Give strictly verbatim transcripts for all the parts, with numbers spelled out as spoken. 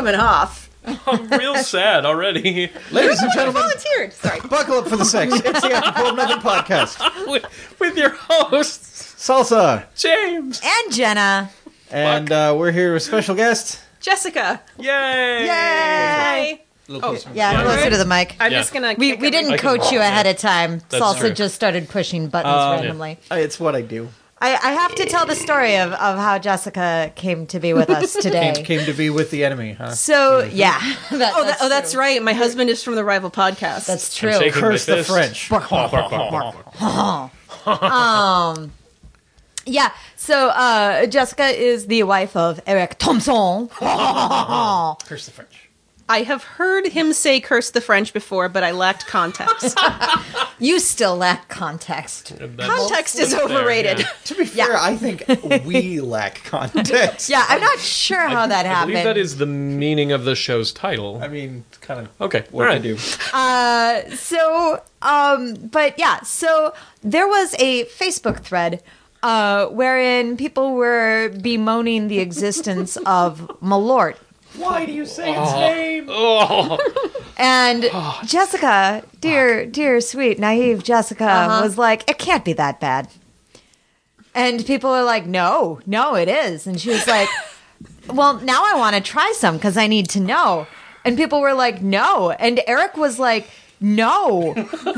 coming off. I'm real sad already. Ladies and gentlemen, Volunteered. Sorry. buckle up for the sex. It's the After Twelve Nothing podcast. with, with your hosts, Salsa. James. And Jenna. And uh, we're here with special guest. Jessica. Yay! Yay! Hi. A little closer. Yeah, Yeah. closer to the mic. I'm Yeah. just gonna. We kick we didn't I can- coach you ahead of time. That's Salsa true. just started pushing buttons Um, randomly. Uh, It's what I do. I, I have to tell the story of, of how Jessica came to be with us today. Came, came to be with the enemy, huh? So, yeah. That- Oh, that, oh, that's true. right. My husband is from the Rival Podcast. That's I'm true. shaking my Curse the fist. French. Um, yeah, so uh, Jessica is the wife of Eric Thompson. Curse the French. I have heard him say "curse the French" before, but I lacked context. You still lack context. That's- Context is that's fair, overrated. yeah. To be fair, I think we lack context. Yeah, I'm not sure how that I happened. believe that is the meaning of the show's title. I mean, it's kind of Okay, what all I right. do. Uh, so, um, but yeah, so there was a Facebook thread uh, wherein people were bemoaning the existence of Malort. Why do you say its name? Oh, And Jessica, dear, dear, sweet, naive Jessica, Uh-huh. was like, it can't be that bad. And people are like, no, no, it is. And she was like, well, now I want to try some because I need to know. And people were like, no. And Eric was like, no.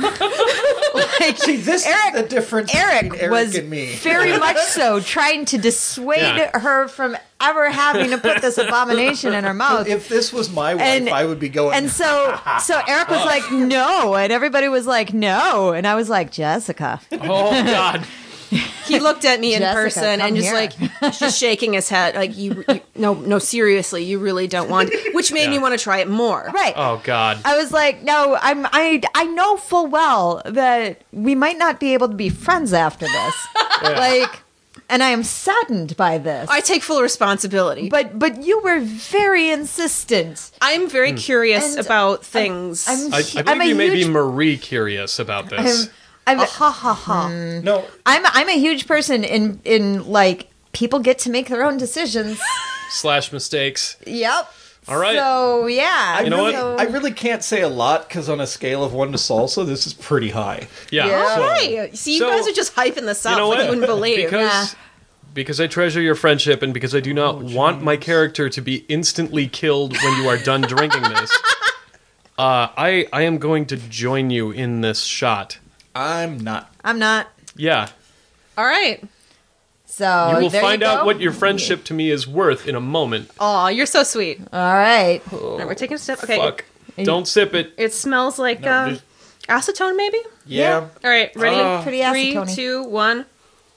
Like, See, this Eric- is the difference Eric, between Eric was and me. very much so trying to dissuade Yeah. her from ever having to put this abomination in her mouth. If this was my wife, And- I would be going. And so, so Eric was like, no, and everybody was like, no, and I was like, Jessica, oh God. He looked at me in Jessica, person come and just here. like just shaking his head, like you, you. No, no, seriously, you really don't want. Which made me Yeah. want to try it more. right? Oh God. I was like, no, I'm, I, I know full well that we might not be able to be friends after this, like, and I am saddened by this. I take full responsibility. but, but you were very insistent. I'm very curious And about things. I'm, I, I I'm believe a you may huge, be Marie curious about this. I'm, I'm, ha ha ha. no, I'm, I'm a huge person in, in like people get to make their own decisions. Slash mistakes. Yep. All right. So yeah, I You know really, what? I really can't say a lot because on a scale of one to salsa, this is pretty high. Yeah. Yeah. So, Right. See, you so- guys are just hyping this up. you know like what? you wouldn't believe. Because Yeah. because I treasure your friendship and because I do not want my character to be instantly killed when you are done drinking this. Uh, I I am going to join you in this shot. I'm not. I'm not. Yeah. All right. So You will Oh, there find you out go. what your friendship to me is worth in a moment. Aw, you're so sweet. All right. All right, we're taking a step. Okay. Fuck. Don't sip it. It smells like No, uh, just- acetone, maybe. Yeah. All right, ready? Uh, Pretty Three, acetone-y. two, one.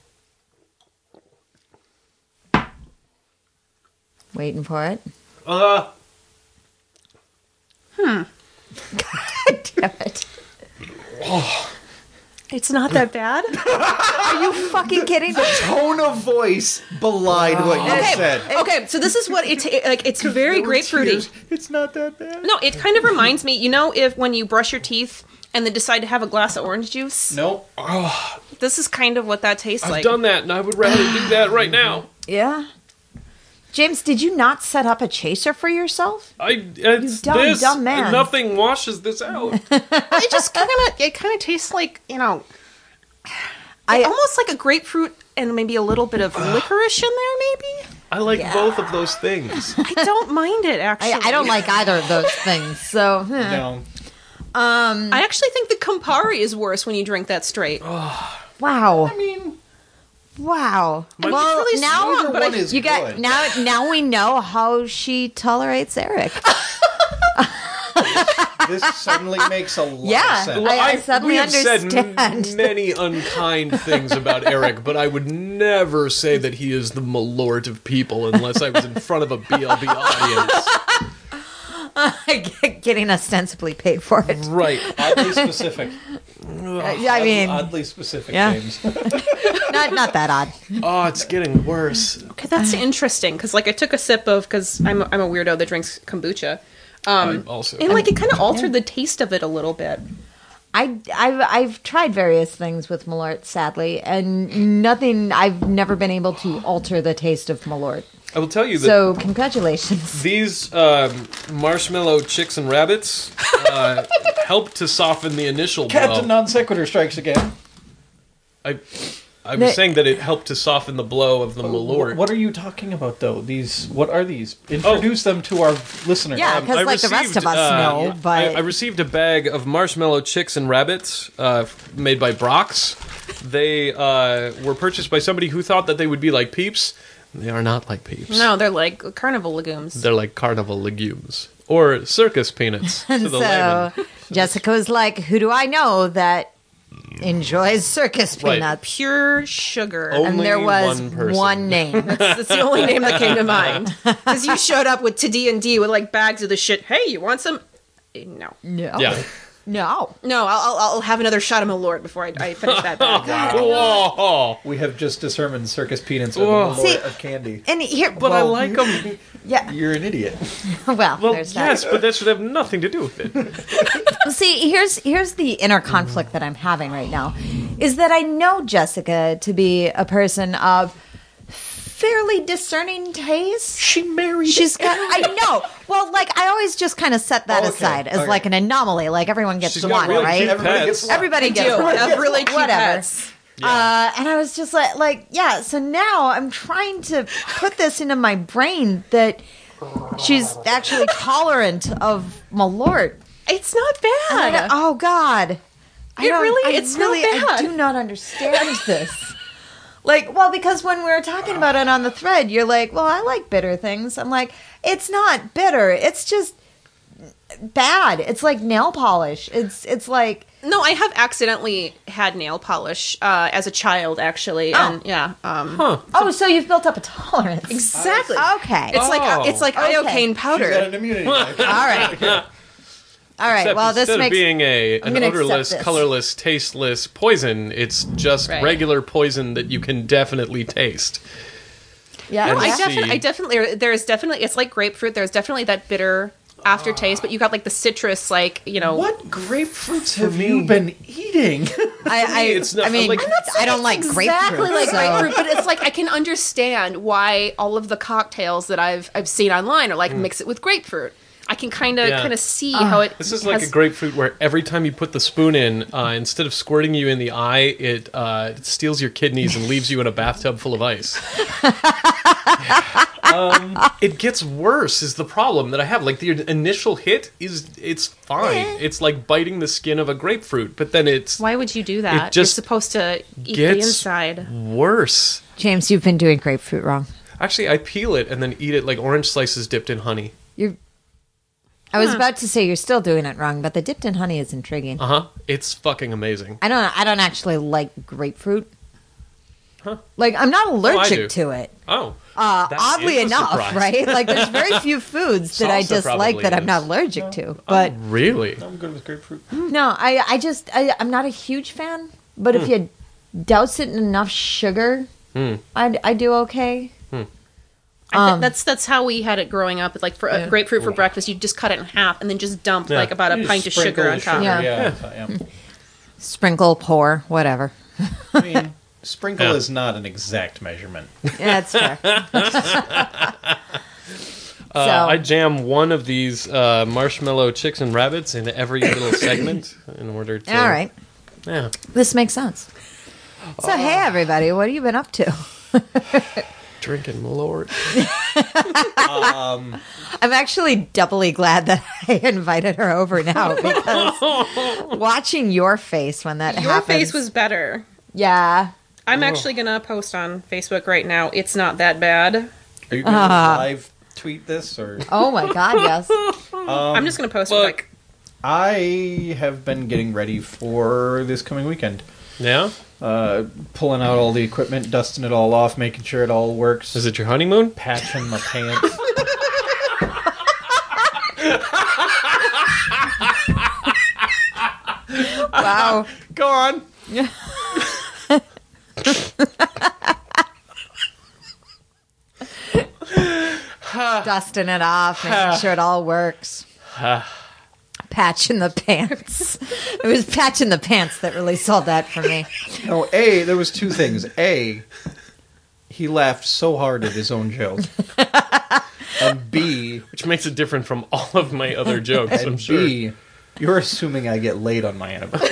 Waiting for it. Uh, Damn it. It's not that bad. Are you fucking kidding me? Tone of voice belied what you Okay, said. okay. So this is what it ta- like. It's very There were grapefruity. tears. It's not that bad. No, it kind of reminds me. You know, if when you brush your teeth and then decide to have a glass of orange juice, No. this is kind of what that tastes I've like. done that, and I would rather do that right now. Yeah. James, did you not set up a chaser for yourself? I it's dumb, this. dumb man. Nothing washes this out. It just kind of it kind of tastes like you know, I almost like a grapefruit and maybe a little bit of licorice in there. Maybe I like both of those things. I don't mind it actually. I, I don't like either of those things. So, hmm. No. um, I actually think the Campari is worse when you drink that straight. wow, I mean, wow. My- Well, It's really now strong, but I- one is you got good. now. Now we know how she tolerates Eric. This suddenly makes a lot Yeah. of sense. I- I suddenly we have said understand. m- many unkind things about Eric, but I would never say that he is the malort of people unless I was in front of a B L B audience. Getting ostensibly paid for it. Right. Oddly specific. Yeah, I mean, Oddly specific, yeah. James. not not that odd. Oh, it's getting worse. Okay, that's interesting because like I took a sip of because I'm a, I'm a weirdo that drinks kombucha. Um, I also. and like it kind of altered the taste of it a little bit. I, I've, I've tried various things with Malort, sadly, and nothing, I've never been able to alter the taste of Malort. I will tell you that So, congratulations. these um, marshmallow chicks and rabbits uh, help to soften the initial blow. Captain Non Sequitur strikes again. I, I was The- saying that it helped to soften the blow of the malort. What are you talking about, though? These, what are these? Introduce them to our listeners. Yeah, Um, 'cause I like the rest of us uh, know, but- I, I received a bag of marshmallow chicks and rabbits uh, made by Brock's. They uh, were purchased by somebody who thought that they would be like Peeps. They are not like Peeps. No, they're like carnival legumes. They're like carnival legumes or circus peanuts to And the so layman. Jessica was like, who do I know that enjoys circus Right. peanuts? Pure sugar. Oh. And Only there was one person. one name. That's the only name that came to mind. Because you showed up with to D and D with like bags of the shit. Hey, you want some? Eh, No. No. Yeah. No. No, I'll, I'll, I'll have another shot of Malort before I, I finish that bag. Whoa. we have just determined circus peanuts are the Whoa. malort See- of candy. And here, But I well, like them. Yeah. You're an idiot. Well, Well, there's yes, that. but that should have nothing to do with it. See, here's here's the inner conflict that I'm having right now, is that I know Jessica to be a person of fairly discerning taste. She married. She's got. I know. Well, like I always just kind of set that Oh, okay. aside as Okay. like an anomaly. Like everyone gets She's the got one, really right? cute Everybody pets. gets one. Everybody Do gets one. have really cute Whatever. pets. Uh, and I was just like, like, yeah. So now I'm trying to put this into my brain that she's actually tolerant of Malort. It's not And bad. I- oh God, I It don't- really- I it's not really, I bad. do not understand this. Like, well, because when we were talking about it on the thread, you're like, well, I like bitter things. I'm like, it's not bitter. It's just bad. It's like nail polish. It's it's like No, I have accidentally had nail polish uh, as a child, actually, Oh. and yeah, um, Huh. oh, so you've built up a tolerance. exactly. Okay. It's like Oh. it's like Okay. iocane She's got powder. an immunity. knife. All right. All right. Except Well, this instead of makes being a I'm an gonna accept odorless, this. colorless, tasteless poison, it's just Right. regular poison that you can definitely taste. yeah. And I, yeah. see. defi- I definitely there's definitely it's like grapefruit. There's definitely that bitter aftertaste, but you got like the citrus, like you know. What grapefruits have you been eating? I, I, It's not- I mean, like- I'm not I don't like Exactly grapefruit. like so- grapefruit, but it's like I can understand why all of the cocktails that I've I've seen online are like mix it with grapefruit. I can kind of Yeah. kind of see how it. This is like has- a grapefruit where every time you put the spoon in, uh, instead of squirting you in the eye, it, uh, it steals your kidneys and leaves you in a bathtub full of ice. um, it gets worse is the problem that I have. Like the initial hit is it's fine. It's like biting the skin of a grapefruit, but then it's Why would you do that? It just You're supposed to eat the gets inside. worse. James, you've been doing grapefruit wrong. Actually, I peel it and then eat it like orange slices dipped in honey. You're. I was about to say you're still doing it wrong, but the dipped in honey is intriguing. Uh huh. It's fucking amazing. I don't. I don't actually like grapefruit. Like I'm not allergic do. to it. Oh. Uh, That oddly is a enough, surprise. right? Like there's very few foods that I Salsa dislike probably that I'm is. not allergic to. But Really? I'm good with grapefruit. no, I. I just. I, I'm not a huge fan. But Hmm. if you douse it in enough sugar, I I do okay. I Um, th- that's that's how we had it growing up. It's like for uh, grapefruit for breakfast, you just cut it in half and then just dump Yeah. like about a You just pint of sprinkle sugar the on top. Yeah. Yeah. yeah. Sprinkle, pour, whatever. I mean, sprinkle Yeah. is not an exact measurement. Yeah, that's fair. Uh, So- I jam one of these uh, marshmallow chicks and rabbits into every little segment in order to. All right, Yeah. this makes sense. So hey, everybody, what have you been up to? Drinking Malort. I'm actually doubly glad that I invited her over now because watching your face when that Your happens. face was better. yeah. I'm actually gonna post on Facebook right now. It's not that bad. Are you going to live tweet this or? Oh my God, yes. I'm just gonna post it look. like I have been getting ready for this coming weekend. Yeah? Uh, pulling out all the equipment, dusting it all off, making sure it all works. Is it your honeymoon? Patching my pants. Wow. Go on. Dusting it off, making sure it all works. Patching the pants. It was patching the pants that really sold that for me. No, A, there was two things. A, he laughed so hard at his own joke. And B, Which makes it different from all of my other jokes, I'm and sure. B, you're assuming I get laid on my anniversary.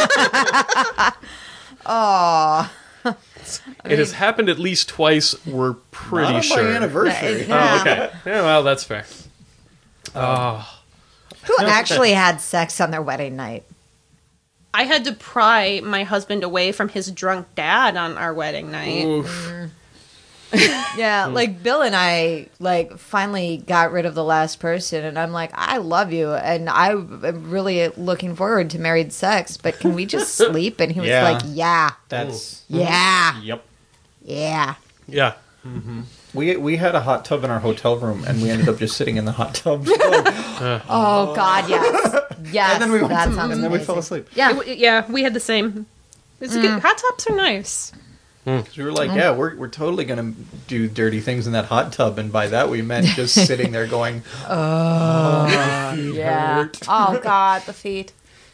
Oh. It has happened at least twice, we're pretty Not on sure. my anniversary. Yeah. Oh, okay. Yeah, well, that's fair. Oh. Who actually had sex on their wedding night? I had to pry my husband away from his drunk dad on our wedding night. Oof. Yeah, like Bill and I, like finally got rid of the last person, and I'm like, I love you, and I am really looking forward to married sex, but can we just sleep? And he was Yeah. like, Yeah, That's yeah, yep. yeah. Yeah. We we had a hot tub in our hotel room, and we ended up just sitting in the hot tub. Oh God, yes, yes. and then we went that to, sounds and then we amazing. fell asleep. Yeah, It w- yeah, we had the same. It's good. Hot tubs are nice. 'Cause we were like, yeah, we're we're totally gonna do dirty things in that hot tub, and by that we meant just sitting there going, yeah. Oh God, the feet.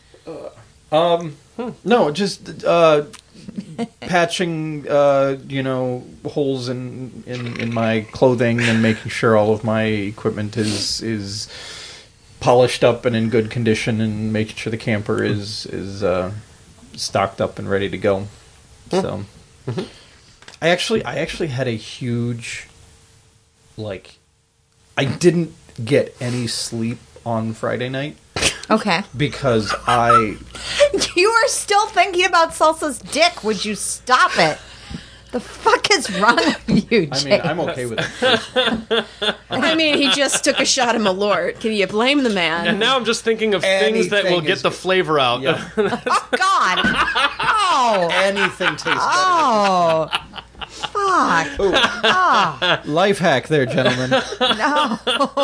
um, no, just uh, patching, uh, you know, holes in, in in my clothing and making sure all of my equipment is is polished up and in good condition, and making sure the camper is is uh, stocked up and ready to go. So. I actually, I actually had a huge, like, I didn't get any sleep on Friday night Okay. because I, You are still thinking about Salsa's dick. Would you stop it? The fuck is wrong with you, I Jake? mean, I'm okay with it. I mean, he just took a shot of Malort. Can you blame the man? And now I'm just thinking of things that will Anything get is the good. flavor out. Yeah. Oh God! Oh, Anything tastes better. oh, fuck! Oh, Life hack there, gentlemen. no!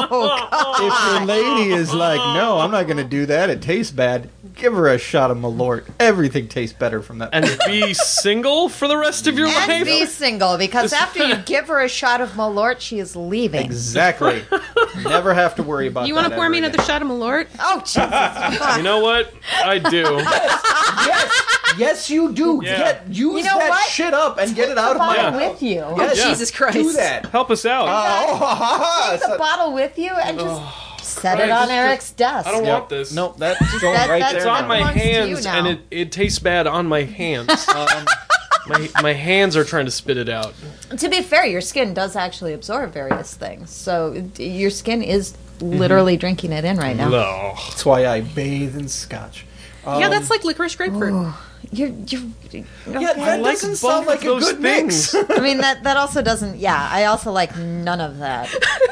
If your lady is like, no, I'm not going to do that, it tastes bad, give her a shot of Malort. Everything tastes better from that. And be single for the rest of your And life? be single, because after you give her a shot of Malort, she is leaving. Exactly. Never have to worry about You that want to pour ever me again. another shot of Malort? Oh Jesus! You know what? I do. Yes, yes, you do. Yeah. Get use You know that what? shit up and get it out of my. Bottle Yeah. with you. Yes, Yeah. Jesus Christ. do that. Help us out. Oh, ha, ha, ha. Take the So- bottle with you and just set it Christ. on Eric's desk. I don't Yep. want this. Nope, that's going that- right that's there. It's on That my belongs to you hands, now. and it, it tastes bad on my hands. Um, my my hands are trying to spit it out. To be fair, your skin does actually absorb various things, so your skin is literally drinking it in right now. No. that's why I bathe in scotch. Um, yeah, that's like licorice grapefruit. You're, you're, Yeah, okay. that like doesn't both sound of like a those good things. mix. I mean that that also doesn't. Yeah, I also like none of that.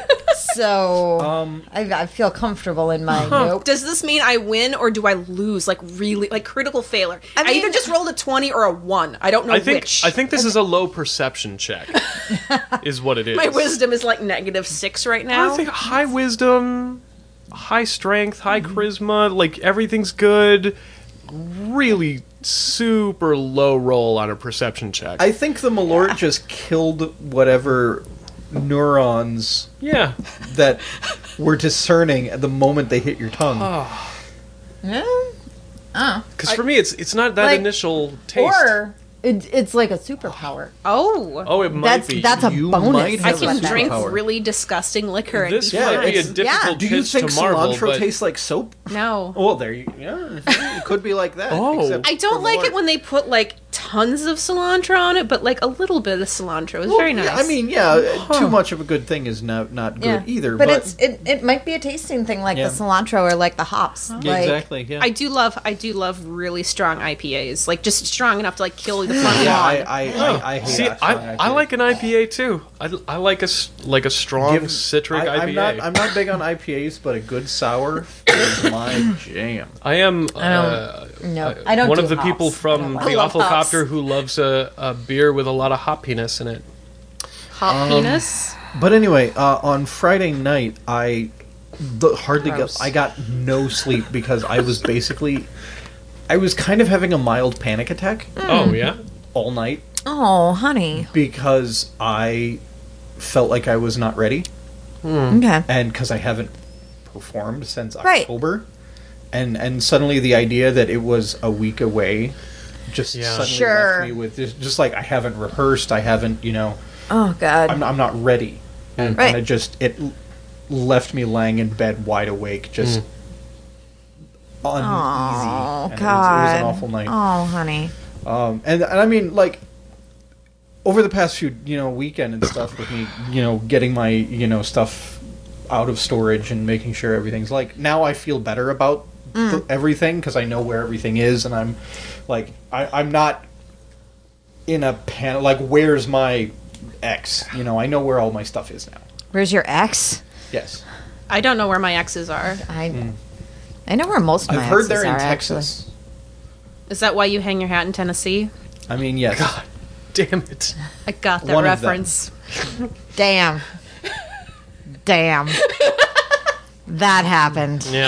So Um, I, I feel comfortable in my nope. Does this mean I win or do I lose? Like really, like critical failure. I, I mean- either just rolled a twenty or a one. I don't know I think which. I think this is a low perception check. Is what it is. my wisdom is like negative six right now. I think high wisdom, high strength, high charisma, like everything's good. Really super low roll on a perception check. I think the Malort just killed whatever neurons yeah. that were discerning at the moment they hit your tongue. Yeah. Because for me, it's it's not that Like, initial taste. Or it, it's like a superpower. oh, oh, it might That's be. that's a You bonus. might I have can a drink superpower. really disgusting liquor. And This be Yeah, might be a it's- difficult yeah. Do you pitch think to Marvel, cilantro but tastes like soap? no. Well, there you yeah, it could be like that. Oh. except I don't for like Malort. it when they put like tons of cilantro on it, but like a little bit of cilantro is Well, very nice. yeah, I mean, yeah, too much of a good thing is not not good Yeah. either. But, But, it's it, it might be a tasting thing like Yeah. the cilantro or like the hops. yeah, Like, exactly. Yeah, I do love I do love really strong I P As, like just strong enough to like kill the front yeah. lawn. I I, I, I hate see, that strong I, I P A. I like an I P A too. I, I like a s- like a strong Give- citric I, I P A. I'm not I'm not big on I P As, but a good sour is my jam. I am. I uh, don't- no, uh, I don't one do of the hops. people I from don't like- the I love Awful hops. Copter who loves a, a beer with a lot of hoppiness in it. Hot penis. But anyway, uh, on Friday night, I the, hardly got Gross. I got no sleep because I was basically I was kind of having a mild panic attack Oh yeah. all night Oh, honey. because I felt like I was not ready Okay. and because I haven't performed since Right. October, and and suddenly the idea that it was a week away just Yeah. suddenly Sure. left me with just, just like I haven't rehearsed, I haven't you know Oh God. I'm, I'm not ready, and, Right. and it just it l- left me laying in bed wide awake, just uneasy. Oh and God. It was, it was an awful night. Oh honey. Um, and, and I mean, like, over the past few, you know, weekend and stuff with me, you know, getting my, you know, stuff out of storage and making sure everything's, like, now I feel better about th- everything because I know where everything is, and I'm, like, I, I'm not in a panic, like, where's my ex? You know, I know where all my stuff is now. Where's your ex? Yes. I don't know where my exes are. I I know where most of my I've heard exes they're in are, Texas. Is that why you hang your hat in Tennessee? I mean, yes. God damn it. I got that One of them. reference. Actually. Damn. Damn. That happened. Yeah.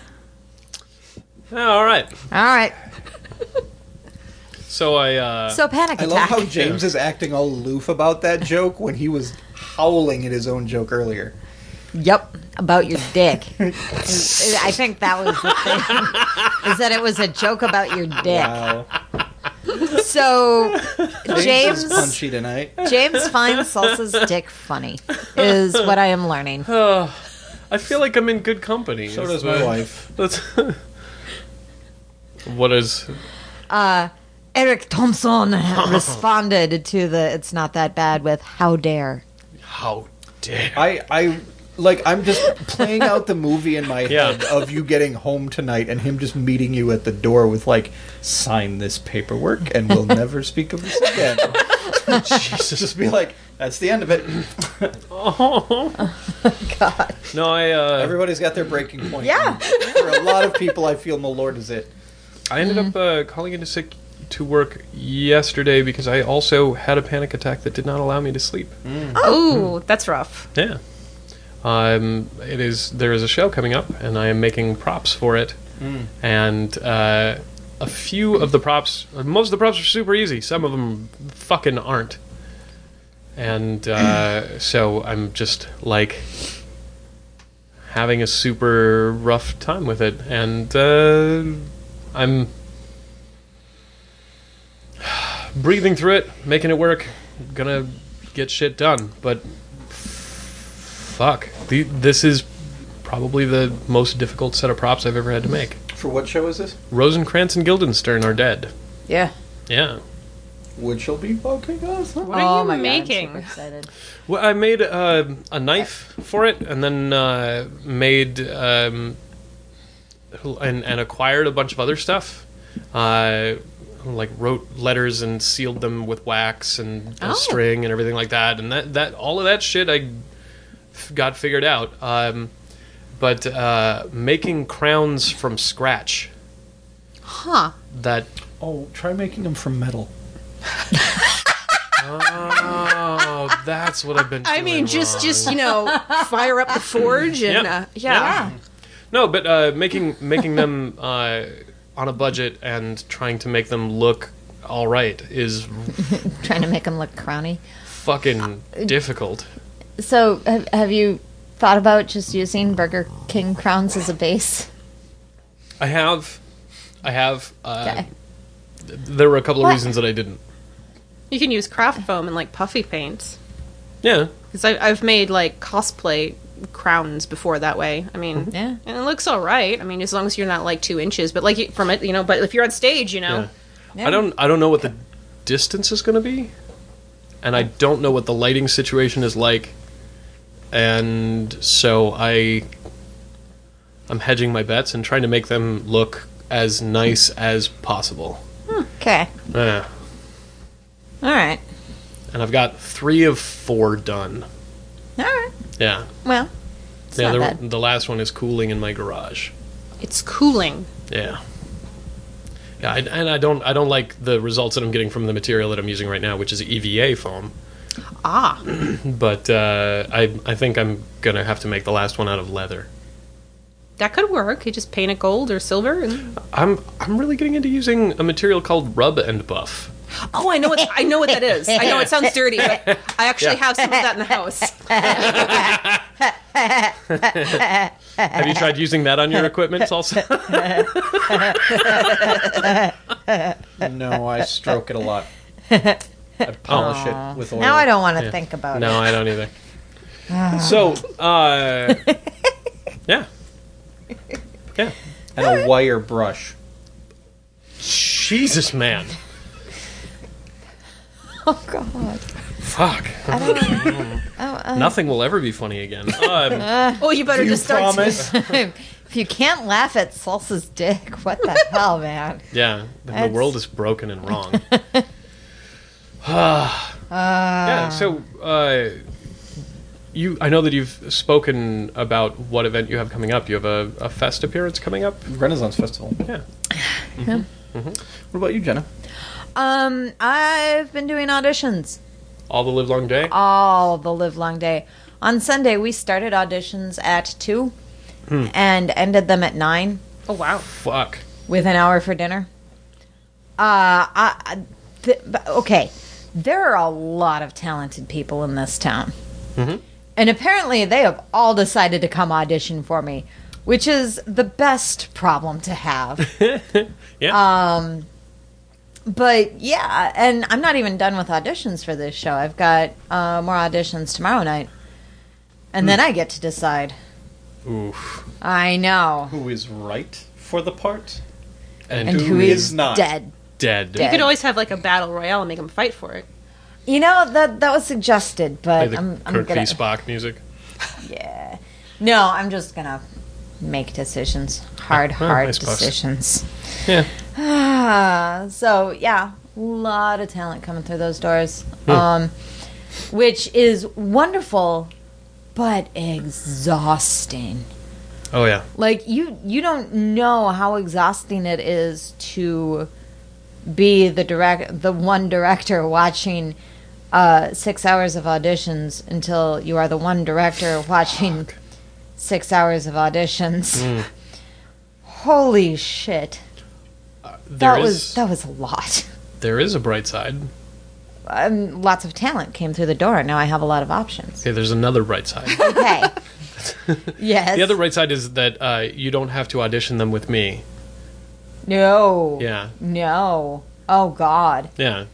Yeah, all right. All right. So I uh So panic I attack. love how James is acting all aloof about that joke when he was howling at his own joke earlier. Yep, about your dick. I think that was the thing. Is that it was a joke about your dick. Wow. So James James is punchy tonight. James finds Salsa's dick funny. Is what I am learning. I feel like I'm in good company. So is does the- my wife. That's what is Uh, Eric Thompson responded to the "It's not that bad" with "How dare." how dare I, I, like, I'm just playing out the movie in my Yeah. head of you getting home tonight and him just meeting you at the door with, like, sign this paperwork and we'll never speak of this again. Jesus. Just be like, that's the end of it. God. No, I uh Everybody's got their breaking point. Yeah. For a lot of people, I feel Malort is it. I ended up uh, calling into sick to work yesterday because I also had a panic attack that did not allow me to sleep. Oh, that's rough. Yeah. Um, it is. There is a show coming up, and I am making props for it. And uh, a few of the props, most of the props are super easy. Some of them fucking aren't. And uh, so I'm just like having a super rough time with it, and uh, I'm breathing through it, making it work. Gonna get shit done, but fuck, the, this is probably the most difficult set of props I've ever had to make. For what show is this? Rosencrantz and Guildenstern are dead. Yeah. Yeah. Which will be fucking awesome. What are you my God, I'm making? super excited. Well, I made uh, a knife for it, and then uh, made um, and, and acquired a bunch of other stuff. Uh, like wrote letters and sealed them with wax and Oh. string and everything like that. And that, that all of that shit I f- got figured out. Um, but uh, making crowns from scratch, Huh. that Oh, try making them from metal. oh, that's what I've been. I doing mean, just, wrong. just you know, fire up the forge and Yeah. uh, yeah. No, but uh, making making them uh, on a budget and trying to make them look all right is Trying to make him look crowny. fucking difficult. So, have, have you thought about just using Burger King crowns as a base? I have, I have. Uh, Okay. There were a couple of What? reasons that I didn't. You can use craft foam and like puffy paints. Yeah, Because I've made like cosplay crowns before that way. I mean, Yeah. and it looks all right. I mean, as long as you're not like two inches, but like you- from it, you know. But if you're on stage, you know, yeah. I don't. I don't know what the distance is going to be, and I don't know what the lighting situation is like, and so I. I'm hedging my bets and trying to make them look as nice as possible. Okay. Yeah. All right. And I've got three of four done. All right. Yeah. Well, it's yeah, not the, bad. the last one is cooling in my garage. it's cooling. Yeah. Yeah, I, and I don't I don't like the results that I'm getting from the material that I'm using right now, which is E V A foam. Ah, But uh, I I think I'm gonna have to make the last one out of leather. that could work. You just paint it gold or silver. And... I'm I'm really getting into using a material called Rub and Buff. Oh, I know what I know what that is. I know it sounds dirty, but I actually Yeah. have some of that in the house. Have you tried using that on your equipment also? No, I stroke it a lot. I'd polish it with oil. Now I don't want to Yeah. think about No, it. I don't either. So, uh, yeah, yeah. And a wire brush. Jesus, man, Oh God. fuck. I don't. Oh, uh, Nothing will ever be funny again. Um, Oh, you better You just start. promise? if you can't laugh at Salsa's dick, what the hell, man? yeah, the That's- world is broken and wrong. yeah. So, uh, you, I know that you've spoken about what event you have coming up. You have a, a fest appearance coming up. Renaissance Festival. Yeah. What about you, Jenna? Um, I've been doing auditions All the live long day. all the live long day. On Sunday, we started auditions at two and ended them at nine Oh wow. Fuck. with an hour for dinner. Uh, I, I th- but- okay, there are a lot of talented people in this town. And apparently they have all decided to come audition for me, which is the best problem to have. Yeah. But yeah, and I'm not even done with auditions for this show. I've got uh, more auditions tomorrow night. And then I get to decide. Oof. I know. Who is right for the part? And, And who who is is not? dead. dead? Dead. You could always have like a battle royale and make them fight for it. You know, that that was suggested, Play but the I'm, I'm Kirk gonna... V. Spock music. Yeah. No, I'm just gonna make decisions. Hard, well, I hard suppose. decisions. Yeah. Ah, so yeah, a lot of talent coming through those doors, um, which is wonderful, but exhausting. Oh yeah. Like you, you don't know how exhausting it is to be the direct, the one director watching uh, six hours of auditions until you are the one director watching six hours of auditions. Holy shit! There That is was that was a lot. there is a bright side. Um, lots of talent came through the door, and now I have a lot of options. Okay, there's another bright side. Okay. Yes. The other bright side is that uh, you don't have to audition them with me. No. Yeah. No. Oh God. Yeah.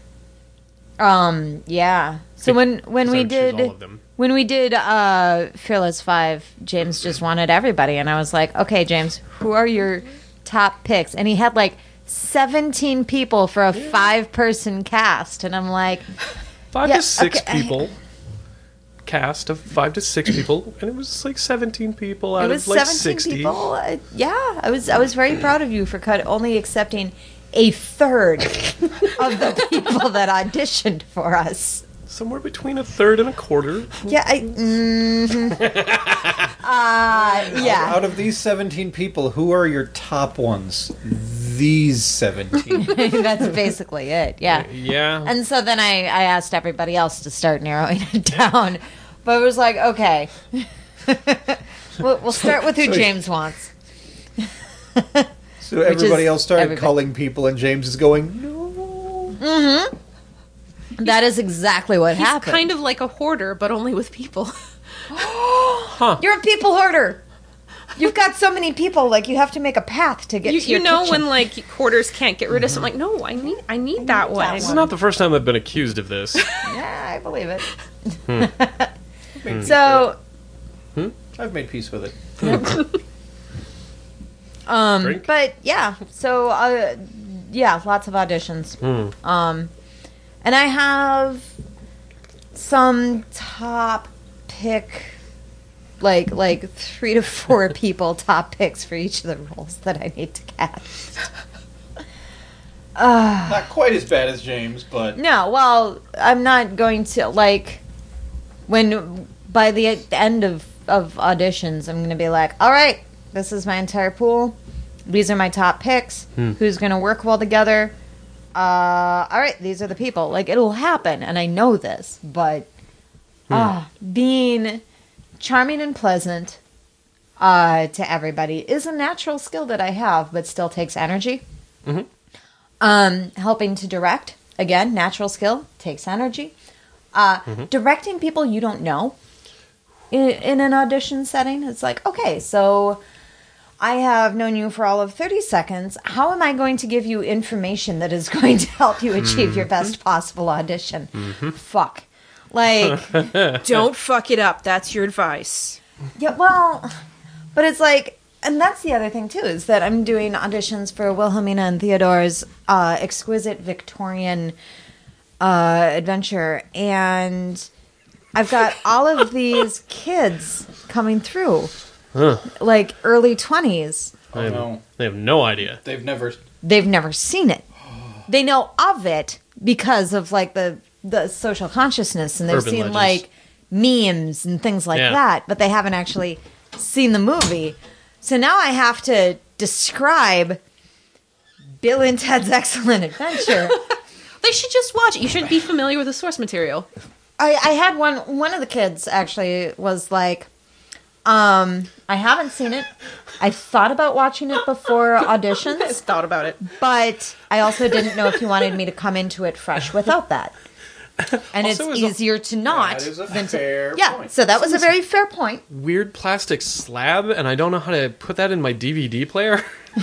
Um. Yeah. So when when Because I we would choose did all of them. when we did uh, Fearless Five, James just wanted everybody, and I was like, okay, James, who are your top picks? And he had like seventeen people for a five person cast, and I'm like, Five Yeah, to six okay. people. Cast of five to six people, and it was like seventeen people out it was of like seventeen sixty. people. Uh, yeah, I was I was very proud of you for cut, only accepting a third of the people that auditioned for us. Somewhere between a third and a quarter. Yeah, I. Mm, uh, yeah. Out of these seventeen people, who are your top ones? These seventeen. That's basically it. Yeah. Yeah. And so then I, I asked everybody else to start narrowing it down. But it was like, okay. we'll, we'll start with who So- James wants. So everybody is else started everybody. calling people, and James is going, no. That is exactly what He's happened. kind of like a hoarder, but only with people. You're a people hoarder. You've got so many people, like you have to make a path to get You, to you your know kitchen. when like hoarders can't get rid of something. Like, no, I need, I need that one. This is not the first time I've been accused of this. Yeah, I believe it. I've made peace So, with it. I've made peace with it. um, Drink? but yeah, so uh, yeah, lots of auditions. Hmm. Um, and I have some top pick, like like three to four people top picks for each of the roles that I need to cast. Not quite as bad as James, but No, well, I'm not going to like when by the end of of auditions, I'm going to be like, all right, this is my entire pool. These are my top picks. Who's going to work well together? Uh, all right, these are the people. Like it'll happen, and I know this, but ah, being charming and pleasant uh, to everybody is a natural skill that I have, but still takes energy. Um, helping to direct, again, natural skill, takes energy. Uh, Directing people you don't know in, in an audition setting, it's like, okay, so I have known you for all of thirty seconds. How am I going to give you information that is going to help you achieve your best possible audition? Mm-hmm. Fuck. Like, Don't fuck it up. That's your advice. yeah, well, but it's like, and that's the other thing too, is that I'm doing auditions for Wilhelmina and Theodore's uh, exquisite Victorian uh, adventure, and I've got all of these kids coming through, Huh. like early twenties. They Oh, have, no. they have no idea. They've never. They've never seen it. They know of it because of like the the social consciousness, and they've Urban seen legends. like memes and things like Yeah. that, but they haven't actually seen the movie. So now I have to describe Bill and Ted's Excellent Adventure. They should just watch it. You should be familiar with the source material. I, I had one one of the kids actually was like, um, I haven't seen it. I thought about watching it before I auditions, thought about it. but I also didn't know if you wanted me to come into it fresh without that. And Also, it's is a- easier to not. That is a than to- fair yeah, point. so that was a very fair point. Weird plastic slab, and I don't know how to put that in my D V D player.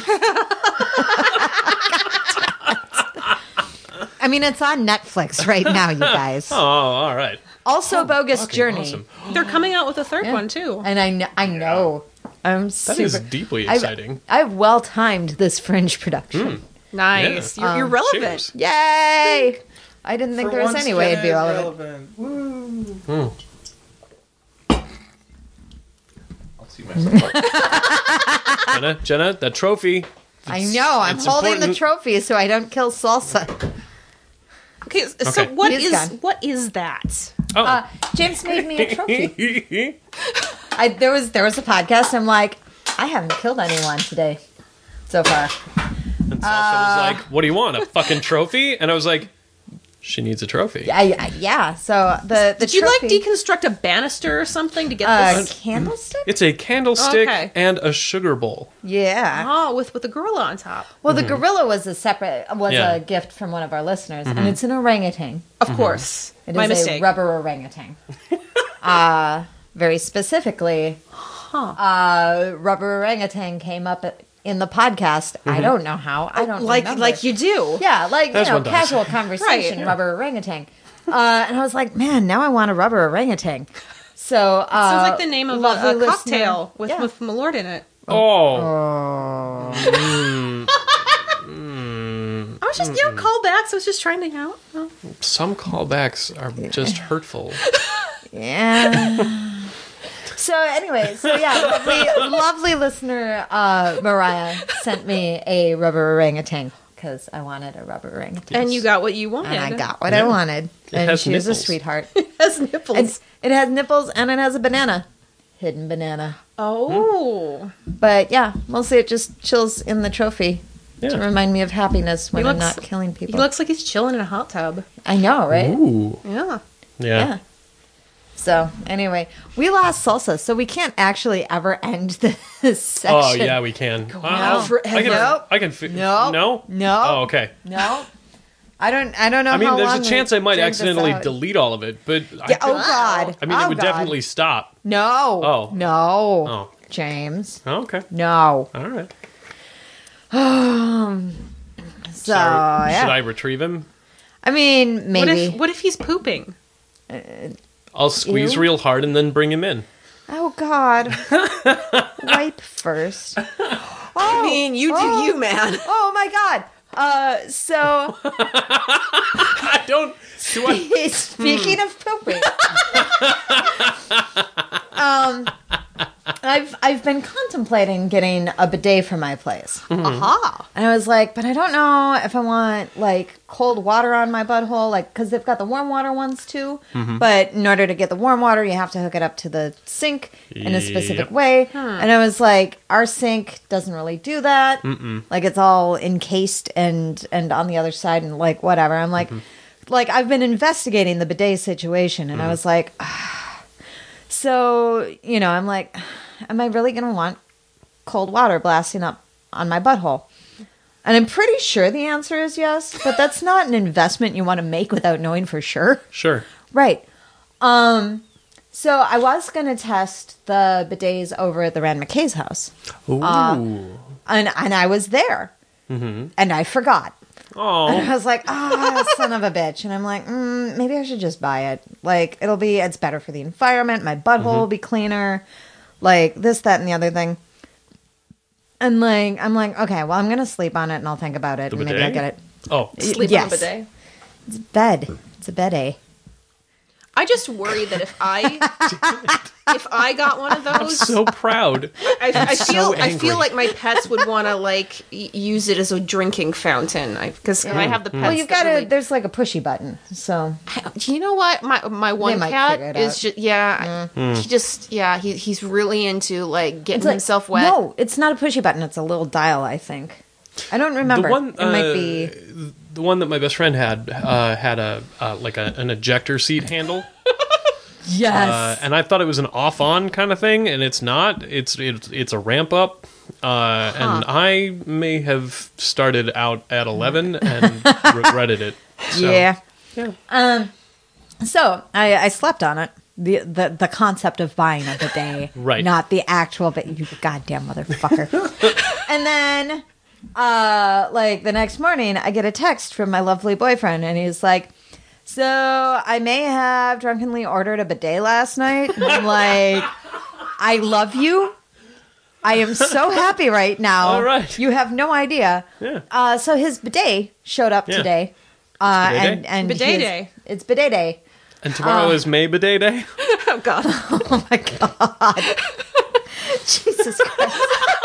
I mean, it's on Netflix right now, you guys. Oh, all right. Also, Bogus Fucking Journey. awesome. They're coming out with a third Yeah. one too. And I, kn- I know. I'm That super. is deeply I've- exciting. I've well timed this Fringe production. Nice. Yeah. You're, you're relevant. Cheers. Yay! I didn't think For there was once, any way it'd be Jenna is relevant. relevant. Woo. Mm. I'll see myself up. Jenna, Jenna, that trophy. I know. I'm it's holding important. the trophy so I don't kill Salsa. Okay, so Okay. what He's is gone. what is that? Oh. Uh, James made me a trophy. I, there was there was a podcast. I'm like, I haven't killed anyone today so far. And Salsa was like, "What do you want? A fucking trophy?" And I was like, "She needs a trophy." I, I, yeah. So the the Did you like trophy, deconstruct a banister or something to get uh, this? candlestick? It's a candlestick Okay. and a sugar bowl. Yeah. Oh, with with the gorilla on top. Well, the gorilla was a separate was Yeah. a gift from one of our listeners, and it's an orangutan. Of course. It is My a mistake. rubber orangutan. uh, very specifically, uh, rubber orangutan came up in the podcast. I don't know how. I don't like remember. like you do. Yeah, like That's you know, what does. casual conversation. Right. Rubber orangutan. Uh, and I was like, man, now I want a rubber orangutan. So uh, Sounds like the name of a, lovely a listener- cocktail with Yeah. with Malort in it. Oh. Oh. I was just you know callbacks. I was just trying to you know. oh. Some callbacks are just hurtful. Yeah. So anyway, so yeah, lovely, lovely listener uh, Mariah sent me a rubber orangutan because I wanted a rubber orangutan, And you got what you wanted. and I got what Yeah. I wanted. And has she was a nipples. sweetheart. It has nipples. And it has nipples and it has a banana, hidden banana. oh. But yeah, mostly it just chills in the trophy to Yeah. remind me of happiness when He I'm looks- not killing He people. looks like he's chilling in a hot tub. I know, right? Ooh. Yeah. Yeah. Yeah. So anyway, we lost Salsa, so we can't actually ever end this section. Oh yeah, we can. Wow. on for- I can. Nope. I can. Fi- Nope. No. No. Oh, okay. No, I don't. I don't know. I mean, how there's a long chance we I might drag this accidentally out. delete all of it, but I Yeah, could, oh God! I mean, oh, it would God. definitely stop. No. Oh. No. Oh. James. Oh, okay. No. All right. So, So, yeah. should I retrieve him? I mean, What maybe. if what if he's pooping? I'll squeeze Ew. real hard and then bring him in. Oh God! Wipe first. Oh, I mean, you do oh. you, man. Oh my God! Uh, so I don't. Do I? speaking of pooping, um, I've I've been contemplating getting a bidet for my place. Aha. And I was like, but I don't know if I want like cold water on my butthole, like because they've got the warm water ones too. But in order to get the warm water, you have to hook it up to the sink in a specific Yep. way. And I was like, our sink doesn't really do that. Like it's all encased and and on the other side and like whatever. I'm like, like I've been investigating the bidet situation, and I was like, so you know, I'm like, am I really gonna want cold water blasting up on my butthole? And I'm pretty sure the answer is yes, but that's not an investment you want to make without knowing for sure. Sure. Right. Um So I was going to test the bidets over at the Rand McKay's house. Ooh. And, and I was there. Mm-hmm. And I forgot. Oh. And I was like, ah, son of a bitch. And I'm like, mm, maybe I should just buy it. Like, it'll be, it's better for the environment. My butthole Mm-hmm. will be cleaner. Like, this, that, and the other thing. And, like, I'm like, okay, well, I'm going to sleep on it and I'll think about it. The And maybe bidet? I'll get it. Oh. Sleep Yes. on the bidet. It's bed. It's a bidet. I just worry that if I if I got one of those, So proud. I, I so feel I angry. feel like my pets would want to like y- use it as a drinking fountain. Because I have the pets. Well, you've that got to, really- there's like a pushy button. So, You know what? My my one might cat figure it is out. just yeah. Mm. He just yeah. He he's really into like getting it's like, himself wet. no, it's not a pushy button. It's a little dial, I think. I don't remember. The one, it might uh, be. the one that my best friend had uh, had a uh, like a, an ejector seat handle. Yes. Uh, and I thought it was an off-on kind of thing, and it's not. It's it's, it's a ramp up, uh, and I may have started out at eleven and regretted it. So, yeah. yeah. Um. So I, I slept on it. The, the the concept of buying a bidet, Right. Not the actual, but you goddamn motherfucker. And then, uh, like the next morning, I get a text from my lovely boyfriend, and he's like, "So I may have drunkenly ordered a bidet last night." And I'm like, "I love you. I am so happy right now. All right. You have no idea." Yeah. Uh, so his bidet showed up Yeah. today. Uh, bidet and day? and Bidet his- day. It's bidet day. And tomorrow Uh, is May Bidet Day. Oh God. Oh my god. Jesus Christ.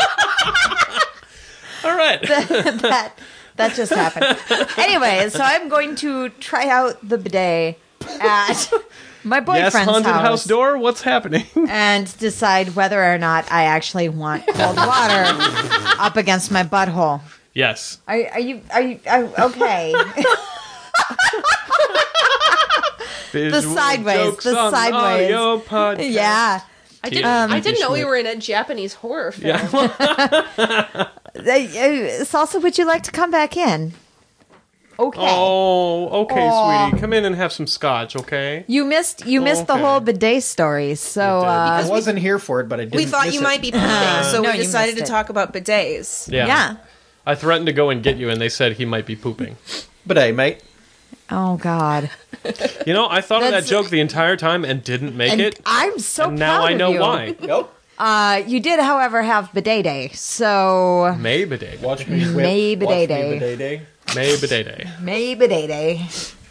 All right. that that just happened. Anyway, so I'm going to try out the bidet at my Yes, boyfriend's haunted house, house door. What's happening? and decide whether or not I actually want cold water up against my butthole. Yes. Are, are you are you are, okay? Visual sideways, jokes the on sideways. audio podcast. Yeah. I didn't. Um, I didn't know we Schmidt. were in a Japanese horror film. Yeah. Uh, uh, Salsa, would you like to come back in? Okay. Oh, okay, Aw. sweetie. Come in and have some scotch, okay? You missed you missed the Okay. whole bidet story. So You did. uh, I wasn't here for it, but I didn't. We thought miss you it. might be pooping, so No, we you decided to missed it. talk about bidets. Yeah. yeah. I threatened to go and get you, and they said he might be pooping. But hey, mate. Oh God. You know, I thought of that That's- joke the entire time and didn't make And it. I'm so And proud now I of know you. why. Nope. Uh, you did, however, have bidet day. So May Bidet. Day. Watch me whip. May Watch bidet me day. bidet day. May Bidet Day. May bidet day.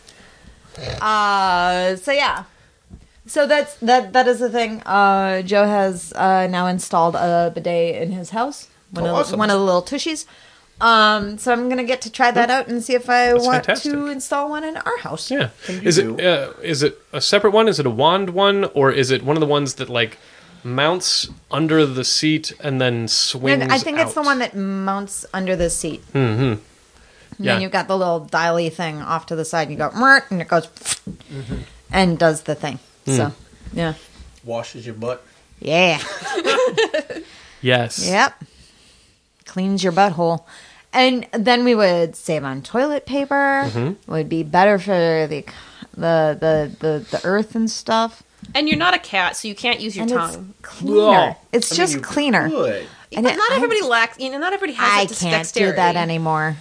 Uh, so yeah. So that's that. That is the thing. Uh, Joe has uh, now installed a bidet in his house. One Oh, of awesome. one of the little tushies. Um, so I'm gonna get to try that out and see if I That's want fantastic. to install one in our house. Yeah. you Is do. it uh, is it a separate one? Is it a wand one, or is it one of the ones that like mounts under the seat and then swings? And I think it's the out? one that mounts under the seat. Mm-hmm. And Yeah. then you've got the little dial-y thing off to the side, and you go, "Mrt," and it goes and does the thing. Hmm. So, yeah. Washes your butt. Yeah. Yes. Yep. Cleans your butthole. And then we would save on toilet paper. Mm-hmm. Would be better for the, the, the, the, the earth and stuff. And you're not a cat, so you can't use your And tongue. it's cleaner. It's I mean, just you cleaner. could. And But it- not I- everybody lacks. You know, not everybody has I that can't dexterity. do that anymore.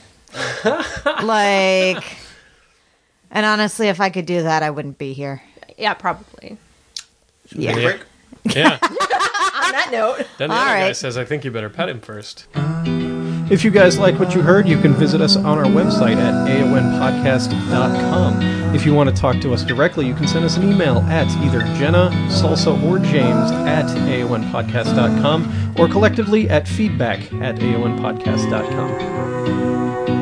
Like, and honestly, if I could do that, I wouldn't be here. Yeah, probably. Yeah. Take a break. Yeah. On that note, Then the All other guy right. says, "I think you better pet him first." If you guys like what you heard, you can visit us on our website at A O N podcast dot com. If you want to talk to us directly, you can send us an email at either Jenna, Salsa, or James at A O N podcast dot com, or collectively at feedback at A O N podcast dot com.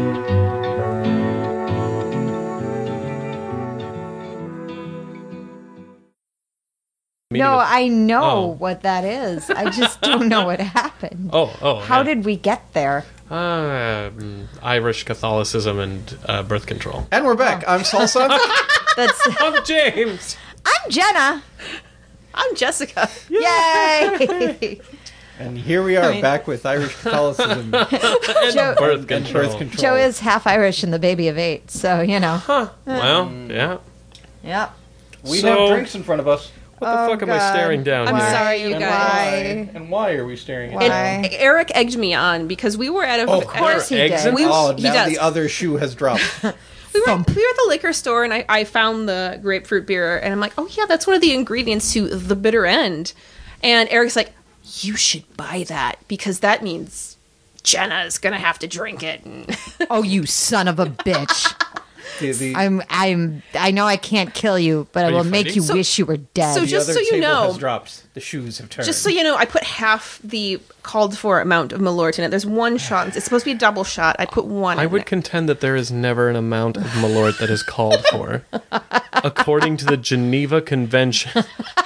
No, I know Oh. what that is. I just don't know what happened. Oh, oh. How yeah. did we get there? Uh, mm, Irish Catholicism and uh, birth control. And we're back. I'm Salsa. That's I'm James. I'm Jenna. I'm Jessica. Yay! and here we are mean- back with Irish Catholicism Joe, Birth and control. birth control. Joe is half Irish and the baby of eight, so you know. Huh. Well, yeah. Yep. We So- have drinks in front of us. What the Oh, fuck am I God. staring down I'm here? sorry, you and guys. why? And why are we staring at Why? that? And Eric egged me on because we were at a. Oh, of course he Eggs did. in- We- Oh, he now does. the other shoe has dropped. We were, we were at the liquor store and I, I found the grapefruit beer and I'm like, oh yeah, that's one of the ingredients to the bitter end. And Eric's like, you should buy that because that means Jenna's gonna have to drink it. And Oh, you son of a bitch. The, the, I'm I'm I know I can't kill you, but I Are will you make fighting? you So- wish you were dead. so the just other so you table know- has dropped. The shoes have turned. just so you know, I put half the called for amount of Malort in it. There's one shot. It's supposed to be a double shot. I put one. I in would it. contend that there is never an amount of Malort that is called for, according to the Geneva Convention.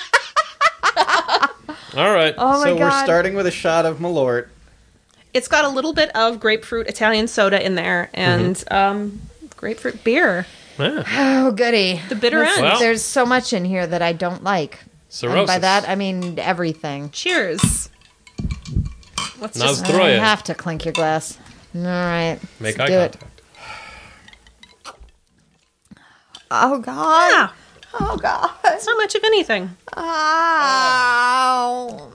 All right. oh my so god. we're starting with a shot of Malort. It's got a little bit of grapefruit Italian soda in there and Mm-hmm. um, grapefruit beer. Yeah. Oh goody. The bitter Listen, end. Well- There's so much in here that I don't like. And by Cirrhosis. that I mean everything. Cheers. Let's Now just. it's- Throw I it. have to clink your glass. All right. Make let's eye do it. contact. Oh god. Yeah, Oh god. it's not much of anything. Oh.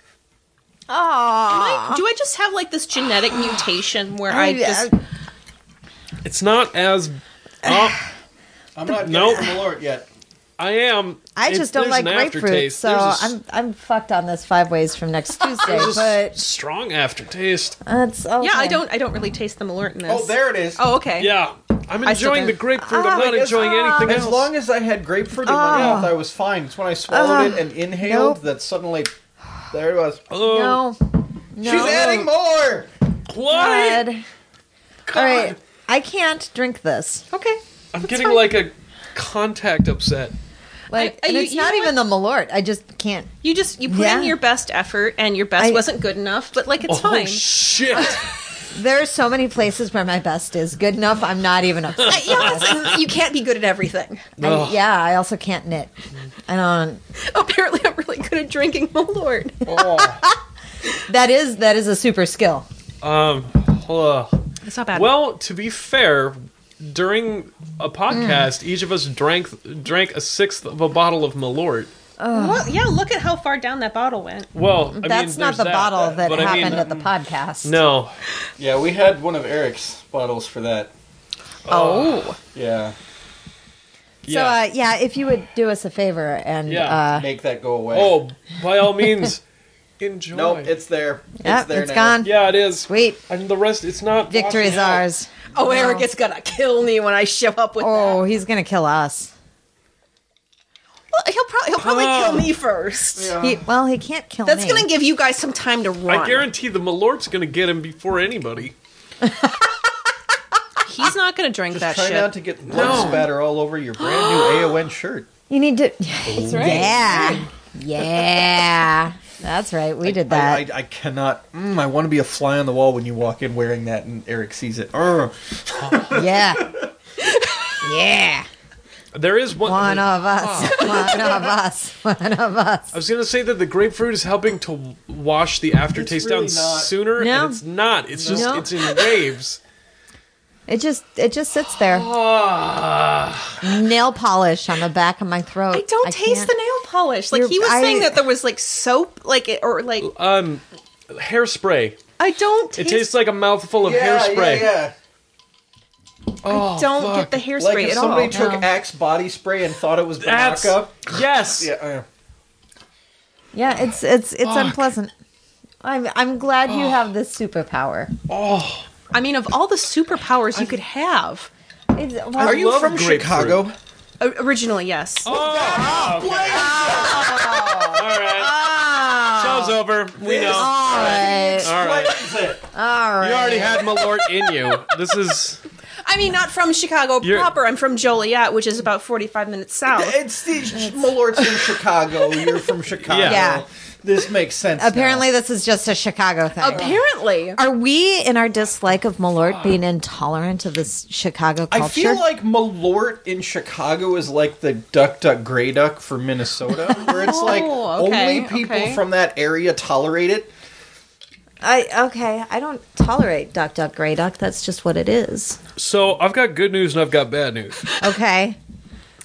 Oh. Do I just have like this genetic mutation where I, I- just It's not as. Oh, I'm not getting Nope. the Malort yet. I am. I It's- just don't there's like an grapefruit, aftertaste. so There's a s- I'm I'm fucked on this five ways from next Tuesday. there's a s- But strong aftertaste. that's okay. yeah, I don't I don't really taste the Malort in this. Oh, there it is. Oh, okay. Yeah, I'm I still enjoying the don't- grapefruit. Ah, I'm not I guess- enjoying anything As else. long as I had grapefruit in my Oh. mouth, I was fine. It's when I swallowed Oh. it and inhaled Nope. that suddenly, there it was. Oh, No. No. She's adding more. what? God. All right. I can't drink this. Okay. I'm That's getting fine. like a contact upset. Like, I- and you- it's you not know even the Malort. I just can't. You just you put Yeah. in your best effort and your best I- wasn't good enough, but like it's Oh fine. shit! There are so many places where my best is good enough. I'm not even upset. I- yeah, it's- you can't be good at everything. I, Ugh. yeah, I also can't knit. I don't. Apparently, I'm really good at drinking Malort. Oh. That is that is a super skill. Um. uh, It's not bad. Well, to be fair, during a podcast, each of us drank drank a sixth of a bottle of Malort. Well, yeah, look at how far down that bottle went. Well, I That's mean, not there's the that, bottle that but I mean, happened at the podcast. No. Yeah, we had one of Eric's bottles for that. Oh. Yeah, So Yeah. uh, yeah, if you would do us a favor and Yeah. uh, make that go away. Oh, by all means, enjoy. nope, it's there. yep, it's there it's now. gone. yeah, it is. Sweet. And the rest, it's not. Victory's washing out. ours. Oh, Eric is gonna kill me when I show up with Oh, that. he's gonna kill us. Well, he'll probably he'll probably Oh. kill me first. Yeah. He, well, he can't kill That's me. gonna give you guys some time to run. I guarantee the Malort's going to get him before anybody. He's not gonna drink that Try shit. not to get blood spatter all over your brand new A O N shirt. You need to. That's right. Yeah, yeah. That's right. We did that. I, I, I cannot. Mm, I want to be a fly on the wall when you walk in wearing that and Eric sees it. Urgh. Yeah, yeah. There is one. One of us. One of us. One of us. I was going to say that the grapefruit is helping to wash the aftertaste really down not. sooner, No. and it's not. It's just No. it's in waves. It just it just sits there. Ah. Nail polish on the back of my throat. I don't taste can't- the nail polish. Like You're- he was I- saying that there was like soap, like it, or like um, hairspray. I don't. It Taste, tastes like a mouthful of yeah, hairspray. yeah, yeah. Oh, don't fuck. get the hairspray Like if at somebody all. took No. Axe body spray and thought it was That's Banaka. yes. Yeah, uh, Yeah, it's it's it's Fuck. unpleasant. I'm I'm glad you have this superpower. Oh, I mean, of all the superpowers you could have, It's, well, Are you love from grapefruit. Chicago? o- originally, yes. oh. okay. All right. Show's over. We know. all right, All right. it. all right. You already had Malort in you. This is I mean, not from Chicago You're- proper. I'm from Joliet, which is about forty-five minutes south. It's the Malort's in Chicago. You're from Chicago. Yeah. Yeah. This makes sense. Apparently, now. this is just a Chicago thing. Apparently, Are we, in our dislike of Malort, being intolerant of this Chicago culture? I feel like Malort in Chicago is like the Duck Duck Grey Duck for Minnesota, where it's like Oh, okay, only people okay. from that area tolerate it. I okay. I don't tolerate Duck Duck Grey Duck. That's just what it is. so. I've got good news and I've got bad news. Okay.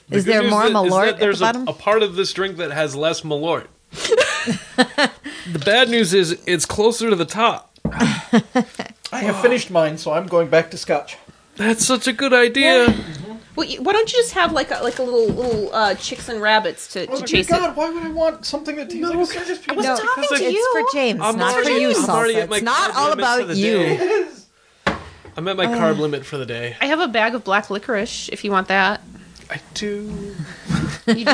The Is good there news more is that- is Malort that at there's the a, bottom? a part of this drink that has less Malort. The bad news is it's closer to the top. I have finished mine, so I'm going back to Scotch. That's such a good idea. Well, you- why don't you just have like a, like a little little uh, chicks and rabbits to, to Oh, dear chase God, it? why would I want something that tastes like a circus peanut? wasn't No, talking to it's you. for James, I'm not for already- you, I'm already Salsa. at my It's not carb all limit for about the you. day. I'm at my carb limit for the day. I have a bag of black licorice if you want that. I do. You do-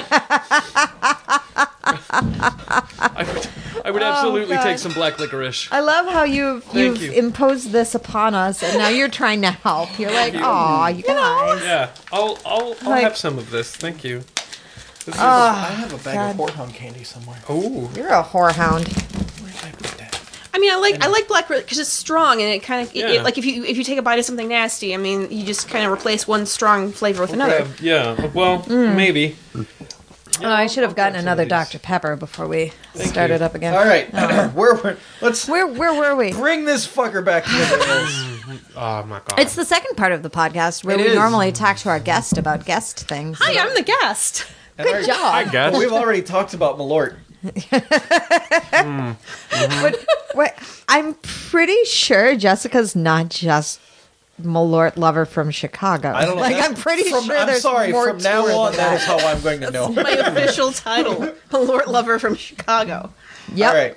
I would, I would absolutely God. take some black licorice. I love how you've you've you. imposed this upon us, and now you're trying to help. You're like, "Aw, you guys." Yeah, I'll I'll, I'll Like- have some of this. Thank you. This is, I have a bag God. of Horehound candy somewhere. oh, You're a whorehound. Where did I put that? I mean, I like I like black because it's strong and it kind of Yeah. like if you if you take a bite of something nasty, I mean, you just kind of replace one strong flavor with another. yeah. yeah, Well, Mm. maybe. Oh, I should have gotten some another of these. Doctor Pepper before we started you. up again. All right, where, where let's Where where were we? bring this fucker back to the rails. Oh my god. It's the second part of the podcast where It we is. normally talk to our guest about guest things. Hi, I'm the guest. Good job. I guess. Well, we've already talked about Malort. But wait, I'm pretty sure Jessica's not just Malort lover from Chicago. I don't know. Like That's- I'm pretty from, sure I'm there's sorry. more From to now her on, than that is that. how I'm going to know. My official title, Lord Lover from Chicago. Yep. All right.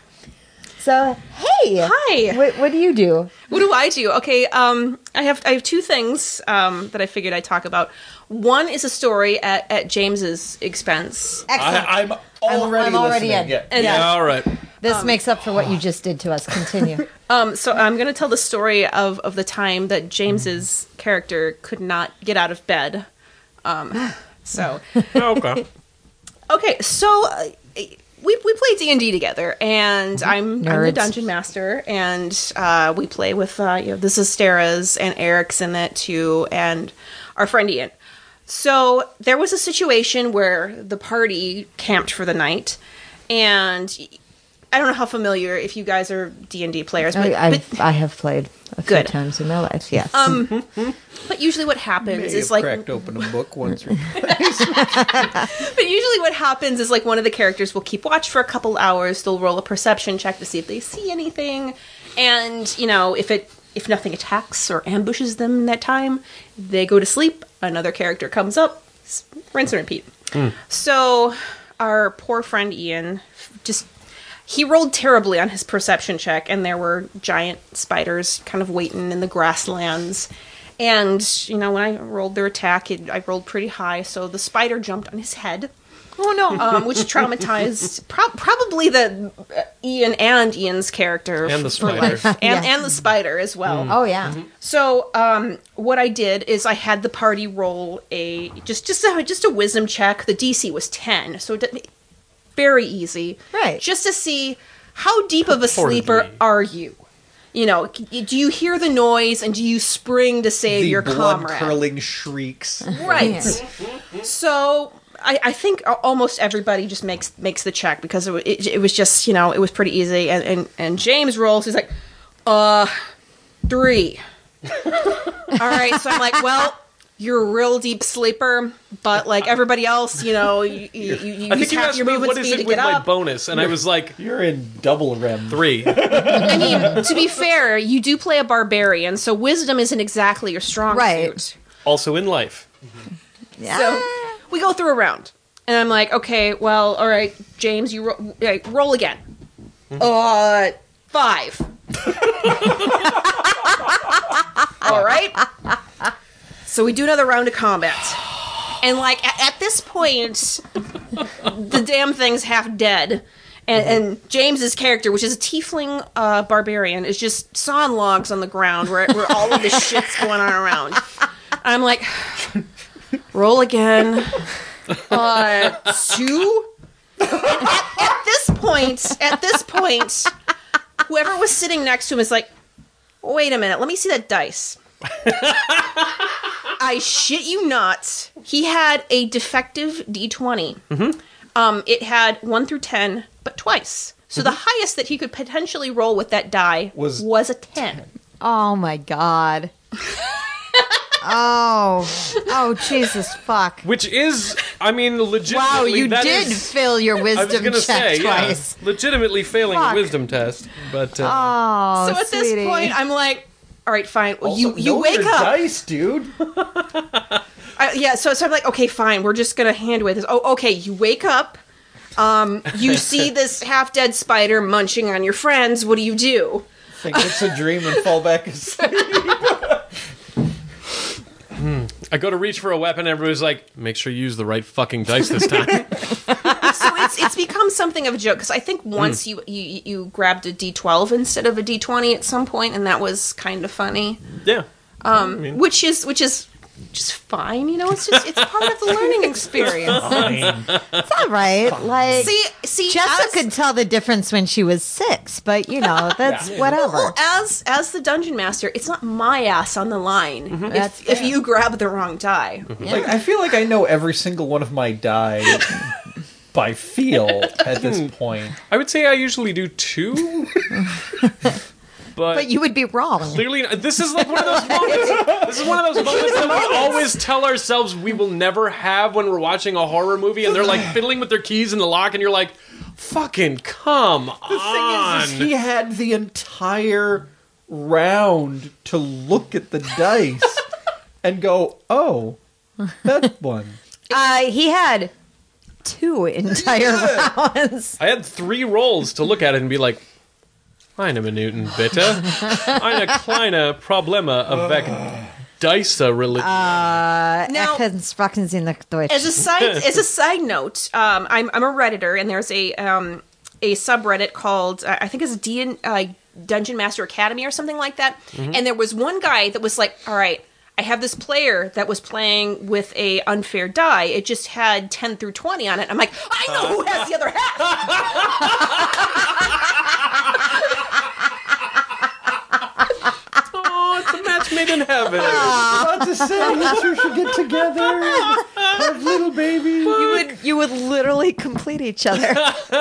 So hey, Hi. What, what do you do? What do I do? Okay, um, I have I have two things um, that I figured I'd talk about. One is a story at, at James's expense. Excellent. I, I'm already I'm already listening. in. Yeah. And Yeah, all right. This makes up for what you just did to us. Continue. Um, so I'm going to tell the story of, of the time that James's character could not get out of bed. Um, so Okay. okay, so uh, we we play D and D together, and I'm, I'm the Nerds. dungeon master, and uh, we play with uh, you know the Zisteras and Eric's in it too, and our friend Ian. So there was a situation where the party camped for the night, and I don't know how familiar if you guys are D and D players, but, I, but I, I have played a few Good. times in my life. Yes. Um, but usually what happens May is have like, cracked open a book once. Or but usually what happens is like one of the characters will keep watch for a couple hours. They'll roll a perception check to see if they see anything, and you know if it if nothing attacks or ambushes them in that time, they go to sleep. Another character comes up, s- rinse and repeat. So our poor friend Ian just. He rolled terribly on his perception check, and there were giant spiders kind of waiting in the grasslands. And, you know, when I rolled their attack, it, I rolled pretty high, so the spider jumped on his head. Oh, no. Um, which traumatized pro- probably the uh, Ian and Ian's character. And the f- for spider. life. And, Yeah. and the spider as well. oh yeah. So, um, what I did is I had the party roll a just just a, just a wisdom check. The D C was ten, so it, very easy, Right. Just to see how deep of a Purportedly. sleeper are you. You know, c- do you hear the noise and do you spring to save the your blood comrade? curling shrieks. Right. So I, I think a- almost everybody just makes makes the check because it, wa- it, it was just, you know, it was pretty easy. And, and, and James rolls, he's like, uh, three. All right. So I'm like, well, you're a real deep sleeper, but like everybody else, you know, you, you, you, you I use think you half asked your me movement what is speed to it with get my up. bonus, and I was like You're in double R E M. three. I mean, to be fair, you do play a barbarian, so wisdom isn't exactly your strong Right. suit. Also in life. Yeah. So we go through a round, and I'm like, okay, well, all right, James, you ro- okay, roll again. Uh, five. All right. So we do another round of combat, and like at, at this point, the damn thing's half dead. And, and James's character, which is a tiefling uh, barbarian, is just sawing logs on the ground where, where all of this shit's going on around. I'm like, roll again. Uh, two. At, at this point, at this point, whoever was sitting next to him is like, wait a minute, let me see that dice. I shit you not. He had a defective D twenty. Mm-hmm. Um, it had one through ten, but twice. So the highest that he could potentially roll with that die Was was a ten. Oh my god. Oh, oh, Jesus, fuck! Which is, I mean, Wow, legitimately. you that did is- fail your I was wisdom gonna check say, twice. yeah, legitimately failing Fuck. a wisdom test, but uh, Oh, so at sweetie. this point, I'm like, all right, fine. Well, Also, you you know wake your up. dice, dude. I, yeah, so, so I'm like, okay, fine. We're just gonna hand away this. Oh, okay. You wake up. Um, you see this half dead spider munching on your friends. What do you do? Think it's a dream and fall back asleep. I go to reach for a weapon, and everybody's like, make sure you use the right fucking dice this time. So it's it's become something of a joke because I think once you, you you grabbed a D twelve instead of a D twenty at some point, and that was kind of funny. Yeah. Um, I mean- which is which is just fine, you know. It's just it's part of the learning experience. It's all right. Like, See, see, Jessica as, could tell the difference when she was six, but you know, that's Yeah. whatever. well, as as the dungeon master, it's not my ass on the line That's if, if you grab the wrong die. Like, I feel like I know every single one of my die by feel at this point. I would say I usually do two. But, But you would be wrong. clearly, this is like one of those moments. This is one of those moments that we always tell ourselves we will never have when we're watching a horror movie, and they're like fiddling with their keys in the lock, and you're like, "Fucking come The on!" thing is, is, he had the entire round to look at the dice and go, "Oh, that one." Uh, he had two entire rounds. I had three rolls to look at it and be like, "Eine Minuten bitte, eine kleine Probleme avec Dice religion." Uh, Now- Eckens Sprachen Sie nicht Deutsch. As a side as a side note, um, I'm I'm a redditor, and there's a um, a subreddit called uh, I think it's D uh, Dungeon Master Academy or something like that. And there was one guy that was like, "All right, I have this player that was playing with a unfair die. It just had ten through twenty on it." I'm like, "I know who has the other half." Oh, it's a match made in heaven. About to say you two should get together and have little babies. you would you would literally complete each other.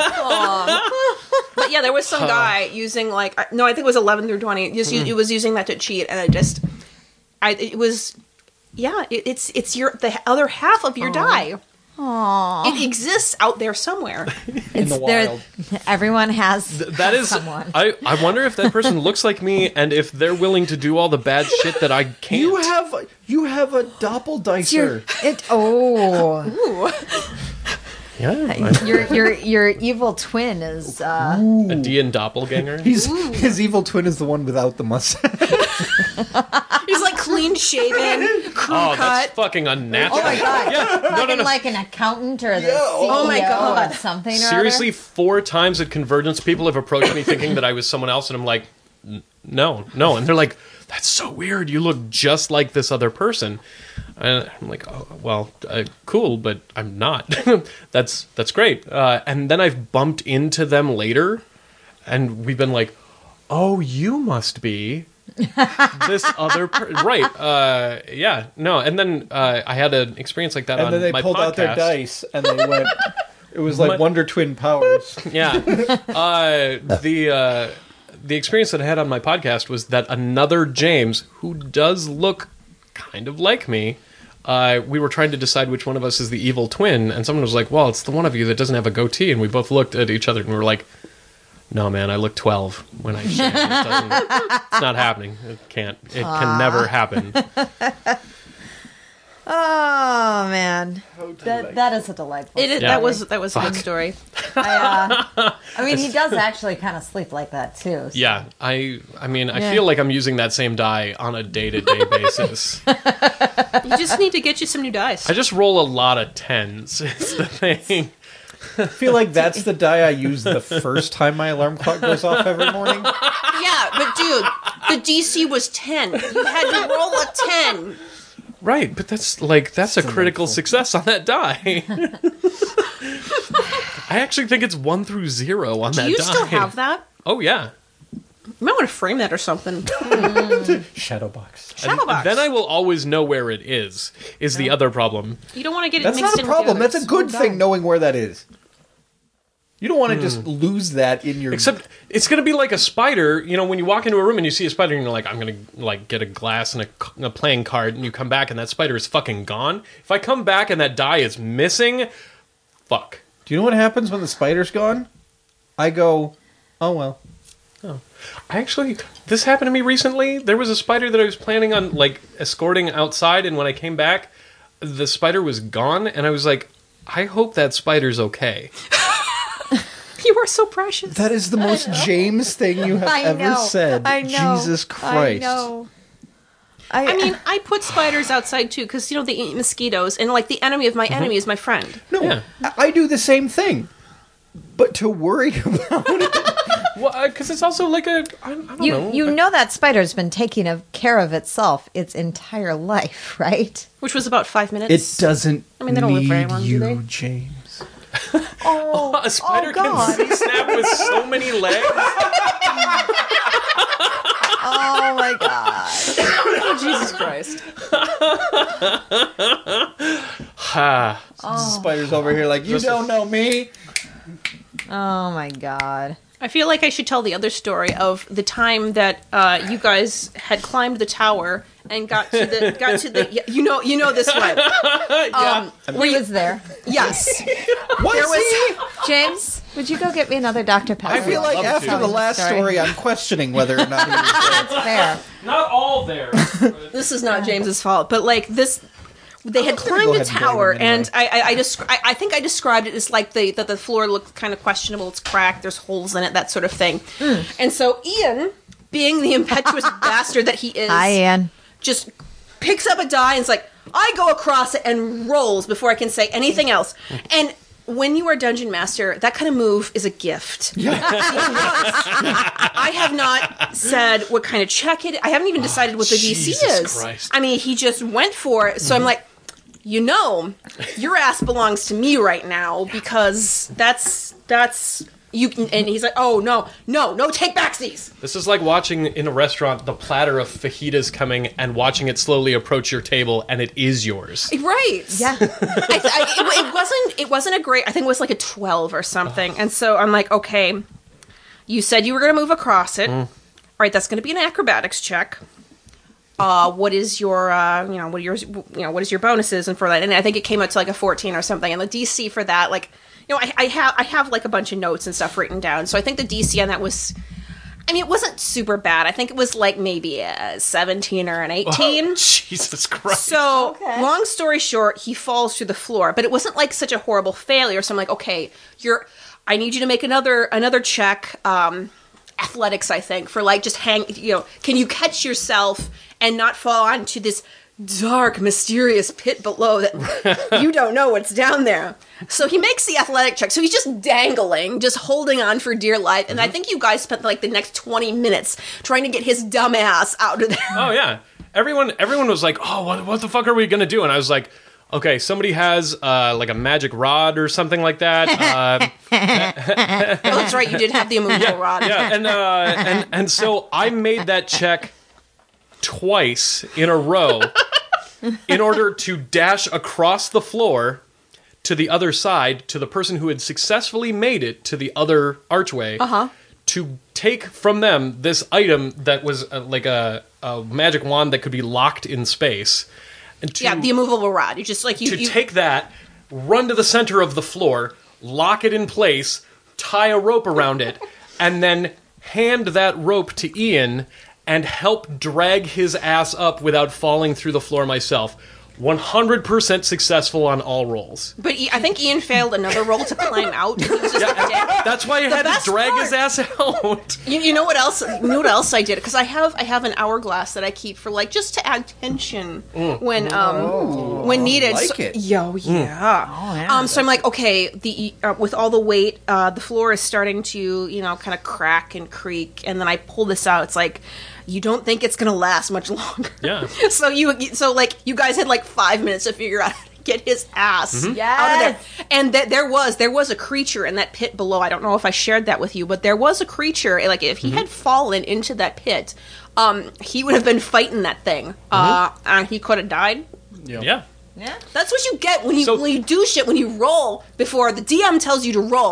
But yeah, there was some guy using like I- no, I think it was eleven through twenty. Just it was using that to cheat, and I just, I it was, yeah, it, it's it's your the other half of your die. Aww. It exists out there somewhere. In the There- wild. everyone has That is, someone. I, I wonder if that person looks like me and if they're willing to do all the bad shit that I can't. You have you have a doppeldicer. Your, it oh Ooh. yeah, your your your evil twin is uh a Dian doppelganger. He's his evil twin is the one without the mustache. He's like clean shaven, crew Oh, that's cut. fucking unnatural. oh my god Yeah, no, no, fucking no. like an accountant or the Yeah, C E O oh my God. of something or Seriously, four times at Convergence, people have approached me thinking that I was someone else, and I'm like, "N- no, no. And they're like, that's so weird. You look just like this other person. And I'm like, oh, well, uh, cool, but I'm not. that's that's great. Uh, and then I've bumped into them later, and we've been like, oh, you must be this other person. Right. Uh, yeah, no. And then uh, I had an experience like that And on then they my pulled podcast. out their dice and they went. It was like My- Wonder Twin powers. Yeah. Uh, the uh, the experience that I had on my podcast was that another James, who does look kind of like me, uh, we were trying to decide which one of us is the evil twin, and someone was like, well, it's the one of you that doesn't have a goatee, and we both looked at each other and we were like, no, man, I look twelve when I shave. It doesn't, it's not happening. It can't. It can never happen. Oh man, that that is a delightful. It is, Yeah. That was that was a Fuck. good story. I, uh, I mean, he does actually kind of sleep like that too. so- Yeah, I. I mean, I Yeah. feel like I'm using that same die on a day to day basis. You just need to get you some new dice. I just roll a lot of tens. It's the thing. I feel like that's the die I use the first time my alarm clock goes off every morning. Yeah, but dude, the D C was ten. You had to roll a ten. Right, but that's like that's a critical delightful. success on that die. I actually think it's one through zero on Do that you die. still have that? Oh yeah. You might want to frame that or something. Shadow box. Shadow box. Then I will always know where it is. Is the other problem? You don't want to get it That's mixed not a in with the problem. That's a others. good thing knowing where that is. You don't want to just lose that in your... Except it's going to be like a spider. You know, when you walk into a room and you see a spider and you're like, I'm going to like get a glass and a, a playing card, and you come back and that spider is fucking gone. If I come back and that die is missing, fuck. Do you know what happens when the spider's gone? I go, oh well. Oh. I actually, this happened to me recently. There was a spider that I was planning on like escorting outside, and when I came back, the spider was gone, and I was like, I hope that spider's okay. You are so precious. That is the most James thing you have I ever know. said. I know. Jesus Christ. I know. I, I mean, I put spiders outside too because you know they eat mosquitoes, and like the enemy of my enemy is my friend. No, Yeah. I, I do the same thing. But to worry about it... Well, because it's also like a, I, I don't you know. you know that spider's been taking of care of itself its entire life, right? Which was about five minutes. It doesn't I mean, they don't live need very long, do you, they? James. Oh, A spider oh God. can snap with so many legs. Oh my God. Oh, Jesus Christ. Ha. Spider's over here like, you Just- don't know me. Oh my God. I feel like I should tell the other story of the time that uh, you guys had climbed the tower and got to the got to the you know you know this one. Um, He was there. yes, Was there was. he? James, would you go get me another Doctor Pepper? I feel like love after to. the last Sorry. story, I'm questioning whether or not he was there. Fair. Not all there. This is not James's fault, but like this. They had was gonna climbed go the ahead and blame tower, him anyway. and I, I, I, descri- I, I think I described it as like the that the floor looked kind of questionable. It's cracked. There's holes in it. That sort of thing. And so Ian, being the impetuous bastard that he is, Hi, Ann. just picks up a die and is like, I go across it and rolls before I can say anything else. And when you are Dungeon Master, that kind of move is a gift. Because I have not said what kind of check it. I haven't even decided what the D C Jesus is. Christ. I mean, he just went for it. So I'm like, you know, your ass belongs to me right now because that's that's you. Can, and he's like, oh no, no, no, take backsies. This is like watching in a restaurant the platter of fajitas coming and watching it slowly approach your table, and it is yours. Right. Yeah. I, I, it, it wasn't. It wasn't a great. I think it was like a twelve or something. And so I'm like, okay, you said you were going to move across it. All right, that's going to be an acrobatics check. Uh, what is your, uh, you know, what are yours, you know, what is your bonuses and for that? And I think it came out to like a fourteen or something. And the D C for that, like, you know, I, I have I have like a bunch of notes and stuff written down. So I think the D C on that was. I mean, it wasn't super bad. I think it was like maybe a seventeen or an eighteen. Jesus Christ. So, Okay. long story short, he falls through the floor, but it wasn't like such a horrible failure. So I'm like, okay, you're. I need you to make another another check, um, athletics, I think, for like just hang. You know, can you catch yourself and not fall onto this dark, mysterious pit below that you don't know what's down there? So he makes the athletic check. So he's just dangling, just holding on for dear life. And I think you guys spent like the next twenty minutes trying to get his dumb ass out of there. Oh yeah, everyone everyone was like, "Oh, what what the fuck are we gonna do?" And I was like, "Okay, somebody has uh, like a magic rod or something like that." Uh, Oh, that's right. You did have the immovable rod. yeah, and uh, and and so I made that check twice in a row in order to dash across the floor to the other side to the person who had successfully made it to the other archway. Uh-huh. To take from them this item that was uh, like a, a magic wand that could be locked in space. And to, Yeah, the immovable rod. You just like you. to you take that, run to the center of the floor, lock it in place, tie a rope around it, and then hand that rope to Ian and help drag his ass up without falling through the floor myself. one hundred percent successful on all rolls. but I I think Ian failed another roll to climb out. He was just dead. That's why I had best to drag part- his ass out. You, you know what else? You know what else I did? Because I have I have an hourglass that I keep for like just to add tension when um when needed. like so, it. Yo, yeah. yeah. Um, so I'm like, okay, the uh, with all the weight, uh, the floor is starting to you know kind of crack and creak, and then I pull this out. It's like. You don't think it's gonna last much longer. Yeah. So you, so like you guys had like five minutes to figure out how to get his ass out of there. Yes. And th- there was there was a creature in that pit below. I don't know if I shared that with you, but there was a creature. Like if he had fallen into that pit, um, he would have been fighting that thing. Uh, and he could have died. Yeah. Yeah. That's what you get when you So- when you do shit when you roll before the D M tells you to roll.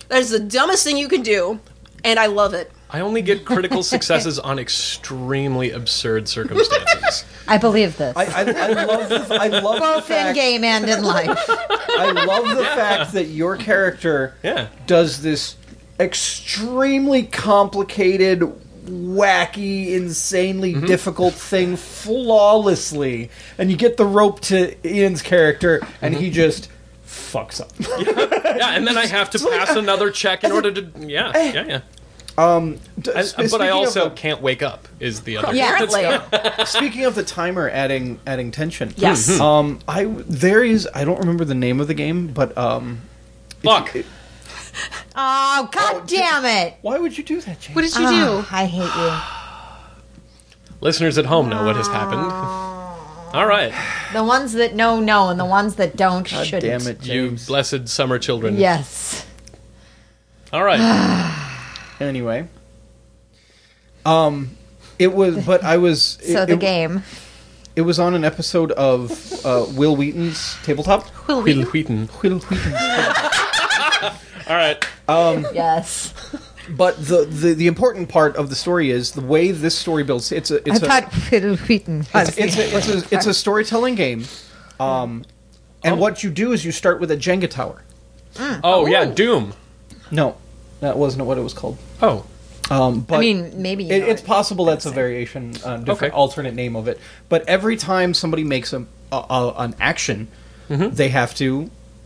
That is the dumbest thing you can do, and I love it. I only get critical successes on extremely absurd circumstances. I believe this. I, I, I love the, I love the Both in fact, game and in life. I love the fact that your character Yeah. does this extremely complicated, wacky, insanely Mm-hmm. difficult thing flawlessly, and you get the rope to Ian's character, and Mm-hmm. he just fucks up. Yeah, and then I have to pass another check in order to. Yeah, yeah, yeah. Um, d- And- sp- but I speaking of also the- can't wake up. Is the other. Yeah. Apparently. Speaking of the timer adding adding tension, Yes. Mm-hmm. Um, I there is I don't remember the name of the game, but um, if Fuck. you- it- Oh, god damn it! why would you do that, James? What did you Oh, do? I hate you. Listeners at home know what has happened. All right, The ones that know, know, and the ones that don't God shouldn't. damn it, you James. blessed summer children. Yes. All right. Anyway, um, it was, but I was. It, So the it, game. It was on an episode of uh, Will Wheaton's Tabletop. Will Will we? Wheaton. Will Wheaton's. All right. Yes. But the, the the important part of the story is the way this story builds. It's a I it's a thought Fiddle Wheaton was it's, it's, a, it's a it's a storytelling game. Um, and Oh. what you do is you start with a Jenga tower. Oh, yeah, Doom. No, that wasn't what it was called. Oh, Um, but I mean, maybe you it, know it's it. possible that's a variation, uh, different Okay. alternate name of it. But every time somebody makes a, a, a an action, Mm-hmm. they have to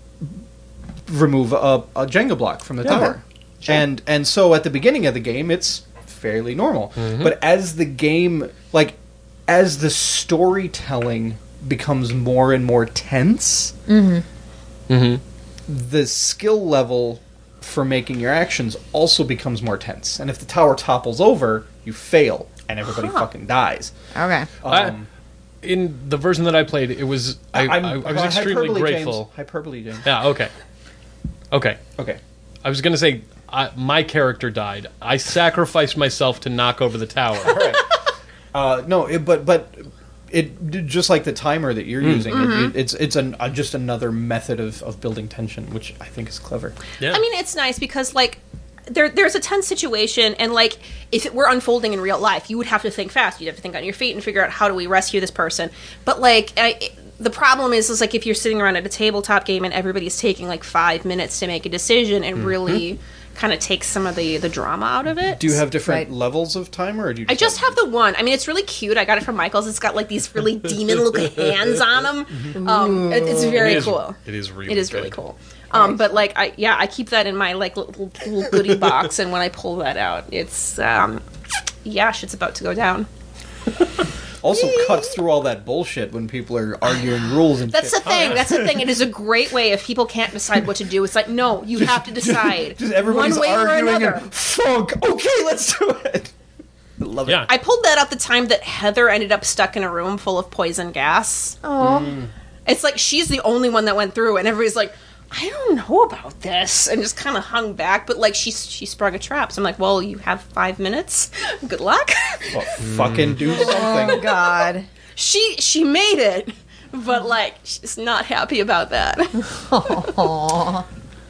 remove a, a Jenga block from the Yeah. tower. And and so at the beginning of the game, it's fairly normal. Mm-hmm. But as the game, like as the storytelling becomes more and more tense, Mm-hmm. the skill level for making your actions also becomes more tense. And if the tower topples over, you fail, and everybody fucking dies. Okay. I- Um, in the version that I played, it was I, I, I was uh, extremely hyperbole, grateful. James. Hyperbole, James. Yeah. Okay. Okay. Okay. I was gonna say I, my character died. I sacrificed myself to knock over the tower. All right. Uh, no, it, but but it just like the timer that you're Mm. using, it, it, it's it's an, uh, just another method of, of building tension, which I think is clever. Yeah. I mean, it's nice because, like, there there's a tense situation, and, like, if it were unfolding in real life, you would have to think fast. You'd have to think on your feet and figure out how do we rescue this person. But, like, I, the problem is, is, like, if you're sitting around at a tabletop game and everybody's taking, like, five minutes to make a decision, it really kind of takes some of the, the drama out of it. Do you have different Right. levels of timer, or do you? I just have the one. I mean, it's really cute. I got it from Michael's. It's got, like, these really demon-looking hands on them. Um, it, it's very It is- cool. it is really It is good. really cool. Um, but like, I yeah, I keep that in my like little, little goodie box, and when I pull that out, it's um, yeah, shit's about to go down. also cuts through all that bullshit when people are arguing rules and That's the shit. thing. That's the thing. It is a great way if people can't decide what to do. It's like, no, you have to decide Just everybody's one way or arguing another. and fuck. Okay, let's do it. I love yeah. it. I pulled that out the time that Heather ended up stuck in a room full of poison gas. Oh. It's like she's the only one that went through, and everybody's like, I don't know about this, and just kind of hung back. But like, she she sprung a trap. So I'm like, well, you have five minutes. Good luck. Well, fucking do Oh something. God. she she made it, but like, she's not happy about that. Aw.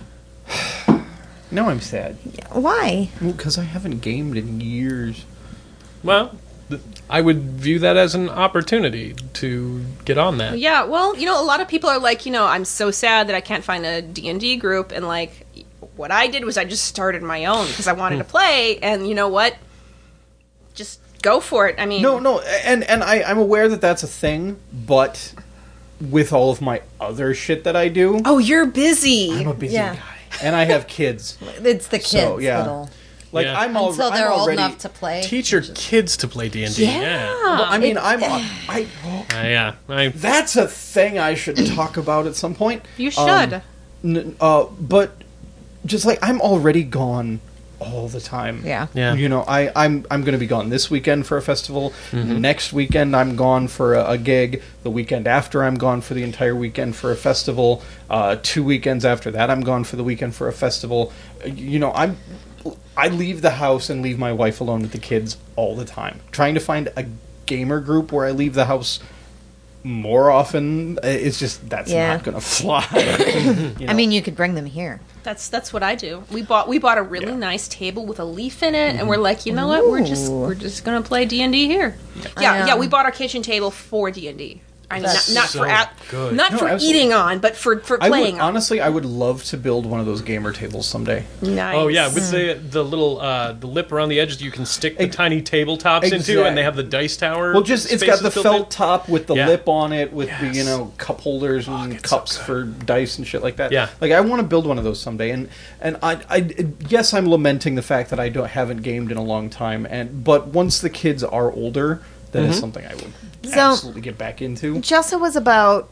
Now I'm sad Why? because I haven't gamed in years. Well, th- I would view that as an opportunity to get on that. Yeah, well, you know, a lot of people are like, you know, I'm so sad that I can't find a D and D group, and like, what I did was I just started my own because I wanted to play, and you know what? Just go for it. I mean, No, no, and and I, I'm aware that that's a thing, but with all of my other shit that I do, oh, you're busy. I'm a busy Yeah. guy, and I have kids. It's the kids. So, yeah. Little. Like Yeah. I'm, al- Until I'm they're old already. enough to play. Teach your kids to play D and D. Yeah. Well, I mean, It- I'm. I. Uh, yeah. I, That's a thing I should talk about at some point. You should. Um, N- uh, but just like I'm already gone all the time. Yeah. Yeah. You know, I, I'm I'm going to be gone this weekend for a festival. Mm-hmm. Next weekend I'm gone for a, a gig. The weekend after I'm gone for the entire weekend for a festival. Uh, two weekends after that I'm gone for the weekend for a festival. Uh, You know, I'm I leave the house and leave my wife alone with the kids all the time. Trying to find a gamer group where I leave the house more often. It's just that's Yeah. not going to fly. You know? I mean, you could bring them here. That's that's what I do. We bought we bought a really Yeah. nice table with a leaf in it, and we're like, you know what? We're just Ooh. we're just gonna play D and D here. Yeah, I, yeah. um, We bought our kitchen table for D and D. I mean, not, That's not so for at, good. not No, for absolutely. eating on, but for for I playing would, on. honestly, I would love to build one of those gamer tables someday. Nice. Oh yeah, with the the little uh, the lip around the edges, you can stick the Ex- tiny tabletops into, Exact- and they have the dice tower. Well, just it's got the spaces built felt in. top with the Yeah. lip on it, with the Yes. you know cup holders and it's so cups good. for dice and shit like that. Yeah. like I want to build one of those someday. And and I, I yes, I'm lamenting the fact that I don't haven't gamed in a long time. And but once the kids are older, that is Mm-hmm. something I would So- absolutely get back into. Jessa was about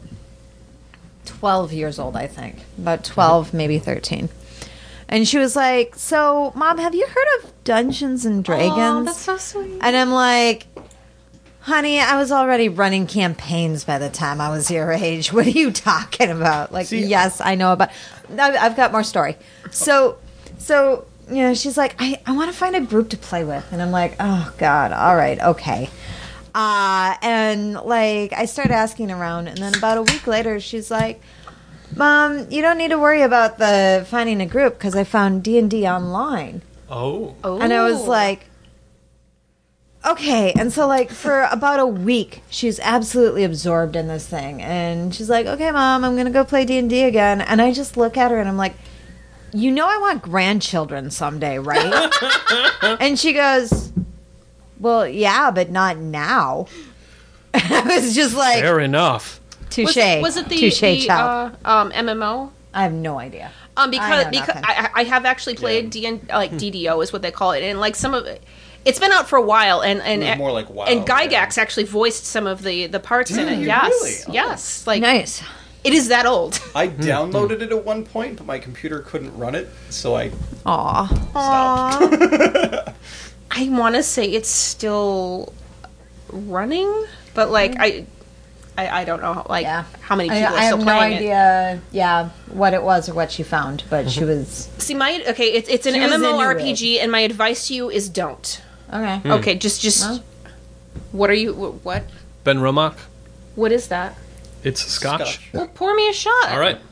twelve years old, I think. About twelve, maybe thirteen. And she was like, so, Mom, have you heard of Dungeons and Dragons? Oh, that's so sweet. And I'm like, honey, I was already running campaigns by the time I was your age. What are you talking about? Like, See- yes, I know about. I've, I've got more story. So, so you know, she's like, I, I want to find a group to play with, and I'm like, oh God, all right, okay. Uh, and like, I started asking around, and then about a week later, she's like, Mom, you don't need to worry about the finding a group because I found D and D online. Oh, Oh. And I was like, okay. And so, like, for about a week, she's absolutely absorbed in this thing. And she's like, okay, Mom, I'm going to go play D and D again. And I just look at her and I'm like, you know I want grandchildren someday, right? And she goes, well, yeah, but not now. I was just like, fair enough. touche. was, was it the, touche, the child. uh, um, M M O? I have no idea. Um, I because know because nothing. I, I have actually played D and like D D O is what they call it, and like some of it, it's been out for a while, and and It was more like WoW, and Gygax yeah. actually voiced some of the the parts in it. Did Yes, really? Oh. yes, like Nice. it is that old. I downloaded it at one point, but my computer couldn't run it, so I Aw. stopped. I want to say it's still running, but like I, I, I don't know like Yeah. how many I, people I are still have no playing it. idea, yeah, what it was or what she found, but she was See, my okay, it's it's an She was MMORPG, and my advice to you is don't. okay. Okay, just just Well. what are you wh- what Ben Romack, what is that? it's Scotch. Scotch. Well, pour me a shot. All right.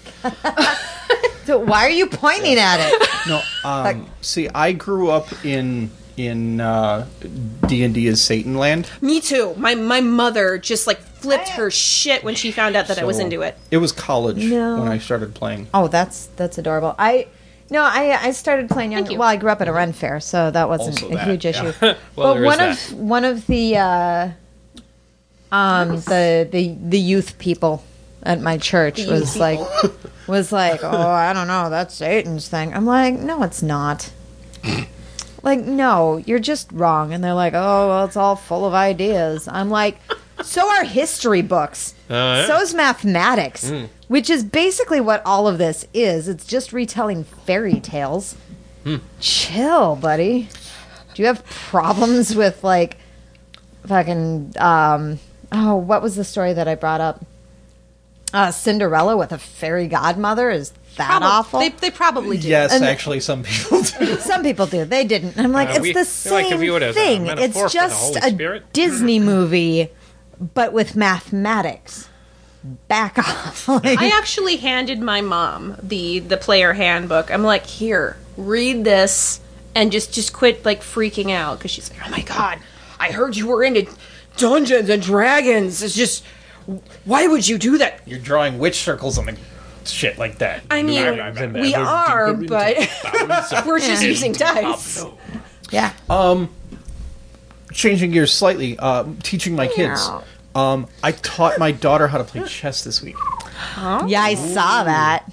So why are you pointing at it? No, um, see, I grew up in in uh, D and D as Satan Land. Me too. My my mother just like flipped her shit when she found out that I was So, into it. It was college No. when I started playing. Oh, that's that's adorable. I no, I I started playing young. Thank you. Well, I grew up at a Ren fair, so that wasn't Also a that, huge yeah. issue. Well, but there is one that. of one of the uh, um the the the youth people at my church The was youth like was like, oh, I don't know, that's Satan's thing. I'm like, no, it's not. Like, no, you're just wrong. And they're like, oh, well, it's all full of ideas. I'm like, so are history books. Uh, yeah. So is mathematics, which is basically what all of this is. It's just retelling fairy tales. Chill, buddy. Do you have problems with, like, fucking, um, oh, what was the story that I brought up? Uh, Cinderella with a fairy godmother? Is that Prob- awful? They, they probably do. Yes, And- actually, some people do. Some people do. They didn't. I'm like, Uh, it's we- the we like to same view it as a thing. metaphor It's for the just Holy a Spirit. Disney movie, but with mathematics. Back off. Like, I actually handed my mom the the player handbook. I'm like, here, read this, and just just quit like freaking out because she's like, oh my god, I heard you were into Dungeons and Dragons. It's just, why would you do that? You're drawing witch circles on the shit like that. I mean, we are, but we're just Yeah. using dice. yeah. Changing gears slightly, uh, teaching my kids. Yeah. Um, I taught my daughter how to play chess this week. Yeah, I saw that.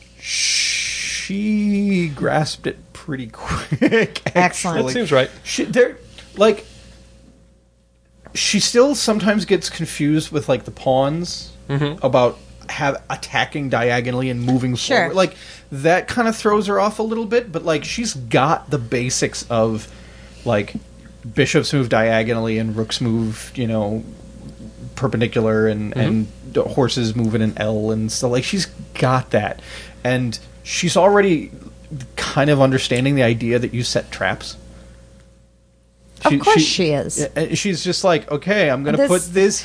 She grasped it pretty quick. Excellent. actually. That seems right. She, they're like, she still sometimes gets confused with like the pawns about have attacking diagonally and moving Sure. forward. Like that kind of throws her off a little bit. But like she's got the basics of like bishops move diagonally and rooks move, you know, perpendicular, and and the horses move in an L and stuff. Like she's got that, and she's already kind of understanding the idea that you set traps. Of course she is. Yeah, and she's just like, okay, I'm going to This- put this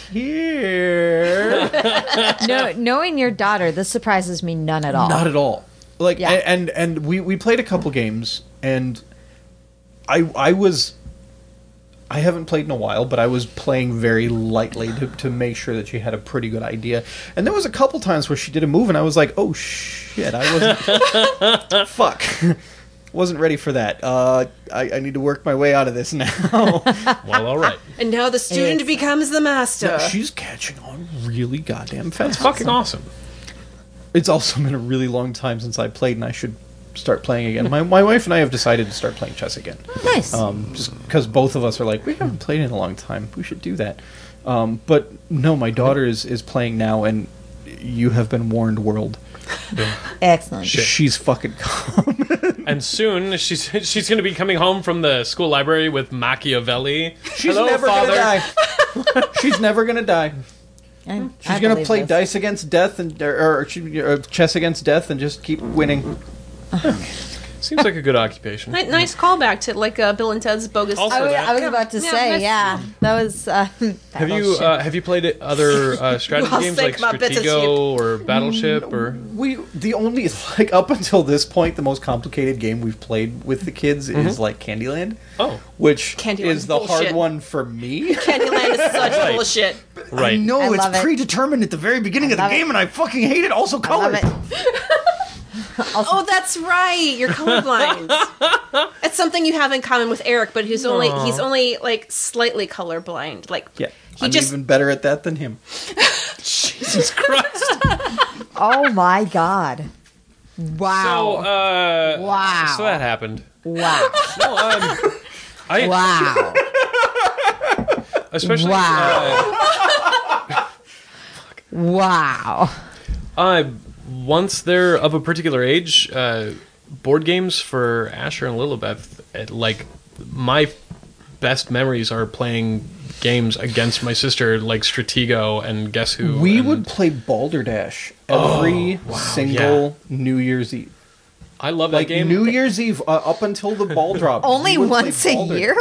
here. No, knowing your daughter, this surprises me none at all. Not at all. Like, Yeah. and, and and we we played a couple games, and I I was. I haven't played in a while, but I was playing very lightly to, to make sure that she had a pretty good idea. And there was a couple times where she did a move, and I was like, "Oh shit, I wasn't fuck, wasn't ready for that. Uh, I, I need to work my way out of this now." Well, all right. And now the student It's- becomes the master. She's catching on really goddamn fast. Fucking awesome. It's also been a really long time since I played, and I should start playing again. My my wife and I have decided to start playing chess again. Nice. Um, just because both of us are like, we haven't played in a long time. We should do that. Um, but no, my daughter is, is playing now, and you have been warned, world. Excellent. Shit. She's fucking calm. And soon she's she's going to be coming home from the school library with Machiavelli. She's Hello, never father. gonna die. She's never gonna die. I- She's I gonna believe play this. dice against death and or, or, she- or chess against death and just keep winning. Seems like a good occupation. Ni- nice callback to like uh, Bill and Ted's Bogus. Also I was, that. I was about to Yeah, say, nice. yeah, that was. Uh, Have you uh, have you played it- other uh, strategy Well, games think like about bits of Stratego or Battleship or? We the only like up until this point, the most complicated game we've played with the kids is like Candyland, Oh, which Candyland's is the hard bullshit. one for me. Candyland is such Right. bullshit. right. I know I it's love it. predetermined at the very beginning of the love game, it. and I fucking hate it. Also, I love colored. it. Oh, that's right. You're colorblind. It's something you have in common with Eric, but who's only Aw. he's only like slightly colorblind. Like Yeah, he I'm just even better at that than him. Jesus Christ. Oh my god! So, Wow! uh, Wow. So that happened. wow! No, um, I Wow! especially Wow. Wow! uh, uh, once they're of a particular age, uh, board games for Asher and Lilibeth, uh, like my best memories are playing games against my sister, like Stratego and Guess Who. We and would play Balderdash every single New Year's Eve. I love that Like game. New Year's Eve uh, up until the ball drop. Only we would play once a Balder- year?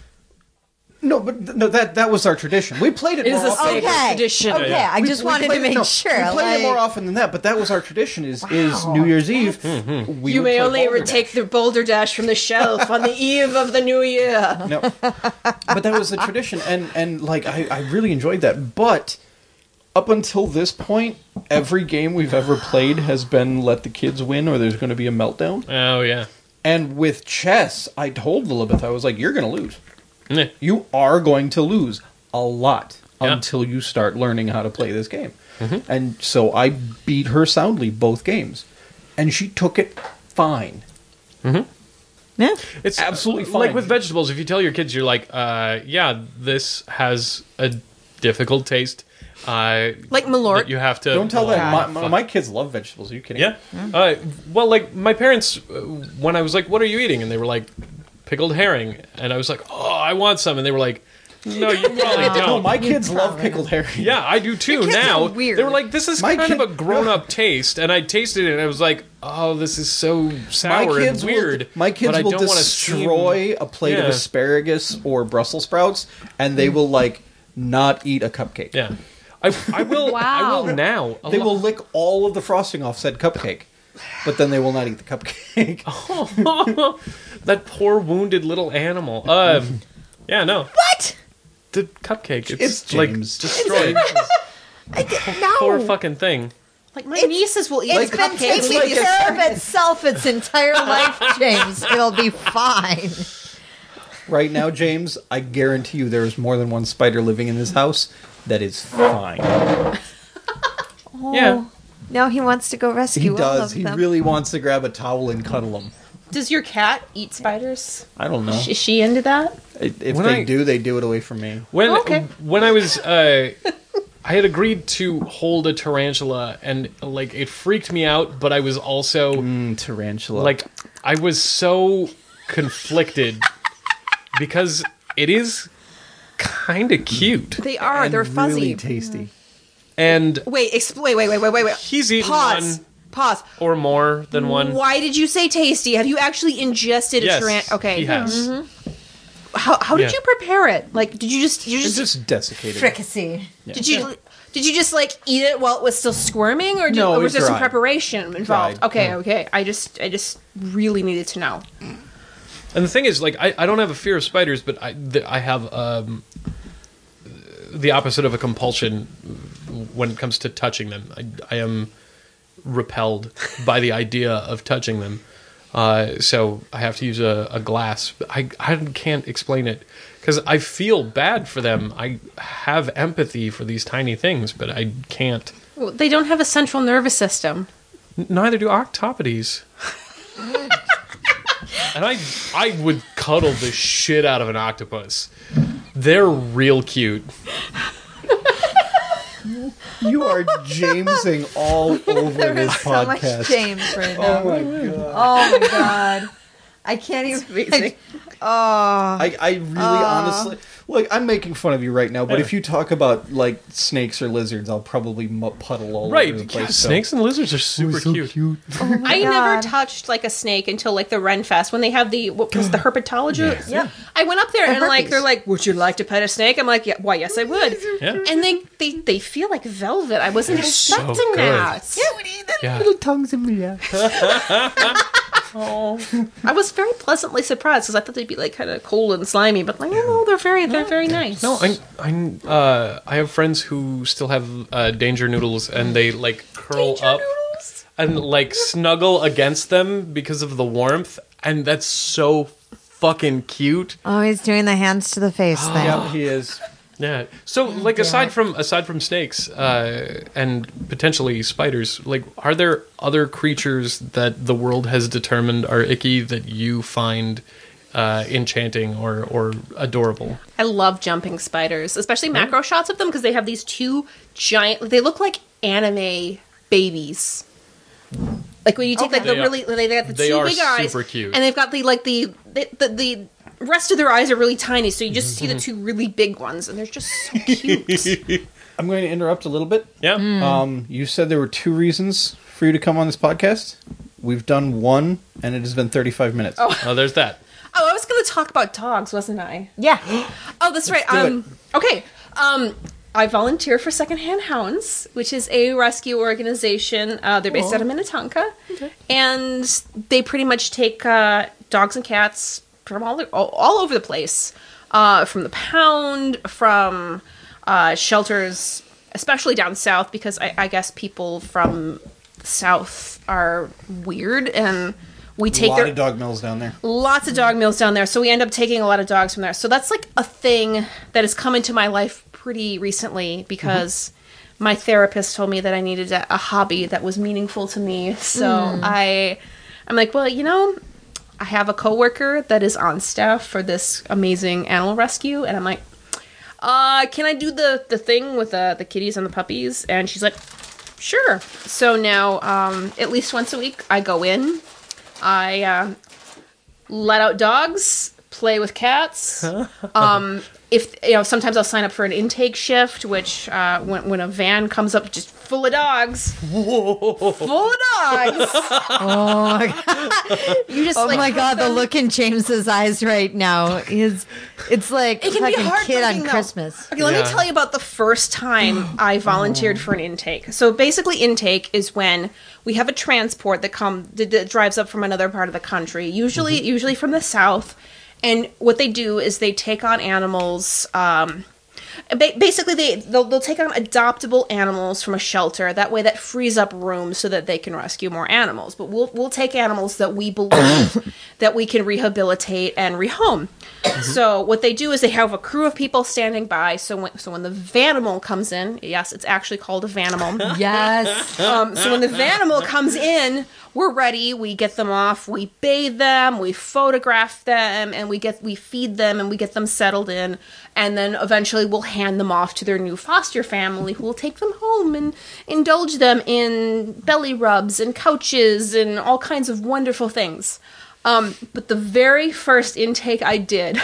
No, but th- no, that that was our tradition. We played it. It is more a often. sacred Okay. tradition. Okay, yeah. I We- just we wanted to played it- make no, sure. We played like, it more often than that, but that was our tradition. Is is Wow. New Year's Eve? Mm-hmm. We You would may play only Balderdash. take the Boulder Dash from the shelf on the eve of the new year. No, but that was the tradition, and and like I, I really enjoyed that. But up until this point, every game we've ever played has been let the kids win, or there's going to be a meltdown. Oh yeah. And with chess, I told Lilibeth, I was like, "You're going to lose. Meh. You are going to lose a lot Yeah. until you start learning how to play this game." And so I beat her soundly both games, and she took it fine. Yeah. It's Absolutely uh, fine. Like with vegetables, if you tell your kids, you're like, uh, yeah, this has a difficult taste. Uh, Like Malort. that you have to. Don't tell them. Oh, My, my, fuck. my kids love vegetables. Are you kidding? Yeah. Uh, well, like my parents, uh, when I was like, "What are you eating?" and they were like, "Pickled herring," and I was like, "Oh, I want some," and they were like, "No, you probably don't." No, my kids love probably pickled herring. Yeah, I do too. kids Now are weird. they were like, "This is My kind kid- of a grown-up taste," and I tasted it, and I was like, "Oh, this is so My sour kids and weird." Will, my kids but I will don't wanna seem- destroy a plate of Yeah. asparagus or Brussels sprouts, and they will like not eat a cupcake. Yeah, I, I will. I Wow. will now. A They lo- will lick all of the frosting off said cupcake, but then they will not eat the cupcake. That poor wounded little animal. Um, yeah, no, What? the cupcake. It's, It's like James. destroyed. I did, no. Poor fucking thing. Like my nieces will eat It's the been cupcakes. taking like a- care of itself its entire life, James. It'll be fine. Right now, James, I guarantee you there is more than one spider living in this house. That is fine. Yeah. Now he wants to go rescue He all does. of He them. really wants to grab a towel and cuddle them. Does your cat eat spiders? I don't know. Is she into that? If When they I- do, they do it away from me. When Okay. when I was uh, I had agreed to hold a tarantula, and like it freaked me out, but I was also Mm, tarantula. like I was so conflicted because it is kind of cute, They are. And They're fuzzy. Really tasty. and Wait, expl- wait, wait, wait, wait, wait, wait. he's eaten Pause. one Pause. or more than one. Why did you say tasty? Have you actually ingested Yes, a tarant? Okay. he has. how how did Yeah. you prepare it? Like, did you just you It's just, just desiccated. Fricassee. did you did you just like eat it while it was still squirming, or, did, No, or it was there some dried. preparation involved? Dried. Okay, okay. I just I just really needed to know. And the thing is, like, I, I don't have a fear of spiders, but I th- I have um, the opposite of a compulsion when it comes to touching them. I, I am repelled by the idea of touching them. Uh, so I have to use a, a glass. I, I can't explain it because I feel bad for them. I have empathy for these tiny things, but I can't. Well, they don't have a central nervous system. N- Neither do octopodes. And I, I would cuddle the shit out of an octopus. They're real cute. You are Jamesing all over There this is so much podcast. James right now. Oh my god. Oh my god. I can't even. Amazing. Oh. I, I really honestly look. I'm making fun of you right now, but Yeah. if you talk about like snakes or lizards, I'll probably mu- puddle all Right. over the Yeah, place. so- snakes and lizards are super Oh, so cute. I God. never touched like a snake until like the Ren Fest when they have the what was the herpetologist. Yeah. I went up there The and like herpes. they're like, "Would you like to pet a snake?" I'm like, "Yeah, why? Yes, I would." Yeah. And they they they feel like velvet. I wasn't They're so expecting good. that. Yeah. Little tongues in me. I was very pleasantly surprised because I thought they'd be like kind of cold and slimy, but like, oh no, they're very they're very nice. No, I I uh, I have friends who still have uh, danger noodles, and they like curl Danger up noodles? and like snuggle against them because of the warmth, and that's so fucking cute. Oh, he's doing the hands to the face thing. Yeah, he is. Yeah. So, like, aside from aside from snakes uh, and potentially spiders, like, are there other creatures that the world has determined are icky that you find uh, enchanting or or adorable? I love jumping spiders, especially macro shots of them because they have these two giant. They look like anime babies. Like when you take like They the are- really, they got the they two are big eyes, super cute. and they've got the like the the, the the rest of their eyes are really tiny, so you just see Mm-hmm. the two really big ones, and they're just so cute. I'm going to interrupt a little bit. Yeah. Um, you said there were two reasons for you to come on this podcast. We've done one, and it has been thirty-five minutes. Oh, there's that. Oh, I was going to talk about dogs, wasn't I? Yeah. Oh, that's right. do Um, okay. Um, I volunteer for Secondhand Hounds, which is a rescue organization. Uh, they're based out of Minnetonka, and they pretty much take uh, dogs and cats from all all, all over the place, uh, from the pound, from uh, shelters, especially down south, because I, I guess people from the south are weird and. We a take lot their of dog mills down there. lots of dog meals down there, so we end up taking a lot of dogs from there. So that's like a thing that has come into my life pretty recently because my therapist told me that I needed a, a hobby that was meaningful to me. So I, I'm like, well, you know, I have a coworker that is on staff for this amazing animal rescue, and I'm like, uh, can I do the the thing with the the kitties and the puppies? And she's like, sure. So now, um, at least once a week, I go in. I uh, let out dogs, play with cats. Um, if you know, sometimes I'll sign up for an intake shift, which uh, when when a van comes up just full of dogs, full of dogs. Oh my god. You just Oh like, my put god, the them- look in James's eyes right now is it's like It can be fucking kid heartbreaking, on though. Christmas. Okay, let Yeah. me tell you about the first time I volunteered for an intake. So basically, intake is when we have a transport that come that, that drives up from another part of the country, usually usually from the south. And what they do is they take on animals. Um, ba- basically, they they'll, they'll take on adoptable animals from a shelter. That way, that frees up room so that they can rescue more animals. But we'll we'll take animals that we believe that we can rehabilitate and rehome. So what they do is they have a crew of people standing by. So when so when the Vanimal comes in, yes, it's actually called a Vanimal. Yes. Um, so when the Vanimal comes in, we're ready. We get them off. We bathe them. We photograph them, and we get we feed them, and we get them settled in. And then eventually, we'll hand them off to their new foster family, who will take them home and indulge them in belly rubs and couches and all kinds of wonderful things. Um, but the very first intake I did,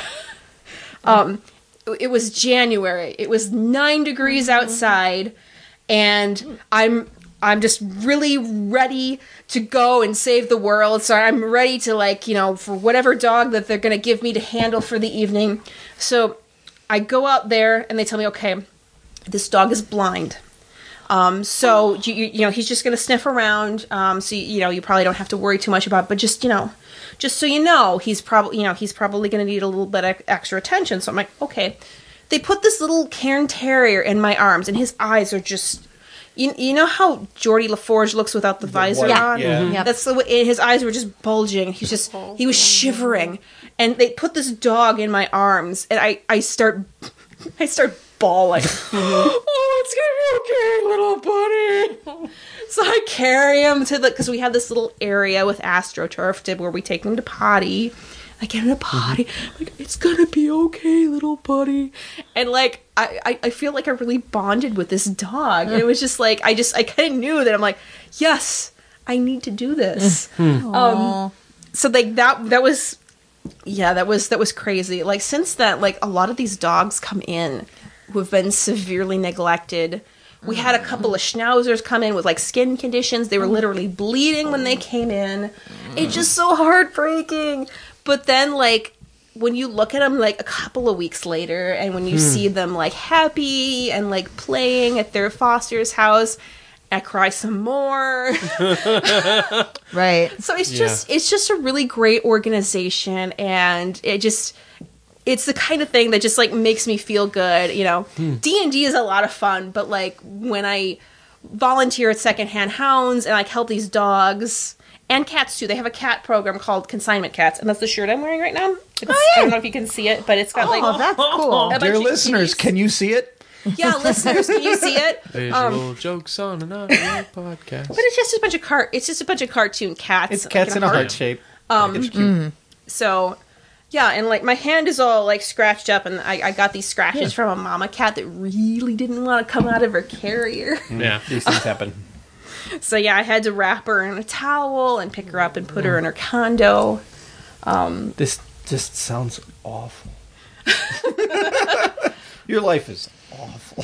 um, it was January. It was nine degrees outside, and I'm. I'm just really ready to go and save the world. So I'm ready to, like, you know, for whatever dog that they're going to give me to handle for the evening. So I go out there and they tell me, okay, this dog is blind. Um, so, you, you, you know, he's just going to sniff around. Um, so, you, you know, you probably don't have to worry too much about it. But just, you know, just so you know, he's probably, you know, he's probably going to need a little bit of extra attention. So I'm like, okay. They put this little Cairn Terrier in my arms and his eyes are just... You, you know how Geordie LaForge looks without the visor white- on? yeah. Mhm. Yep. That's the way, his eyes were just bulging. He was just, he was shivering. And they put this dog in my arms and I, I start, I start bawling. Oh, it's gonna be okay, little buddy. So I carry him to the, because we have this little area with AstroTurf to where we take him to potty. I get him to potty. Like, it's gonna be okay, little buddy. And like, I, I, I feel like I really bonded with this dog. And it was just like, I just, I kind of knew that I'm like, yes, I need to do this. um, so like that, that was, yeah, that was, that was crazy. Like since then, like a lot of these dogs come in who have been severely neglected. We had a couple of schnauzers come in with like skin conditions. They were literally bleeding when they came in. It's just so heartbreaking. But then like when you look at them like a couple of weeks later and when you see them like happy and like playing at their foster's house, I cry some more. Right. So it's Yeah. just it's just a really great organization and it just it's the kind of thing that just like makes me feel good, you know. D and D is a lot of fun, but like when I volunteer at Secondhand Hounds and like help these dogs and cats too. They have a cat program called Consignment Cats, and that's the shirt I'm wearing right now. It's, yeah. I don't know if you can see it, but it's got like Oh, that's cool. a bunch Dear of listeners, kitties. can you see it? Yeah, listeners, can you see it? Visual Um, jokes on an audio podcast. but it's just a bunch of cart. It's just a bunch of cartoon cats. It's like, cats in a heart. heart shape. Um, It's cute. So, yeah, and like my hand is all like scratched up, and I, I got these scratches from a mama cat that really didn't want to come out of her carrier. Yeah. These things happen. So yeah, I had to wrap her in a towel and pick her up and put her in her condo. This just sounds awful. Your life is awful.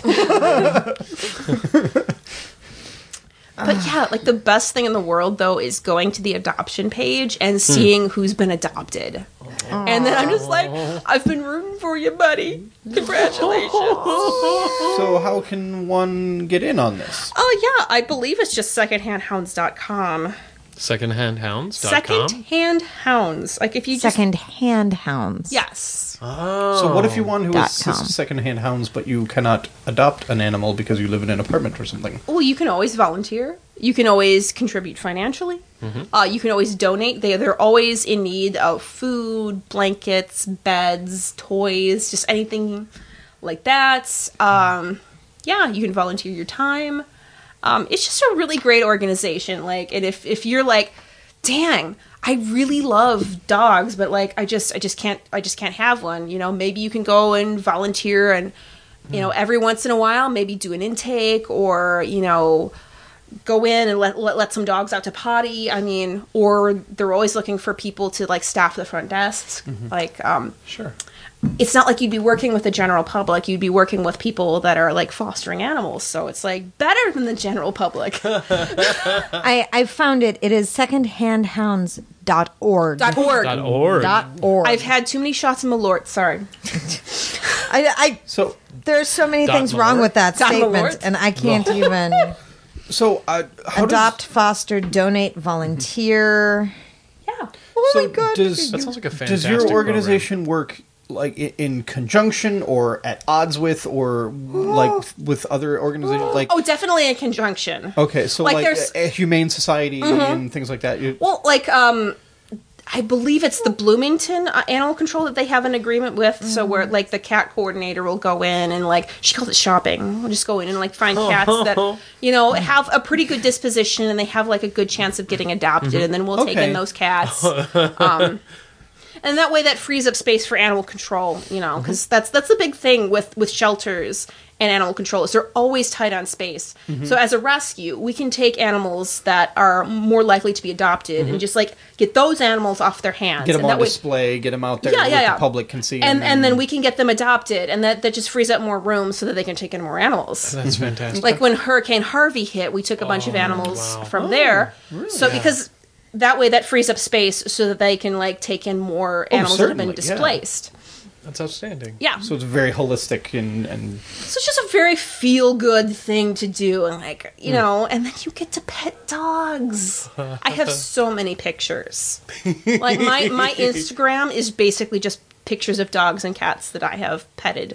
But yeah, like the best thing in the world though is going to the adoption page and seeing who's been adopted. And then I'm just like, I've been rooting for you, buddy. Congratulations. So how can one get in on this? Oh yeah, I believe it's just secondhand hounds dot com. secondhand hounds dot com. Secondhand Hounds. Like if you just Second hand hounds. yes. Oh. So what if you want who Dot is com. secondhand hounds, but you cannot adopt an animal because you live in an apartment or something? Well, you can always volunteer. You can always contribute financially. Uh, you can always donate. They they're always in need of food, blankets, beds, toys, just anything like that. Um, yeah, you can volunteer your time. Um, it's just a really great organization. Like, and if if you're like, dang, I really love dogs, but like I just I just can't I just can't have one. You know, maybe you can go and volunteer and you know every once in a while maybe do an intake or you know go in and let, let let some dogs out to potty. I mean, or they're always looking for people to like staff the front desks. Like, um, Sure. it's not like you'd be working with the general public. You'd be working with people that are like fostering animals. So it's like better than the general public. I, I found it. It is secondhand hounds dot org. Dot org. Dot org. Dot org. I've had too many shots of Malort. Sorry. I, I, So there's so many Dot things wrong Malort? with that Dot statement, Malort? and I can't even so uh, how adopt, foster, donate, volunteer. Yeah. Does, Oh so my god! does That sounds like a does fantastic your program. organization work like i- in conjunction or at odds with or like with other organizations? Like Oh, definitely in conjunction. okay, so like like, there's- a, a humane society and things like that. You, Well, like, um, I believe it's the Bloomington uh, Animal Control that they have an agreement with. So where like the cat coordinator will go in and like she calls it shopping. We'll just go in and like find cats that you know have a pretty good disposition and they have like a good chance of getting adopted, and then we'll take Okay. in those cats. Um, and that way that frees up space for animal control, you know, because that's that's the big thing with with shelters and animal control is they're always tight on space. Mm-hmm. So as a rescue, we can take animals that are more likely to be adopted mm-hmm. and just like get those animals off their hands. Get them and on that display, way, get them out there yeah, where yeah, yeah. the public can see and, them. And then we can get them adopted, and that, that just frees up more room so that they can take in more animals. That's fantastic. Like when Hurricane Harvey hit, we took a bunch oh, of animals wow. from oh, there. Really? So yeah. because that way that frees up space so that they can like take in more oh, animals that have been displaced. Yeah. That's outstanding. Yeah. So it's very holistic and, and... So it's just a very feel-good thing to do. And, like, you mm. know, and then you get to pet dogs. I have so many pictures. Like, my, my Instagram is basically just pictures of dogs and cats that I have petted.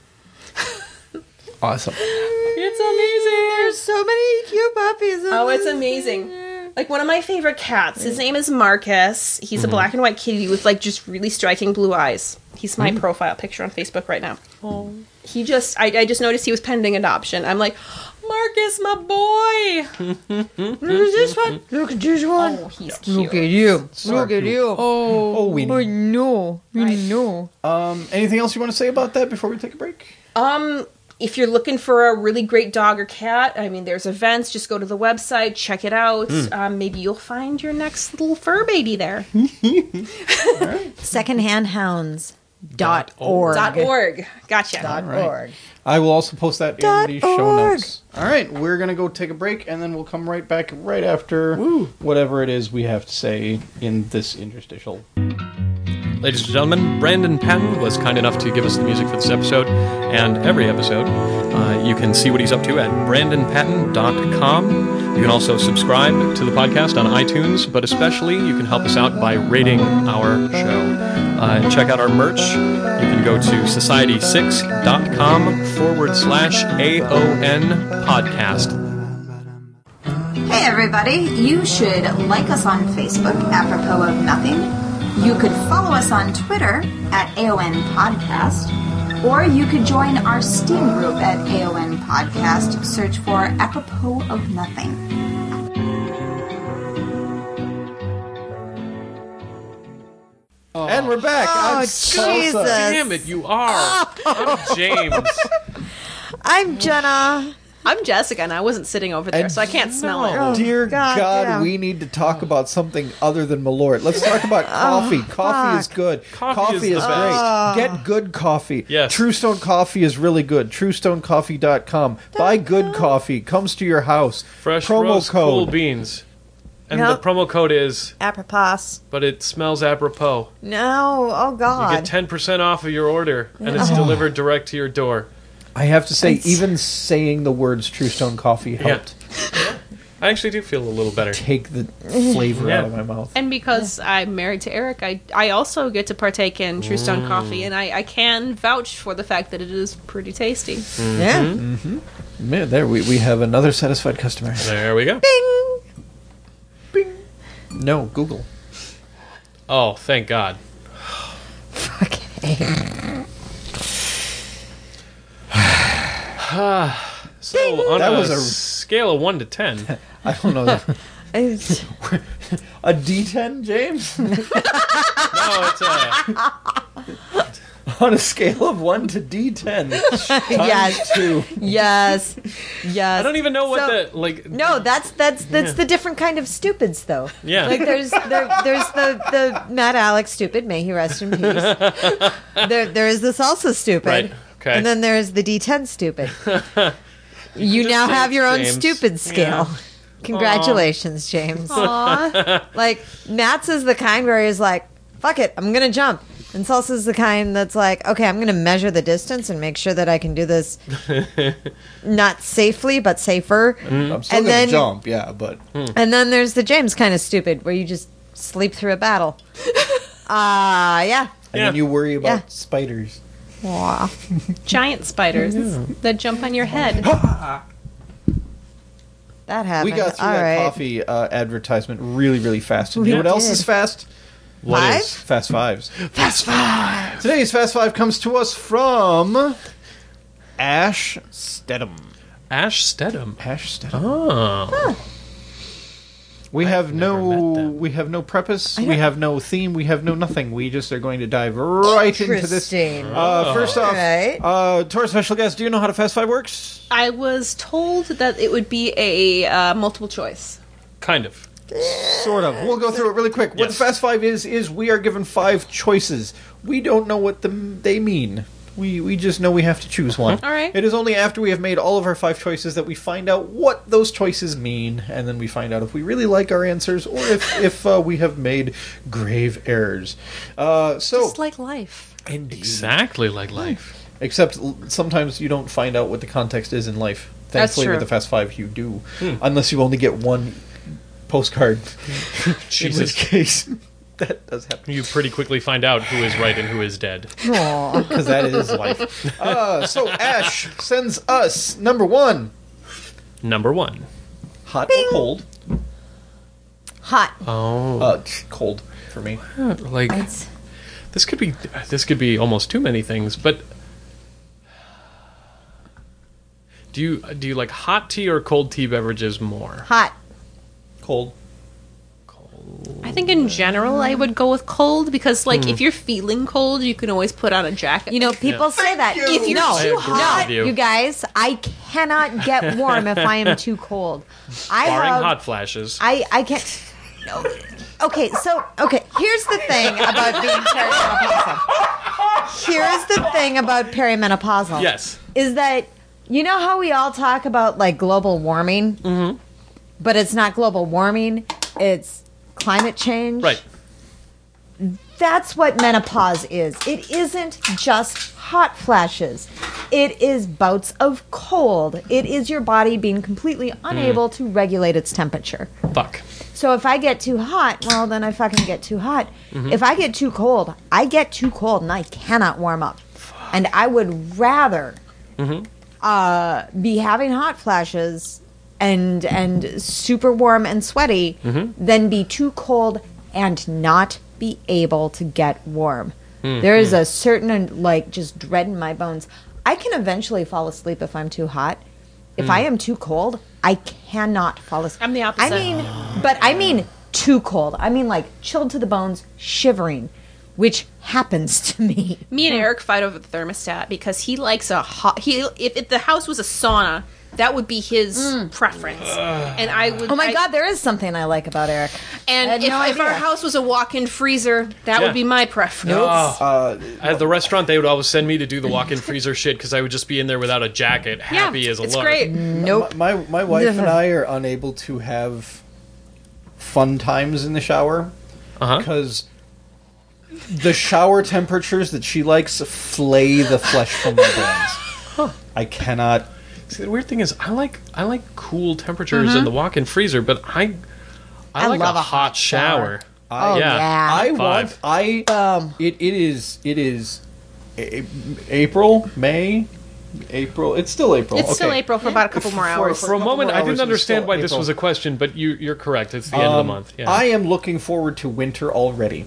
Awesome. It's amazing. There's so many cute puppies. Oh, it's amazing. Like, one of my favorite cats, his name is Marcus. He's mm-hmm. a black and white kitty with, like, just really striking blue eyes. He's my mm. profile picture on Facebook right now. Oh. He just, I, I just noticed he was pending adoption. I'm like, Marcus, my boy! Look at this one. Look at this one. Oh, he's cute. Look at you. So Look cute. at you. Oh, oh we I know. I right. know. Um, anything else you want to say about that before we take a break? Um... If you're looking for a really great dog or cat, I mean, there's events. Just go to the website, check it out. Mm. Um, maybe you'll find your next little fur baby there. Right. secondhandhounds dot org. Dot org. Gotcha. Dot right. org. I will also post that Dot in the show org. notes. All right, we're going to go take a break, and then we'll come right back right after Woo. whatever it is we have to say in this interstitial. Ladies and gentlemen, Brandon Patton was kind enough to give us the music for this episode and every episode. Uh, you can see what he's up to at brandon patton dot com. You can also subscribe to the podcast on iTunes, but especially you can help us out by rating our show. Uh, check out our merch. You can go to society six dot com forward slash A O N podcast. Hey everybody, you should like us on Facebook, apropos of nothing. You could follow us on Twitter at A O N Podcast, or you could join our Steam group at A O N Podcast. Search for Apropos of Nothing. Oh. And we're back. Oh, I'm Jesus. so Damn it, you are. I'm James. I'm Jenna. I'm Jessica, and I wasn't sitting over there, And so I can't smell it. Oh, Dear God, God, yeah. we need to talk about something other than Malort. Let's talk about coffee. Coffee fuck. is good. Coffee is the is best. great. Get good coffee. Yes. True Stone Coffee is really good. true stone coffee dot com. Buy good coffee. Comes to your house. Fresh Promo roast code. cool beans. And Yep. the promo code is, Apropos. but it smells apropos. No. Oh, You God. get ten percent off of your order, and it's delivered direct to your door. I have to say, It's- even saying the words True Stone Coffee helped I actually do feel a little better. take the flavor Yeah. out of my mouth. And because I'm married to Eric, I I also get to partake in True Stone Coffee, and I, I can vouch for the fact that it is pretty tasty. Yeah. Man, there we, we have another satisfied customer. There we go. Bing. Bing. No, Google. Oh, thank God. Okay. So, on That a, was a- scale of one to ten, I don't know. It's- A D ten, James? no, it's a On a scale of one to D ten. yes. Two. Yes. Yes. I don't even know what So- that like. No, that's that's that's Yeah. the different kind of stupids, though. Yeah. Like there's there, there's the the Matt Alex stupid, may he rest in peace. there there is the salsa stupid, Right, okay. and then there's the D ten stupid. You now say have it, your own James. stupid scale. Yeah. Congratulations, James. Aw. Like Matt's is the kind where he's like, "Fuck it, I'm gonna jump." And Salsa's the kind that's like, okay, I'm going to measure the distance and make sure that I can do this not safely, but safer. I'm still And going then- to jump, yeah, but... And then there's the James kind of stupid, where you just sleep through a battle. Ah, uh, yeah. And Yeah. then you worry about Yeah. spiders. Wow. Giant spiders that jump on your head. That happened. We got through All that right. coffee uh, advertisement really, really fast. And We you know what else did. is fast? What Five? is? Fast Fives. Fast Five. Today's Fast Five comes to us from Ash Stedham. Ash Stedham. Ash Stedham. Oh. We I've have never met no them. we have no preface, I we don't- have no theme, we have no nothing. We just are going to dive right into this. Interesting. Uh, first off, Right. uh, to our special guest, do you know how to Fast Five works? I was told that it would be a uh, multiple choice. Kind of. Sort of. We'll go through it really quick. What Yes. the Fast Five is is we are given five choices. We don't know what them they mean. We we just know we have to choose one. All right. It is only after we have made all of our five choices that we find out what those choices mean, and then we find out if we really like our answers or if if uh, we have made grave errors. Uh, so Just like life. Indeed. Exactly like life. Except l- sometimes you don't find out what the context is in life. That's Thankfully, true. with the Fast Five, you do, unless you only get one postcard. In which Jesus. case, that does happen. You pretty quickly find out who is right and who is dead. Aw. Because that is life. Uh, so Ash sends us number one: Number one. hot or cold. Hot. Oh. Uh, cold for me. like It's this could be this could be almost too many things, but do you do you like hot tea or cold tea beverages more? hot. Cold. I think in general I would go with cold because, like, if you're feeling cold, you can always put on a jacket. You know, people Yeah. say that. you. If you're I too agree hot, with you. you guys, I cannot get warm if I am too cold. I Barring have, hot flashes. I I can't. No. Okay, so okay, here's the thing about being perimenopausal. Here's the thing about perimenopausal. Yes. Is that you know how we all talk about like global warming, mm-hmm. but it's not global warming; it's climate change. Right. That's what menopause is. It isn't just hot flashes. It is bouts of cold. It is your body being completely unable to regulate its temperature. Fuck. So if I get too hot, well, then I fucking get too hot. If I get too cold, I get too cold and I cannot warm up. And I would rather uh, be having hot flashes and and super warm and sweaty than be too cold and not be able to get warm. There is a certain like just dread in my bones. I can eventually fall asleep if I'm too hot. If I am too cold, I cannot fall asleep. I'm the opposite. I mean, but I mean too cold. I mean like chilled to the bones, shivering, which happens to me. Me and Eric fight over the thermostat because he likes a hot. He if, if the house was a sauna, that would be his preference, and I would. Oh my I- god, there is something I like about Eric. I And had if, no if our idea. house was a walk-in freezer, that Yeah. would be my preference. Oh. At the restaurant, they would always send me to do the walk-in freezer shit because I would just be in there without a jacket, happy yeah, as a it's lark. great. Nope. My, my my wife and I are unable to have fun times in the shower Uh-huh. because the shower temperatures that she likes flay the flesh from my bones. I cannot. See, the weird thing is, I like I like cool temperatures in the walk-in freezer, but I I, I like love a a hot hot shower. shower. Oh yeah. yeah. I Five. want. I. Um, It it is it is a- April, May, April. It's still April. It's still Okay. April for about a couple more For- hours. for- For a couple moment, more I hours, didn't it's understand still why this April. was a question, but you you're correct. It's the end of the Um, month. Yeah. I am looking forward to winter already.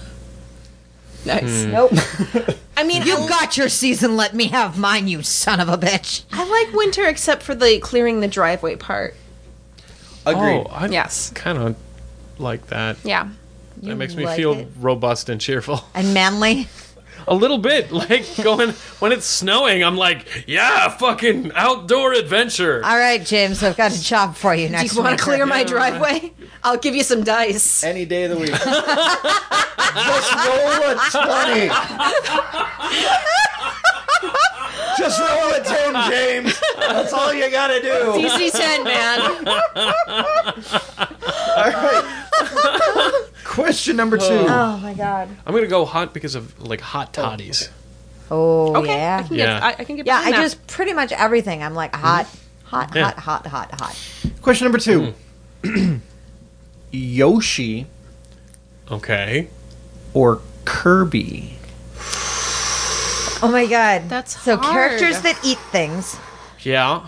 Nice. nope. I mean, You I, got your season, let me have mine, you son of a bitch. I like winter except for the clearing the driveway part. Agreed. Oh, I Yes. kind of like that. Yeah. That makes me like feel it? robust and cheerful. And manly. A little bit, like going when it's snowing. I'm like, yeah, fucking outdoor adventure. All right, James, I've got a job for you Do next you want winter. to clear my driveway? I'll give you some dice. Any day of the week. Just roll a twenty. Just roll a ten, James. That's all you gotta do. D C ten, man. All right. Question number two. Oh my god. I'm gonna go hot because of like hot toddies. Oh Okay, I yeah. can Yeah. get. I, I can get. Yeah, I behind that. just pretty much everything. I'm like hot, hot, Yeah. hot, hot, hot, hot. Question number two. Yoshi Okay. or Kirby? Oh my god. That's so hard. characters that eat things. Yeah.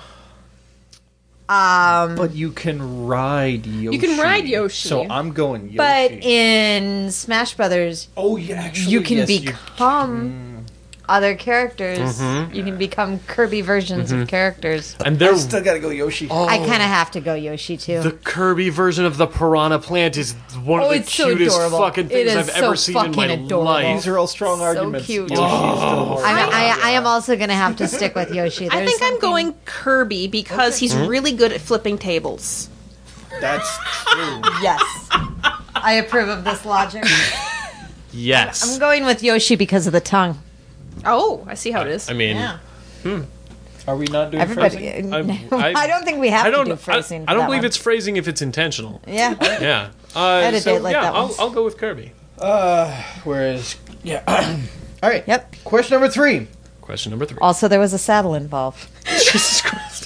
Um, But you can ride Yoshi. You can ride Yoshi. So I'm going Yoshi. but in Smash Brothers, oh yeah, actually, you can yes, become other characters. You can become Kirby versions of characters. And I they're still gotta go Yoshi. I kind of have to go Yoshi too. the Kirby version of the piranha plant is one Oh, of the it's so cutest adorable. fucking It things is I've so ever seen in my fucking adorable. These life. are all strong So arguments. cute. Yoshi is still more. I, I, I am also going to have to stick with Yoshi. I There's think I'm something- going Kirby because he's really good at flipping tables. That's true. Yes. I approve of this logic. Yes. I'm going with Yoshi because of the tongue. Oh, I see how it is. I mean, Yeah. Are we not doing Everybody. phrasing? I- I, I- don't think we have I don't. to do I, phrasing. I for don't that believe one. it's phrasing if it's intentional. Yeah. Yeah. Uh, Edit so it like yeah, that I'll, one. I'll go with Kirby. Uh, whereas, yeah. All right. Yep. Question number three. Question number three. Also, there was a saddle involved. Jesus Christ.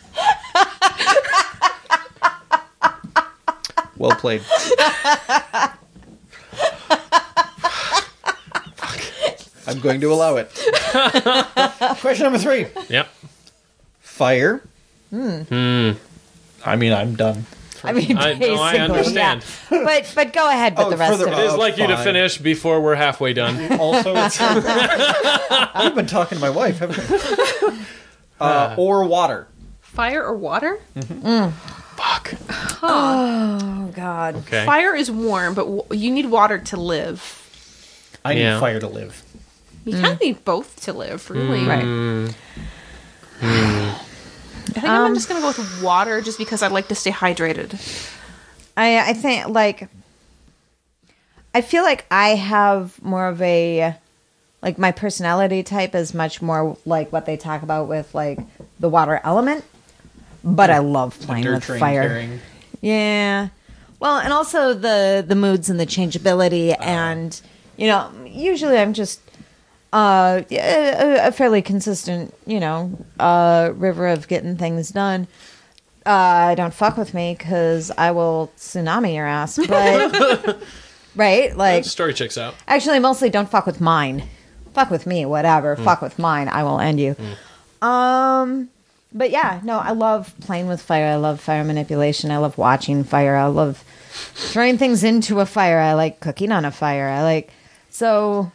Well played. I'm going to allow it. Question number three. Yep. Fire. Hmm. I mean, I'm done. I mean, I- basically, no, I understand. yeah. But but go ahead with Oh, the rest further- of It it. is Oh, like you to fine. finish before we're halfway done. Also, it's you've been talking to my wife, haven't you? Uh, or water. Fire or water? Fuck. Oh God. Okay. Fire is warm, but w- you need water to live. I need Yeah. fire to live. You kind of need both to live, really. Right. I think I'm just going to go with water just because I like to stay hydrated. I I think like I feel like I have more of a like my personality type is much more like what they talk about with like the water element, but I love playing with Nurturing, fire. caring. Yeah. Well, and also the the moods and the changeability, and you know, usually I'm just uh a, a fairly consistent, you know, uh river of getting things done. Uh, don't fuck with me because I will tsunami your ass. But right, like Story checks out. actually, mostly don't fuck with mine. Fuck with me, whatever. Fuck with mine, I will end you. Um, but yeah, no, I love playing with fire. I love fire manipulation. I love watching fire. I love throwing things into a fire. I like cooking on a fire. I like so.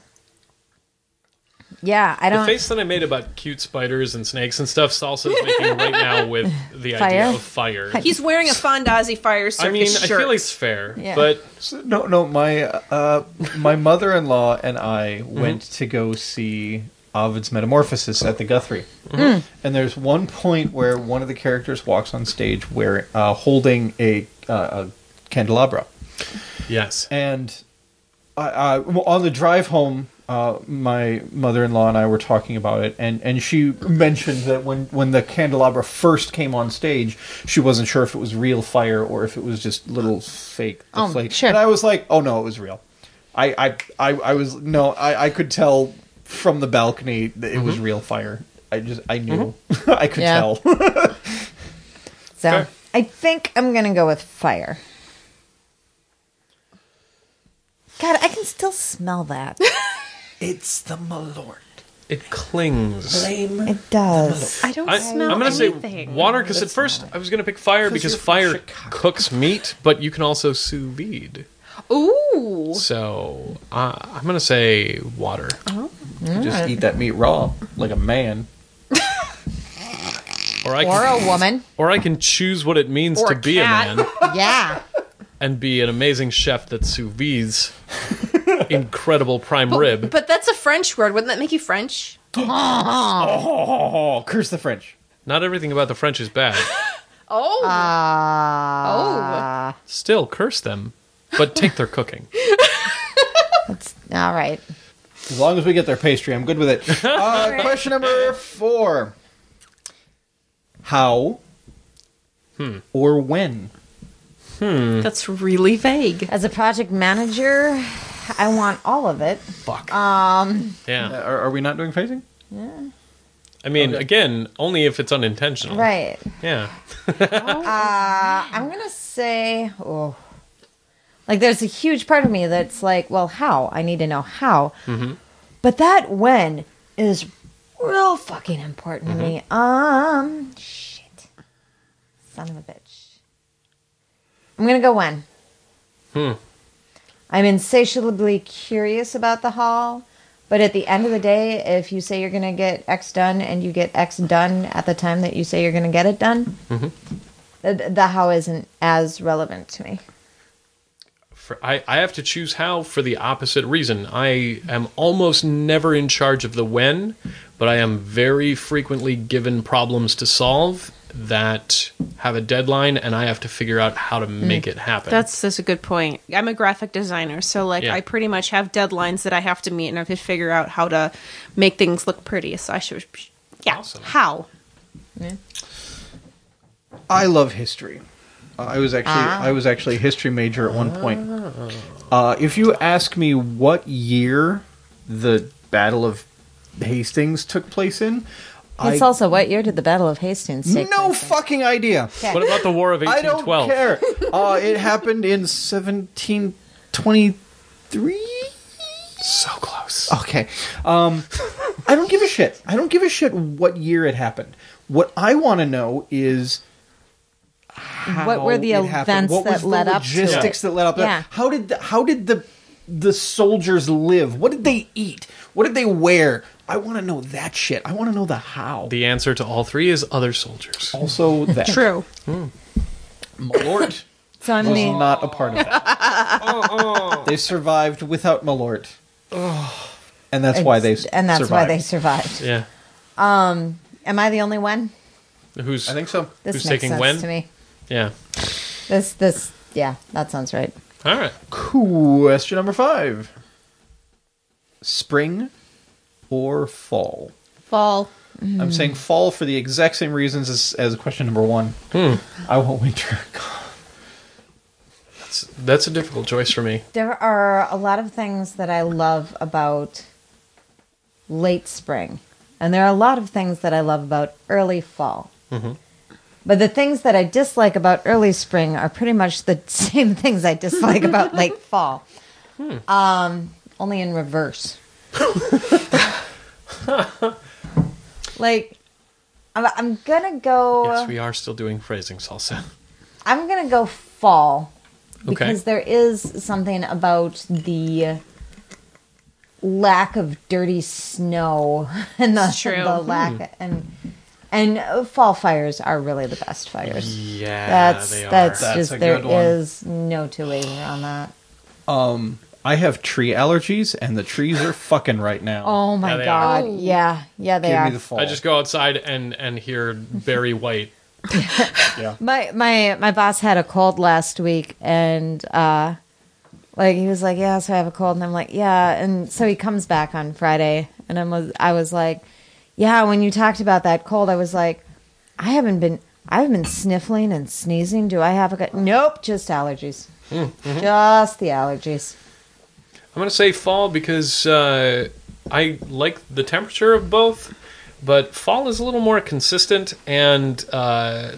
Yeah, I The don't. face that I made about cute spiders and snakes and stuff, Salsa's making right now with the idea Fire? of fire. He's wearing a Fondazi fire I circus mean, shirt. I feel it's fair, Yeah. but No, no. My uh, my mother-in-law and I went to go see Ovid's Metamorphosis at the Guthrie, and there's one point where one of the characters walks on stage where uh, holding a, uh, a candelabra, yes. and I, I, well, on the drive home. Uh, my mother-in-law and I were talking about it, and, and she mentioned that when, when the candelabra first came on stage, she wasn't sure if it was real fire or if it was just little fake Oh, deflate. sure. And I was like, "Oh no, it was real." I I, I, I was no, I, I could tell from the balcony that it was real fire. I just I knew I could Yeah. tell. So Fair. I think I'm gonna go with fire. God, I can still smell that. It's the Malort. It clings. Blame. It does. I don't I, smell I'm going to anything. say water because at first I was going to pick fire because you're from fire Chicago. cooks meat, but you can also sous vide. Ooh. So uh, I'm going to say water. Just eat that meat raw like a man. Or I Or can, a woman. or I can choose what it means Or to a be cat. a man Yeah. and be an amazing chef that sous vides incredible prime rib. But that's a French word. Wouldn't that make you French? Oh, curse the French. Not everything about the French is bad. Oh. Uh, Still, curse them, but take their cooking. all right. As long as we get their pastry, I'm good with it. Uh, question number four. How or when? That's really vague. As a project manager, I want all of it. Fuck. Um, Yeah. Uh, Are, are we not doing phasing? I mean, again, only if it's unintentional. right. Yeah. Uh, I'm gonna say, oh, like there's a huge part of me that's like, well, how? I need to know how. But that when is real fucking important to me. Um, shit, son of a bitch. I'm gonna go when. Hmm. I'm insatiably curious about the hall. But at the end of the day, if you say you're going to get X done and you get X done at the time that you say you're going to get it done, Mm-hmm. the, the how isn't as relevant to me. For, I, I have to choose how for the opposite reason. I am almost never in charge of the when, but I am very frequently given problems to solve that have a deadline, and I have to figure out how to make it happen. That's that's a good point. I'm a graphic designer, so like Yeah. I pretty much have deadlines that I have to meet, and I have to figure out how to make things look pretty. So I should, yeah, Awesome. how? I love history. Uh, I was actually I was actually a history major at one point. Uh, if you ask me what year the Battle of Hastings took place in, It's I also, what year did the Battle of Hastings take no place in? fucking idea. Okay. What about the War of I eighteen don't twelve? care. Uh, it happened in seventeen twenty-three. So close. Okay. Um, I don't give a shit. I don't give a shit what year it happened. What I want to know is how What were the it happened. events What that was the led up to logistics it? that led up to Yeah. it? How did the, how did the the soldiers live? What did they eat? What did they wear? I want to know that shit. I want to know the how. The answer to all three is other soldiers. also that True. Malort So I'm was the, not a part of that. They survived without Malort. And that's why they and that's why survived. they survived. Yeah. Am I the only one? Who's I think so. This Who's makes taking sense when? to me. Yeah. This this yeah, that sounds right. All right. Question number five. Spring or fall? Fall. I'm saying fall for the exact same reasons as, as question number one. I want winter. That's, that's a difficult choice for me. There are a lot of things that I love about late spring, and there are a lot of things that I love about early fall. But the things that I dislike about early spring are pretty much the same things I dislike about late fall. Um, only in reverse. Like, I'm, I'm gonna go. Yes, we are still doing phrasing salsa. I'm gonna go fall Okay. because there is something about the lack of dirty snow and the, True. the lack and and uh, fall fires are really the best fires. Yeah, That's they are. that's, That's just a there good one. is no two ways around that. Um, I have tree allergies, and the trees are fucking right now. Oh my Yeah, they god! are. Yeah, yeah, they Give are. me the fall. I just go outside and, and hear Barry White. yeah. My my my boss had a cold last week, and uh, like he was like, "Yeah, so I have a cold," and I'm like, "Yeah," and so he comes back on Friday, and I was I was like, "Yeah." When you talked about that cold, I was like, "I haven't been I haven't been sniffling and sneezing. Do I have a co-" nope? Just allergies. Just the allergies. I'm going to say fall because uh, I like the temperature of both, but fall is a little more consistent, and uh,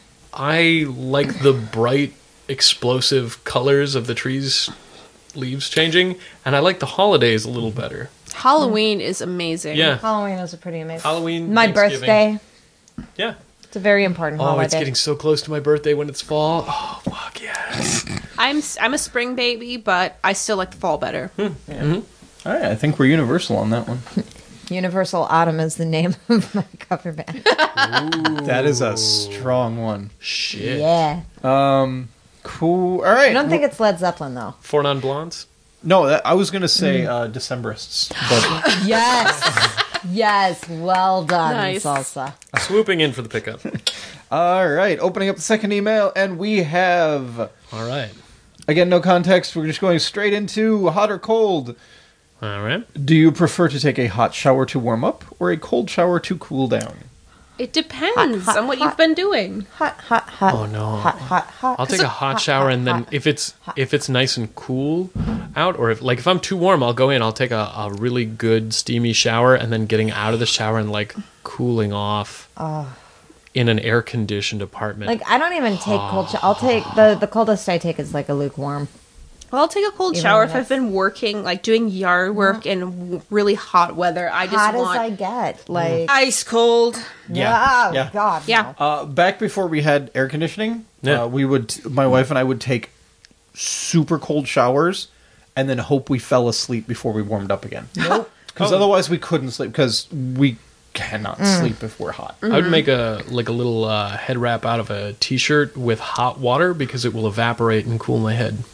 I like the bright, explosive colors of the trees' leaves changing, and I like the holidays a little better. Halloween is amazing. Yeah. Halloween is a pretty amazing. Halloween, My Thanksgiving. birthday. Yeah. It's a very important Oh, holiday. it's getting so close to my birthday when it's fall. Oh, fuck yes. I'm s- I'm a spring baby, but I still like the fall better. All right, I think we're universal on that one. Universal Autumn is the name of my cover band. That is a strong one. Shit. Yeah. Um, cool. All right. I don't think it's Led Zeppelin though. Four non-blondes? No, that, I was going to say uh, Decemberists, but Yes. Yes. Well done, Nice. Salsa. Swooping in for the pickup. all right. Opening up the second email, and we have All right. again no context. We're just going straight into hot or cold. All right. Do you prefer to take a hot shower to warm up or a cold shower to cool down? It depends Hot, hot, on what hot. you've been doing. Hot, hot, hot. Oh, no. Hot, hot, hot. I'll take a hot shower, and then if it's if it's nice and cool out, or if like if I'm too warm, I'll go in. I'll take a, a really good steamy shower, and then getting out of the shower and like cooling off in an air conditioned apartment. Like I don't even take cold shower. I'll take the the coldest I take is like a lukewarm. Well, I'll take a cold Even shower if that's- I've been working, like doing yard work in w- really hot weather. I just Hot want as I get. Like ice cold. Yeah. Oh Yeah. God. Yeah. no. Uh, back before we had air conditioning, Yeah. uh, we would my wife and I would take super cold showers and then hope we fell asleep before we warmed up again. Nope. because Oh. otherwise we couldn't sleep because we cannot Mm. sleep if we're hot. I would make a like a little uh, head wrap out of a t-shirt with hot water because it will evaporate and cool my head.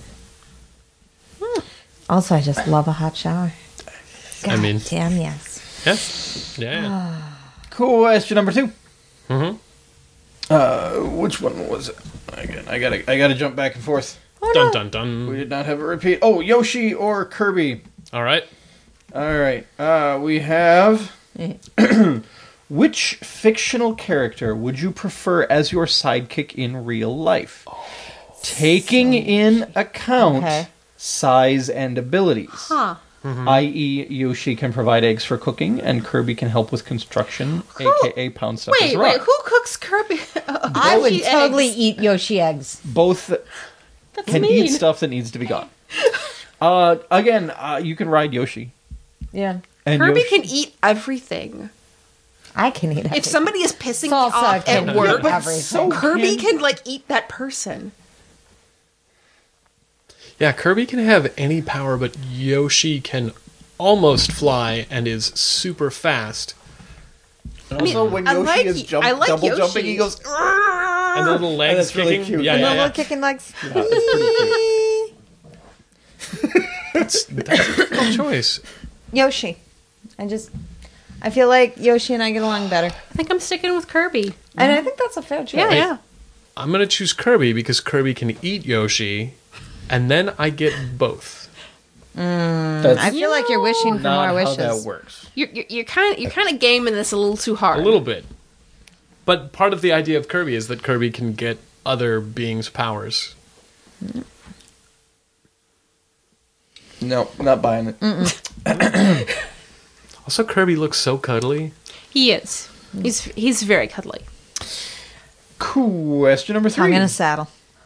Also, I just love a hot shower. God I mean- damn yes. Yeah, yeah. yeah. Question number two. Mhm. Uh, which one was it? Again, I gotta, I gotta jump back and forth. Dun dun dun. We did not have a repeat. Oh, Yoshi or Kirby? All right. All right. Uh, we have. Which fictional character would you prefer as your sidekick in real life? Taking in account Okay. size and abilities. Huh. that is, Yoshi can provide eggs for cooking, and Kirby can help with construction, aka pound stuff as Wait, a rock. wait, who cooks Kirby? I would Yoshi totally eggs. eat Yoshi eggs. Both That's can mean. eat stuff that needs to be gone. uh, again, uh, you can ride Yoshi. Yeah. And Kirby Yoshi- can eat everything. I can eat If everything. somebody is pissing me Salsa off can at eat work, everything. so Kirby can- can like eat that person. Yeah, Kirby can have any power, but Yoshi can almost fly and is super fast. And also, when I Yoshi like- is jump, I like double Yoshi. jumping, he goes. And the little legs that's really kicking. cute. Yeah, And yeah, the yeah. little kicking legs. Yeah, it's pretty cute. That's, that's a difficult choice. Yoshi. I just, I feel like Yoshi and I get along better, I think I'm sticking with Kirby. and I think that's a fair choice. Yeah, yeah. I'm gonna choose Kirby because Kirby can eat Yoshi, and then I get both. That's I feel like you're wishing for not more how wishes. that works. You're you're, you're kind of you're kind of gaming this a little too hard. A little bit. But part of the idea of Kirby is that Kirby can get other beings' powers. No, not buying it. Also, Kirby looks so cuddly. He is. He's he's very cuddly. Question number Tongue three. in a saddle.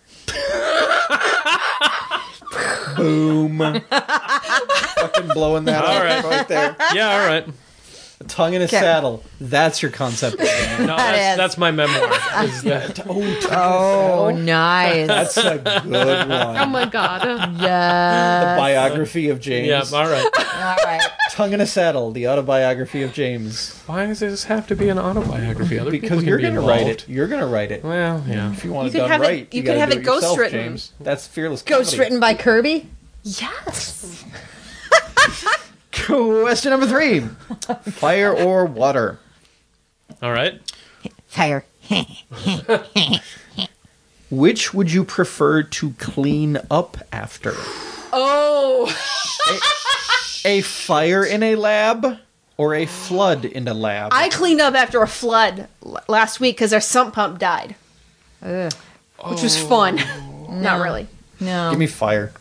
Boom. Fucking blowing that All out right. right there. Yeah, all right. Tongue in a Okay. saddle. That's your concept. No, That that's, is. that's my memoir. Is that, oh, tongue Oh, nice. That's a good one. Oh my god. Yeah. The biography of James. yeah, all right. All right. Tongue in a Saddle, the autobiography of James. Why does this have to be an autobiography? Other people Because can you're be going to involved. write it. You're going to write it. Well, yeah. If you want You it could done have it- right, you you could gotta have do it yourself, ghostwritten. James. That's fearless. Ghost comedy. written by Kirby. Yes. Question number three: fire or water? All right. Fire. Which would you prefer to clean up after? Oh. A fire in a lab or a flood in a lab? I cleaned up after a flood l- last week because our sump pump died, Ugh. which was fun. Not really. No. Give me fire.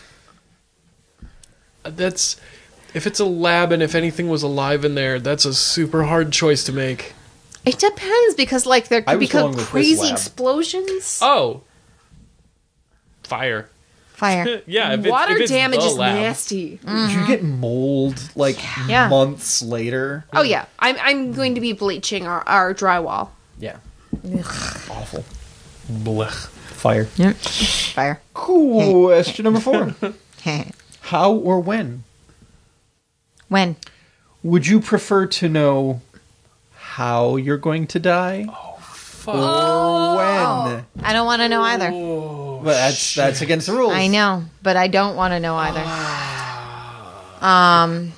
That's if it's a lab and if anything was alive in there, that's a super hard choice to make. It depends because like there I could was become going with this crazy lab. explosions. Oh, fire. Fire. Yeah, if it's, Water if it's damage the is lab. nasty. You get mold like Yeah. months later. Oh yeah, I'm I'm going to be bleaching our, our drywall. Yeah. Awful. Blech. Fire. Yep. Fire. Question number four: how or when When? would you prefer to know how you're going to die Fuck. or when? I don't want to know either. But that's that's against the rules. I know, but I don't want to know either. Um,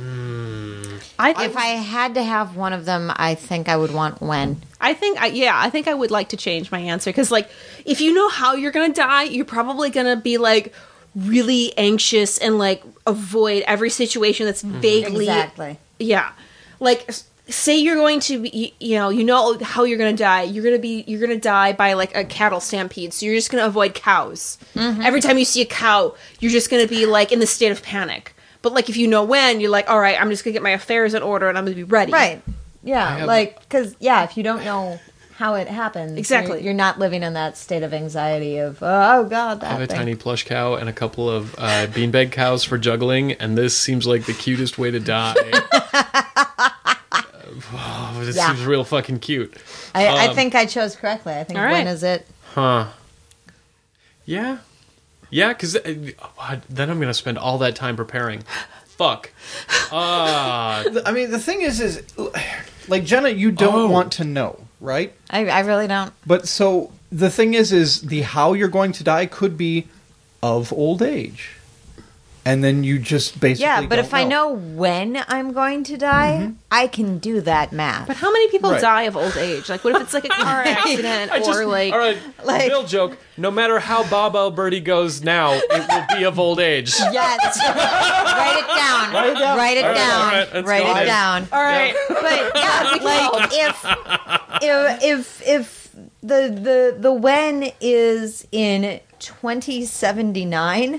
I if I had to have one of them, I think I would want when. I think I, yeah, I think I would like to change my answer because like if you know how you're gonna die, you're probably gonna be like really anxious and like avoid every situation that's vaguely Exactly. yeah, like s- say you're going to be, you know, you know how you're going to die. You're going to be, you're going to die by like a cattle stampede. So you're just going to avoid cows. Every time you see a cow, you're just going to be like in the state of panic. But like if you know when, you're like, all right, I'm just going to get my affairs in order and I'm going to be ready. Right. Yeah. have- Like, because, yeah, if you don't know how it happens, Exactly. You're, you're not living in that state of anxiety of, oh, God, that I have a thing. tiny plush cow and a couple of uh, beanbag cows for juggling, and this seems like the cutest way to die. Oh, this Yeah. seems real fucking cute. I, I Um, think I chose correctly. I think all when right. is it? Huh. Yeah. Yeah, because then I'm going to spend all that time preparing. fuck. Ah. I mean, the thing is, is like Jenna, you don't Oh. want to know, right? I, I really don't. But so the thing is, is the how you're going to die could be of old age, and then you just basically Yeah, but don't if I know when I'm going to die, I can do that math. But how many people Right. die of old age? Like, what if it's like a car accident I or just, like? all right, like- Bill joke. No matter how Bob Alberti goes now, it will be of old age. Yes. Write it down. Write it down. Write it All right, down. all right, let's Write go it ahead. down. All right. But yeah, like if if if if the the the when is in twenty seventy-nine,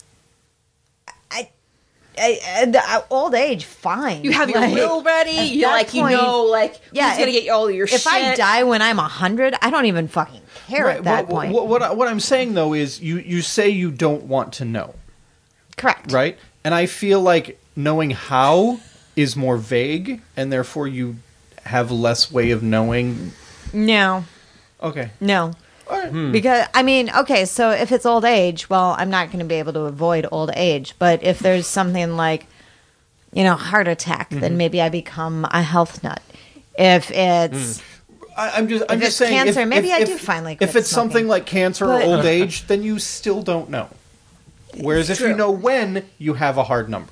I, I, I the old age, fine. You have your Like, will ready. at You that like point- you know like Yeah, who's gonna if- get all of your If shit. I die when I'm a hundred, I don't even fucking care Right, at that what, point. What, what, I- what I'm saying though is, you you say you don't want to know, Correct. right? And I feel like knowing how is more vague, and therefore you have less way of knowing. No. Okay. No. All right. Because I mean, okay, so if it's old age, well, I'm not going to be able to avoid old age. But if there's something like, you know, heart attack, then maybe I become a health nut. If it's I, I'm just, I'm If just it's saying. cancer, if, maybe if, I if, do finally If quit it's something smoking. like cancer But- or old age, then you still don't know. Whereas if you true. know when, you have a hard number.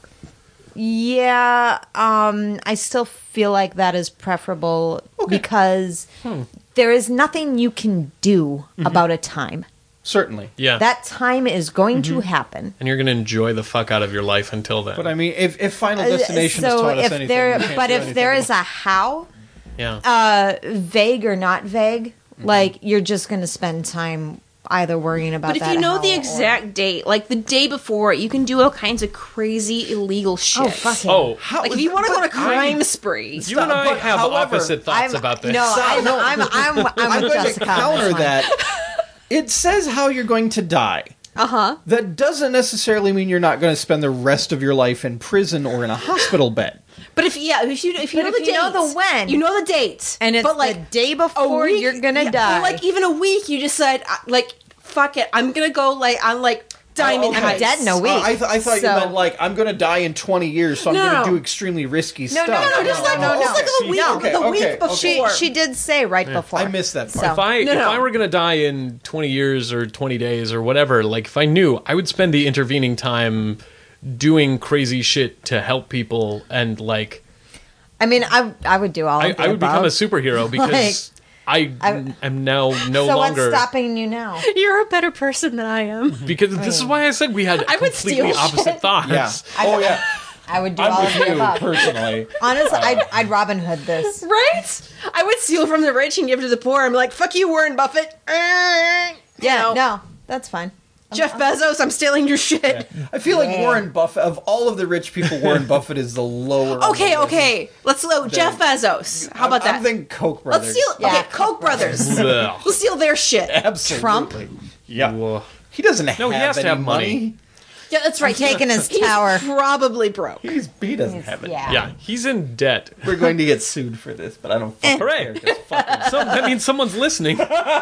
yeah, um, I still feel like that is preferable because there is nothing you can do about a time. Certainly. Yeah. That time is going to happen. and you're going to enjoy the fuck out of your life until then. But I mean, if, if Final Destination has Uh, so taught us if anything, there, we can't but do if anything there is about- a how, yeah. uh, vague or not vague, like you're just going to spend time either worrying about but if that you know how the or- exact date, like the day before, you can do all kinds of crazy illegal shit. Oh, fuck it. oh, How- Like if you want to go on a but crime I- spree. you and I but have however, opposite thoughts I'm, about this. No, I'm, no. I'm, I'm, I'm, I'm with going to Jessica on this counter one. that. It says how you're going to die. Uh huh. That doesn't necessarily mean you're not going to spend the rest of your life in prison or in a hospital bed. But if yeah, if you if you But know if the you know date, the when. you know the date, And it's but like the day a before week- you're gonna yeah, die. or like even a week, you decide uh, like fuck it, I'm gonna go like on like diamond Oh, okay. heights. dead in a week. Uh, I, th- I thought So- you meant like I'm going to die in twenty years, so I'm No, going to no. do extremely risky No, stuff. no, no, No, just like no, no. just like the week, No, okay, the week okay, before. okay. She, she did say right before. I missed that part. So- If I No, if no. I were gonna die in twenty years or twenty days or whatever, like if I knew, I would spend the intervening time doing crazy shit to help people and like I mean, I I would do all I, of the I would above. become a superhero because I, I- am now no so longer what's stopping you now? You're a better person than I am. because this is why I said we had I would completely steal opposite shit. thoughts. Yeah. Oh yeah. I would do I'm all with of the you above. personally. Honestly, I'd, I'd Robin Hood this. Right? I would steal from the rich and give to the poor. I'm like, fuck you, Warren Buffett. You Yeah, know, no, that's fine. Jeff Bezos, I'm stealing your shit. I feel like Yeah. Warren Buffett, of all of the rich people, Warren Buffett is the lower. on Okay, the list. okay. Let's go. Jeff Bezos. How about I'm, that? I'm thinking Koch brothers. Let's steal. Yeah, Okay, Koch brothers. Ugh. We'll steal their shit. Absolutely. Trump? Yeah. Whoa. He doesn't have No, he has to any have money. money. Yeah, that's right. I'm taking his He's tower. probably broke. He's, he doesn't have it. Yeah. Yeah, he's in debt. We're going to get sued for this, but I don't fucking Hooray. care. 'cause fuck him. Some, that means someone's listening.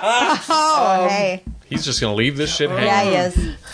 Oh, hey. He's just gonna leave this shit hanging. Yeah, he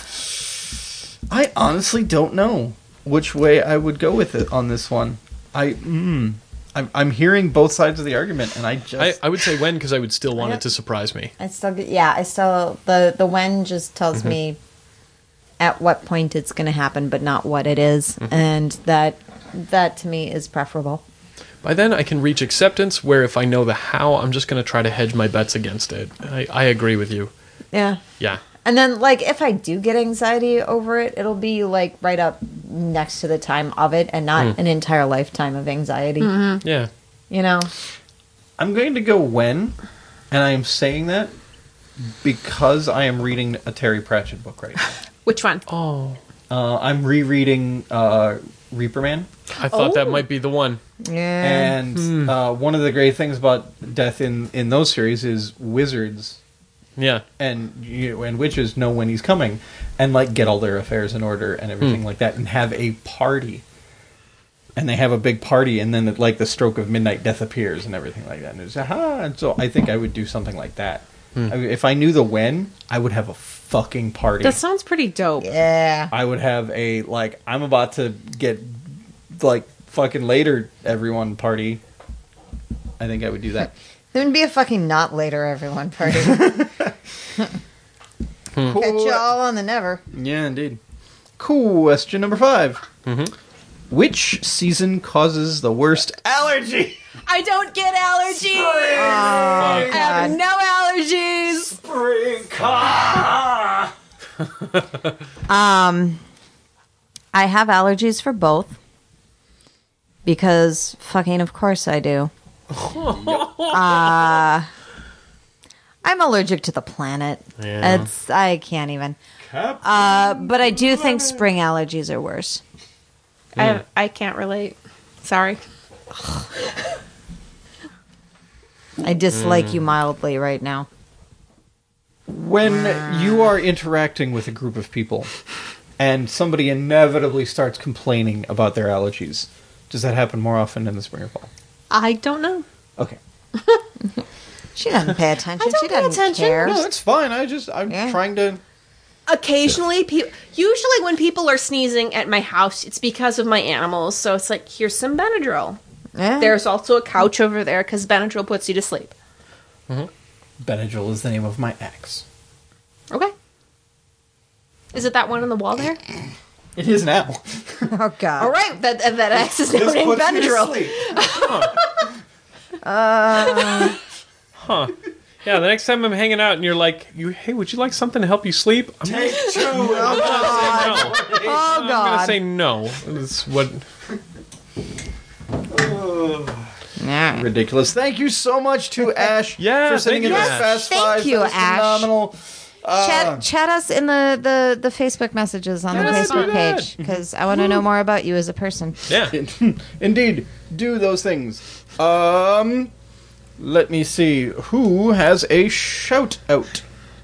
is. I honestly don't know which way I would go with it on this one. I, mm, I'm, I'm hearing both sides of the argument, and I I, just I would say when because I would still want Yep. it to surprise me. I still get, yeah, I still, the, the when just tells Mm-hmm. me at what point it's going to happen, but not what it is. Mm-hmm. And that, that to me is preferable. By then, I can reach acceptance. Where if I know the how, I'm just gonna try to hedge my bets against it. I, I agree with you. Yeah. Yeah. And then, like, if I do get anxiety over it, it'll be, like, right up next to the time of it and not Mm. an entire lifetime of anxiety. Yeah. You know? I'm going to go when, and I am saying that because I am reading a Terry Pratchett book right now. Which one? Oh. Uh, I'm rereading uh, Reaper Man, I thought that Oh. might be the one. Yeah. and uh, one of the great things about death in, in those series is wizards Yeah. and you and witches know when he's coming, and like get all their affairs in order and everything like that, and have a party. And they have a big party, and then at like the stroke of midnight, death appears and everything like that. And it's aha. And so I think I would do something like that. I mean, if I knew the when, I would have a fucking party. That sounds pretty dope. yeah. I would have a like I'm about to get like fucking later everyone party, I think I would do that. There would be a fucking not later everyone party. Cool. Catch you all on the never. Yeah, indeed. Question number five. Mm-hmm. Which season causes the worst allergy? I don't get allergies. Oh, I have God. no allergies. Spring Um, I have allergies for both. Because fucking of course I do. uh, I'm allergic to the planet. Yeah. It's I can't even. Uh, but I do think spring allergies are worse. I, I can't relate. Sorry. I dislike you mildly right now. When you are interacting with a group of people and somebody inevitably starts complaining about their allergies, does that happen more often in the spring or fall? I don't know. Okay. She doesn't pay attention. I don't she pay doesn't attention. care. No, it's fine. I just, I'm Yeah. trying to... Occasionally, pe- usually when people are sneezing at my house, it's because of my animals. So it's like, here's some Benadryl. Yeah. There's also a couch over there because Benadryl puts you to sleep. Benadryl is the name of my ex. Okay. Is it that one on the wall there? It is now. Oh God. All right, that that X is now named Benadryl. Huh. Yeah, the next time I'm hanging out and you're like, "You, hey, would you like something to help you sleep?" I'm Take two. I'm gonna say no. Oh I'm gonna God. say no. That's what. Yeah. Ridiculous. Thank you so much to Ash Yeah, for sending thank in you, this Ash. Fast Thank Five. you, That was Ash. phenomenal. Uh, Chat, chat us in the, the, the Facebook messages on Yeah, the let's do Facebook that. page because I want to know more about you as a person. Yeah. Indeed, do those things. Um, let me see. Who has a shout out?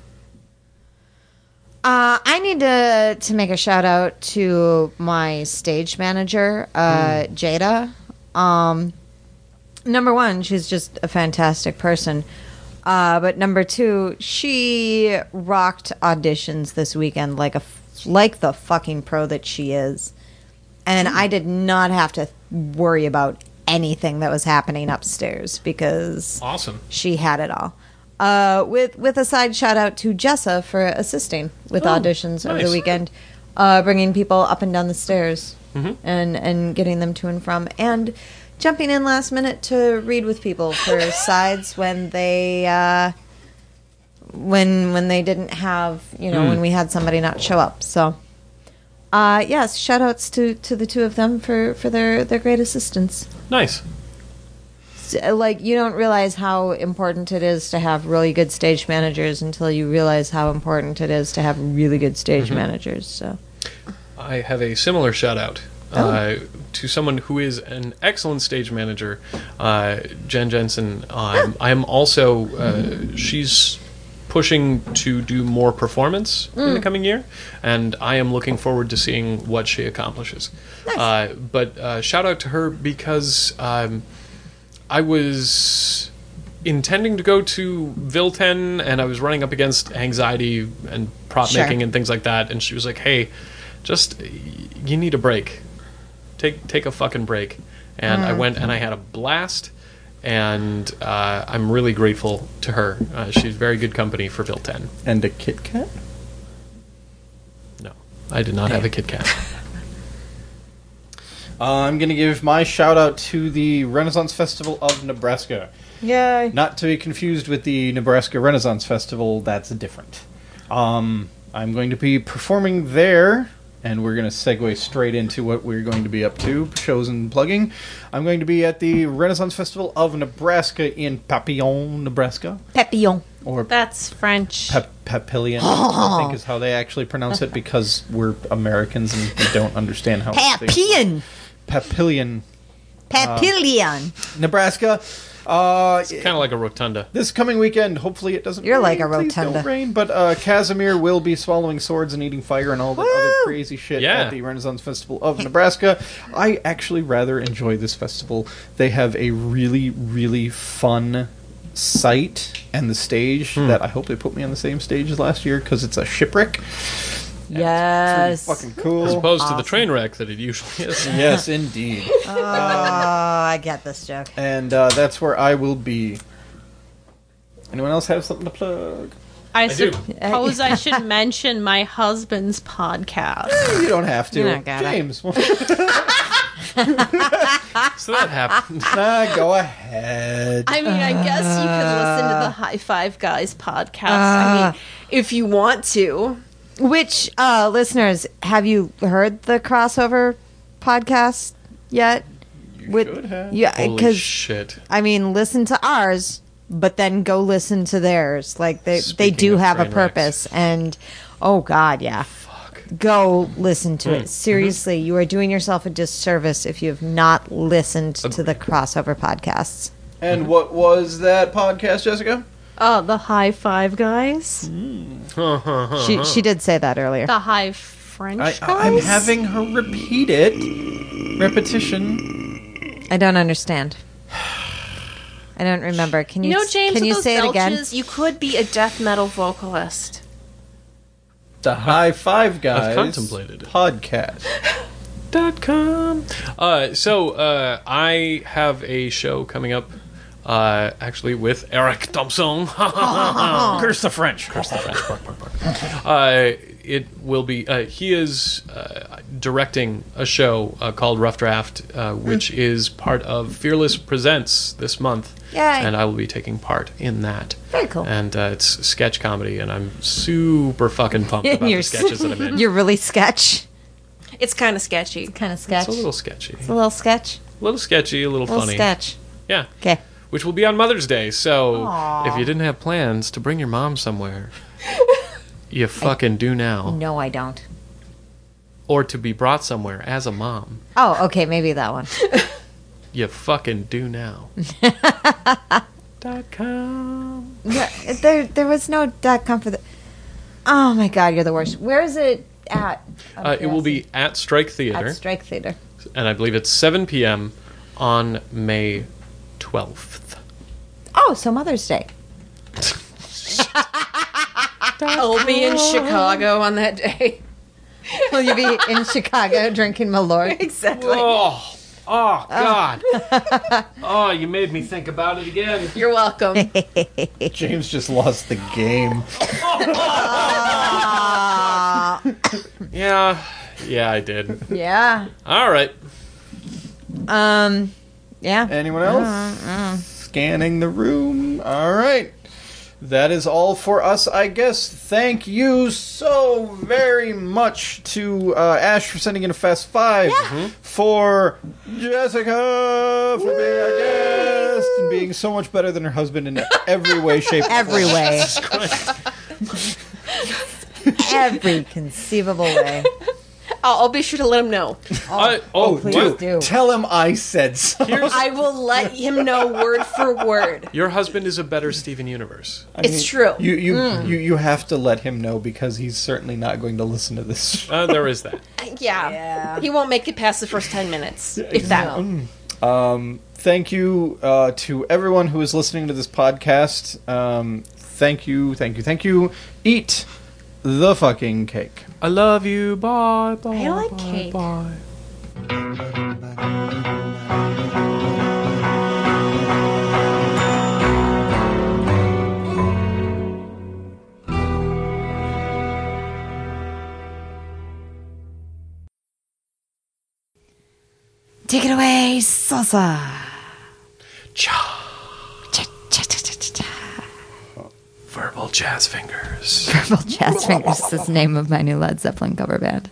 Uh, I need to to make a shout out to my stage manager, uh, Jada. Um, number one, she's just a fantastic person. Uh, but number two, she rocked auditions this weekend like a f- like the fucking pro that she is, and I did not have to worry about anything that was happening upstairs because Awesome. she had it all. Uh, with with a side shout out to Jessa for assisting with auditions over nice. the weekend, uh, bringing people up and down the stairs Mhm. and and getting them to and from, and jumping in last minute to read with people for sides when they uh, when when they didn't have you know Mm. when we had somebody not show up. So uh, yes, shout outs to, to the two of them for, for their, their great assistance. Nice. Like, you don't realize how important it is to have really good stage managers until you realize how important it is to have really good stage Mm-hmm. managers. So I have a similar shout out Oh. uh, to someone who is an excellent stage manager, uh, Jen Jensen. Um, I am also, uh, she's pushing to do more performance in Mm. the coming year, and I am looking forward to seeing what she accomplishes. Nice. Uh, but uh, shout out to her because um, I was intending to go to Vilten, and I was running up against anxiety and prop Sure. making and things like that, and she was like, hey, just, you need a break. Take take a fucking break. And I went and I had a blast, and uh, I'm really grateful to her. Uh, she's very good company for Vilten. And a Kit Kat? No, I did not have a Kit Kat. Uh, I'm going to give my shout out to the Renaissance Festival of Nebraska. yay! Not to be confused with the Nebraska Renaissance Festival, that's different. Um, I'm going to be performing there, and we're going to segue straight into what we're going to be up to, shows and plugging. I'm going to be at the Renaissance Festival of Nebraska in Papillon, Nebraska. Papillon. Or That's French. Pap- Papillion, I think is how they actually pronounce it, because we're Americans and we don't understand how things- Papillon. Papillion, Papillion. Nebraska. Uh, Kind of like a rotunda. This coming weekend, hopefully it doesn't You're rain. like a Please rotunda. don't rain. But uh, Casimir will be swallowing swords and eating fire and all that Woo! other crazy shit Yeah. at the Renaissance Festival of Nebraska. I actually rather enjoy this festival. They have a really, really fun site and the stage that I hope they put me on the same stage as last year, because it's a shipwreck. Yes. Fucking As cool. opposed to the train wreck that it usually is. Yes, indeed. Oh, I get this joke. And uh, that's where I will be. Anyone else have something to plug? I, do. suppose I should mention my husband's podcast. You don't have to. You don't gotta. James, So that happened. nah, go ahead. I mean, I guess you could listen to the High Five Guys podcast. I mean, if you want to. Which, uh, listeners, have you heard the crossover podcast yet? You should have. Yeah, Holy because, shit. I mean, listen to ours, but then go listen to theirs. Like, they, they Speaking do of have a train purpose. And, oh, God, yeah. Go listen to it. Seriously, you are doing yourself a disservice if you have not listened to the crossover podcasts. And what was that podcast, Jessica? Oh, the High Five Guys? She she did say that earlier. The High French I, Guys? I'm having her repeat it. Repetition. I don't understand. I don't remember. Can you, You know, James, can with you those say it again? belches, you could be a death metal vocalist. The High Five Guys contemplated it. podcast. Dot com. Uh, so uh, I have a show coming up, uh, actually with Eric Thompson. Curse the French. Curse the French. Bark, bark, bark. Uh, it will be. Uh, he is uh, directing a show uh, called Rough Draft, uh, which is part of Fearless Presents this month. Yay. And I will be taking part in that. Very cool. And uh, it's sketch comedy, and I'm super fucking pumped about You're the sketches that I'm in. You're really sketch. It's kind of sketchy. Kind of sketch. It's a little sketchy. It's a little sketch. A little sketchy, a little, A little funny. sketch. Yeah. Okay. Which will be on Mother's Day. So Aw. if you didn't have plans to bring your mom somewhere, you fucking do now. No, I don't. Or to be brought somewhere as a mom, Oh, okay, maybe that one. you fucking do now. Dot com. Yeah, there, there was no dot com for the. Oh my God, you're the worst. Where is it at? Uh, it will be at Strike Theater, at Strike Theater. and I believe it's seven p.m. on May twelfth. Oh, so Mother's Day. I'll be in Chicago on that day. Will you be in Chicago drinking Malort? Exactly. Oh, oh God. Oh, you made me think about it again. You're welcome. James just lost the game. Uh, Yeah, yeah, I did. yeah. All right. Um. Yeah. Anyone else? Scanning the room. All right. That is all for us, I guess. Thank you so very much to uh, Ash for sending in a Fast Five, for Jessica for being our guest and being so much better than her husband in every way, shape, or Every form. way. Every conceivable way. I'll, I'll be sure to let him know. Uh, oh, please what? do. Tell him I said so. I will let him know word for word. Your husband is a better Steven Universe. I It's true. You you, you you have to let him know because he's certainly not going to listen to this. Uh, there is that. Yeah. Yeah. He won't make it past the first ten minutes, if that. Um, thank you uh, to everyone who is listening to this podcast. Um, thank you, thank you, thank you. Eat the fucking cake. I love you. Bye. Bye. I like bye, cake. Bye. Take it away, salsa. Cha. Cha, cha, cha, cha, cha, cha. Verbal jazz fingers. Purple Jazz Fingers is the name of my new Led Zeppelin cover band.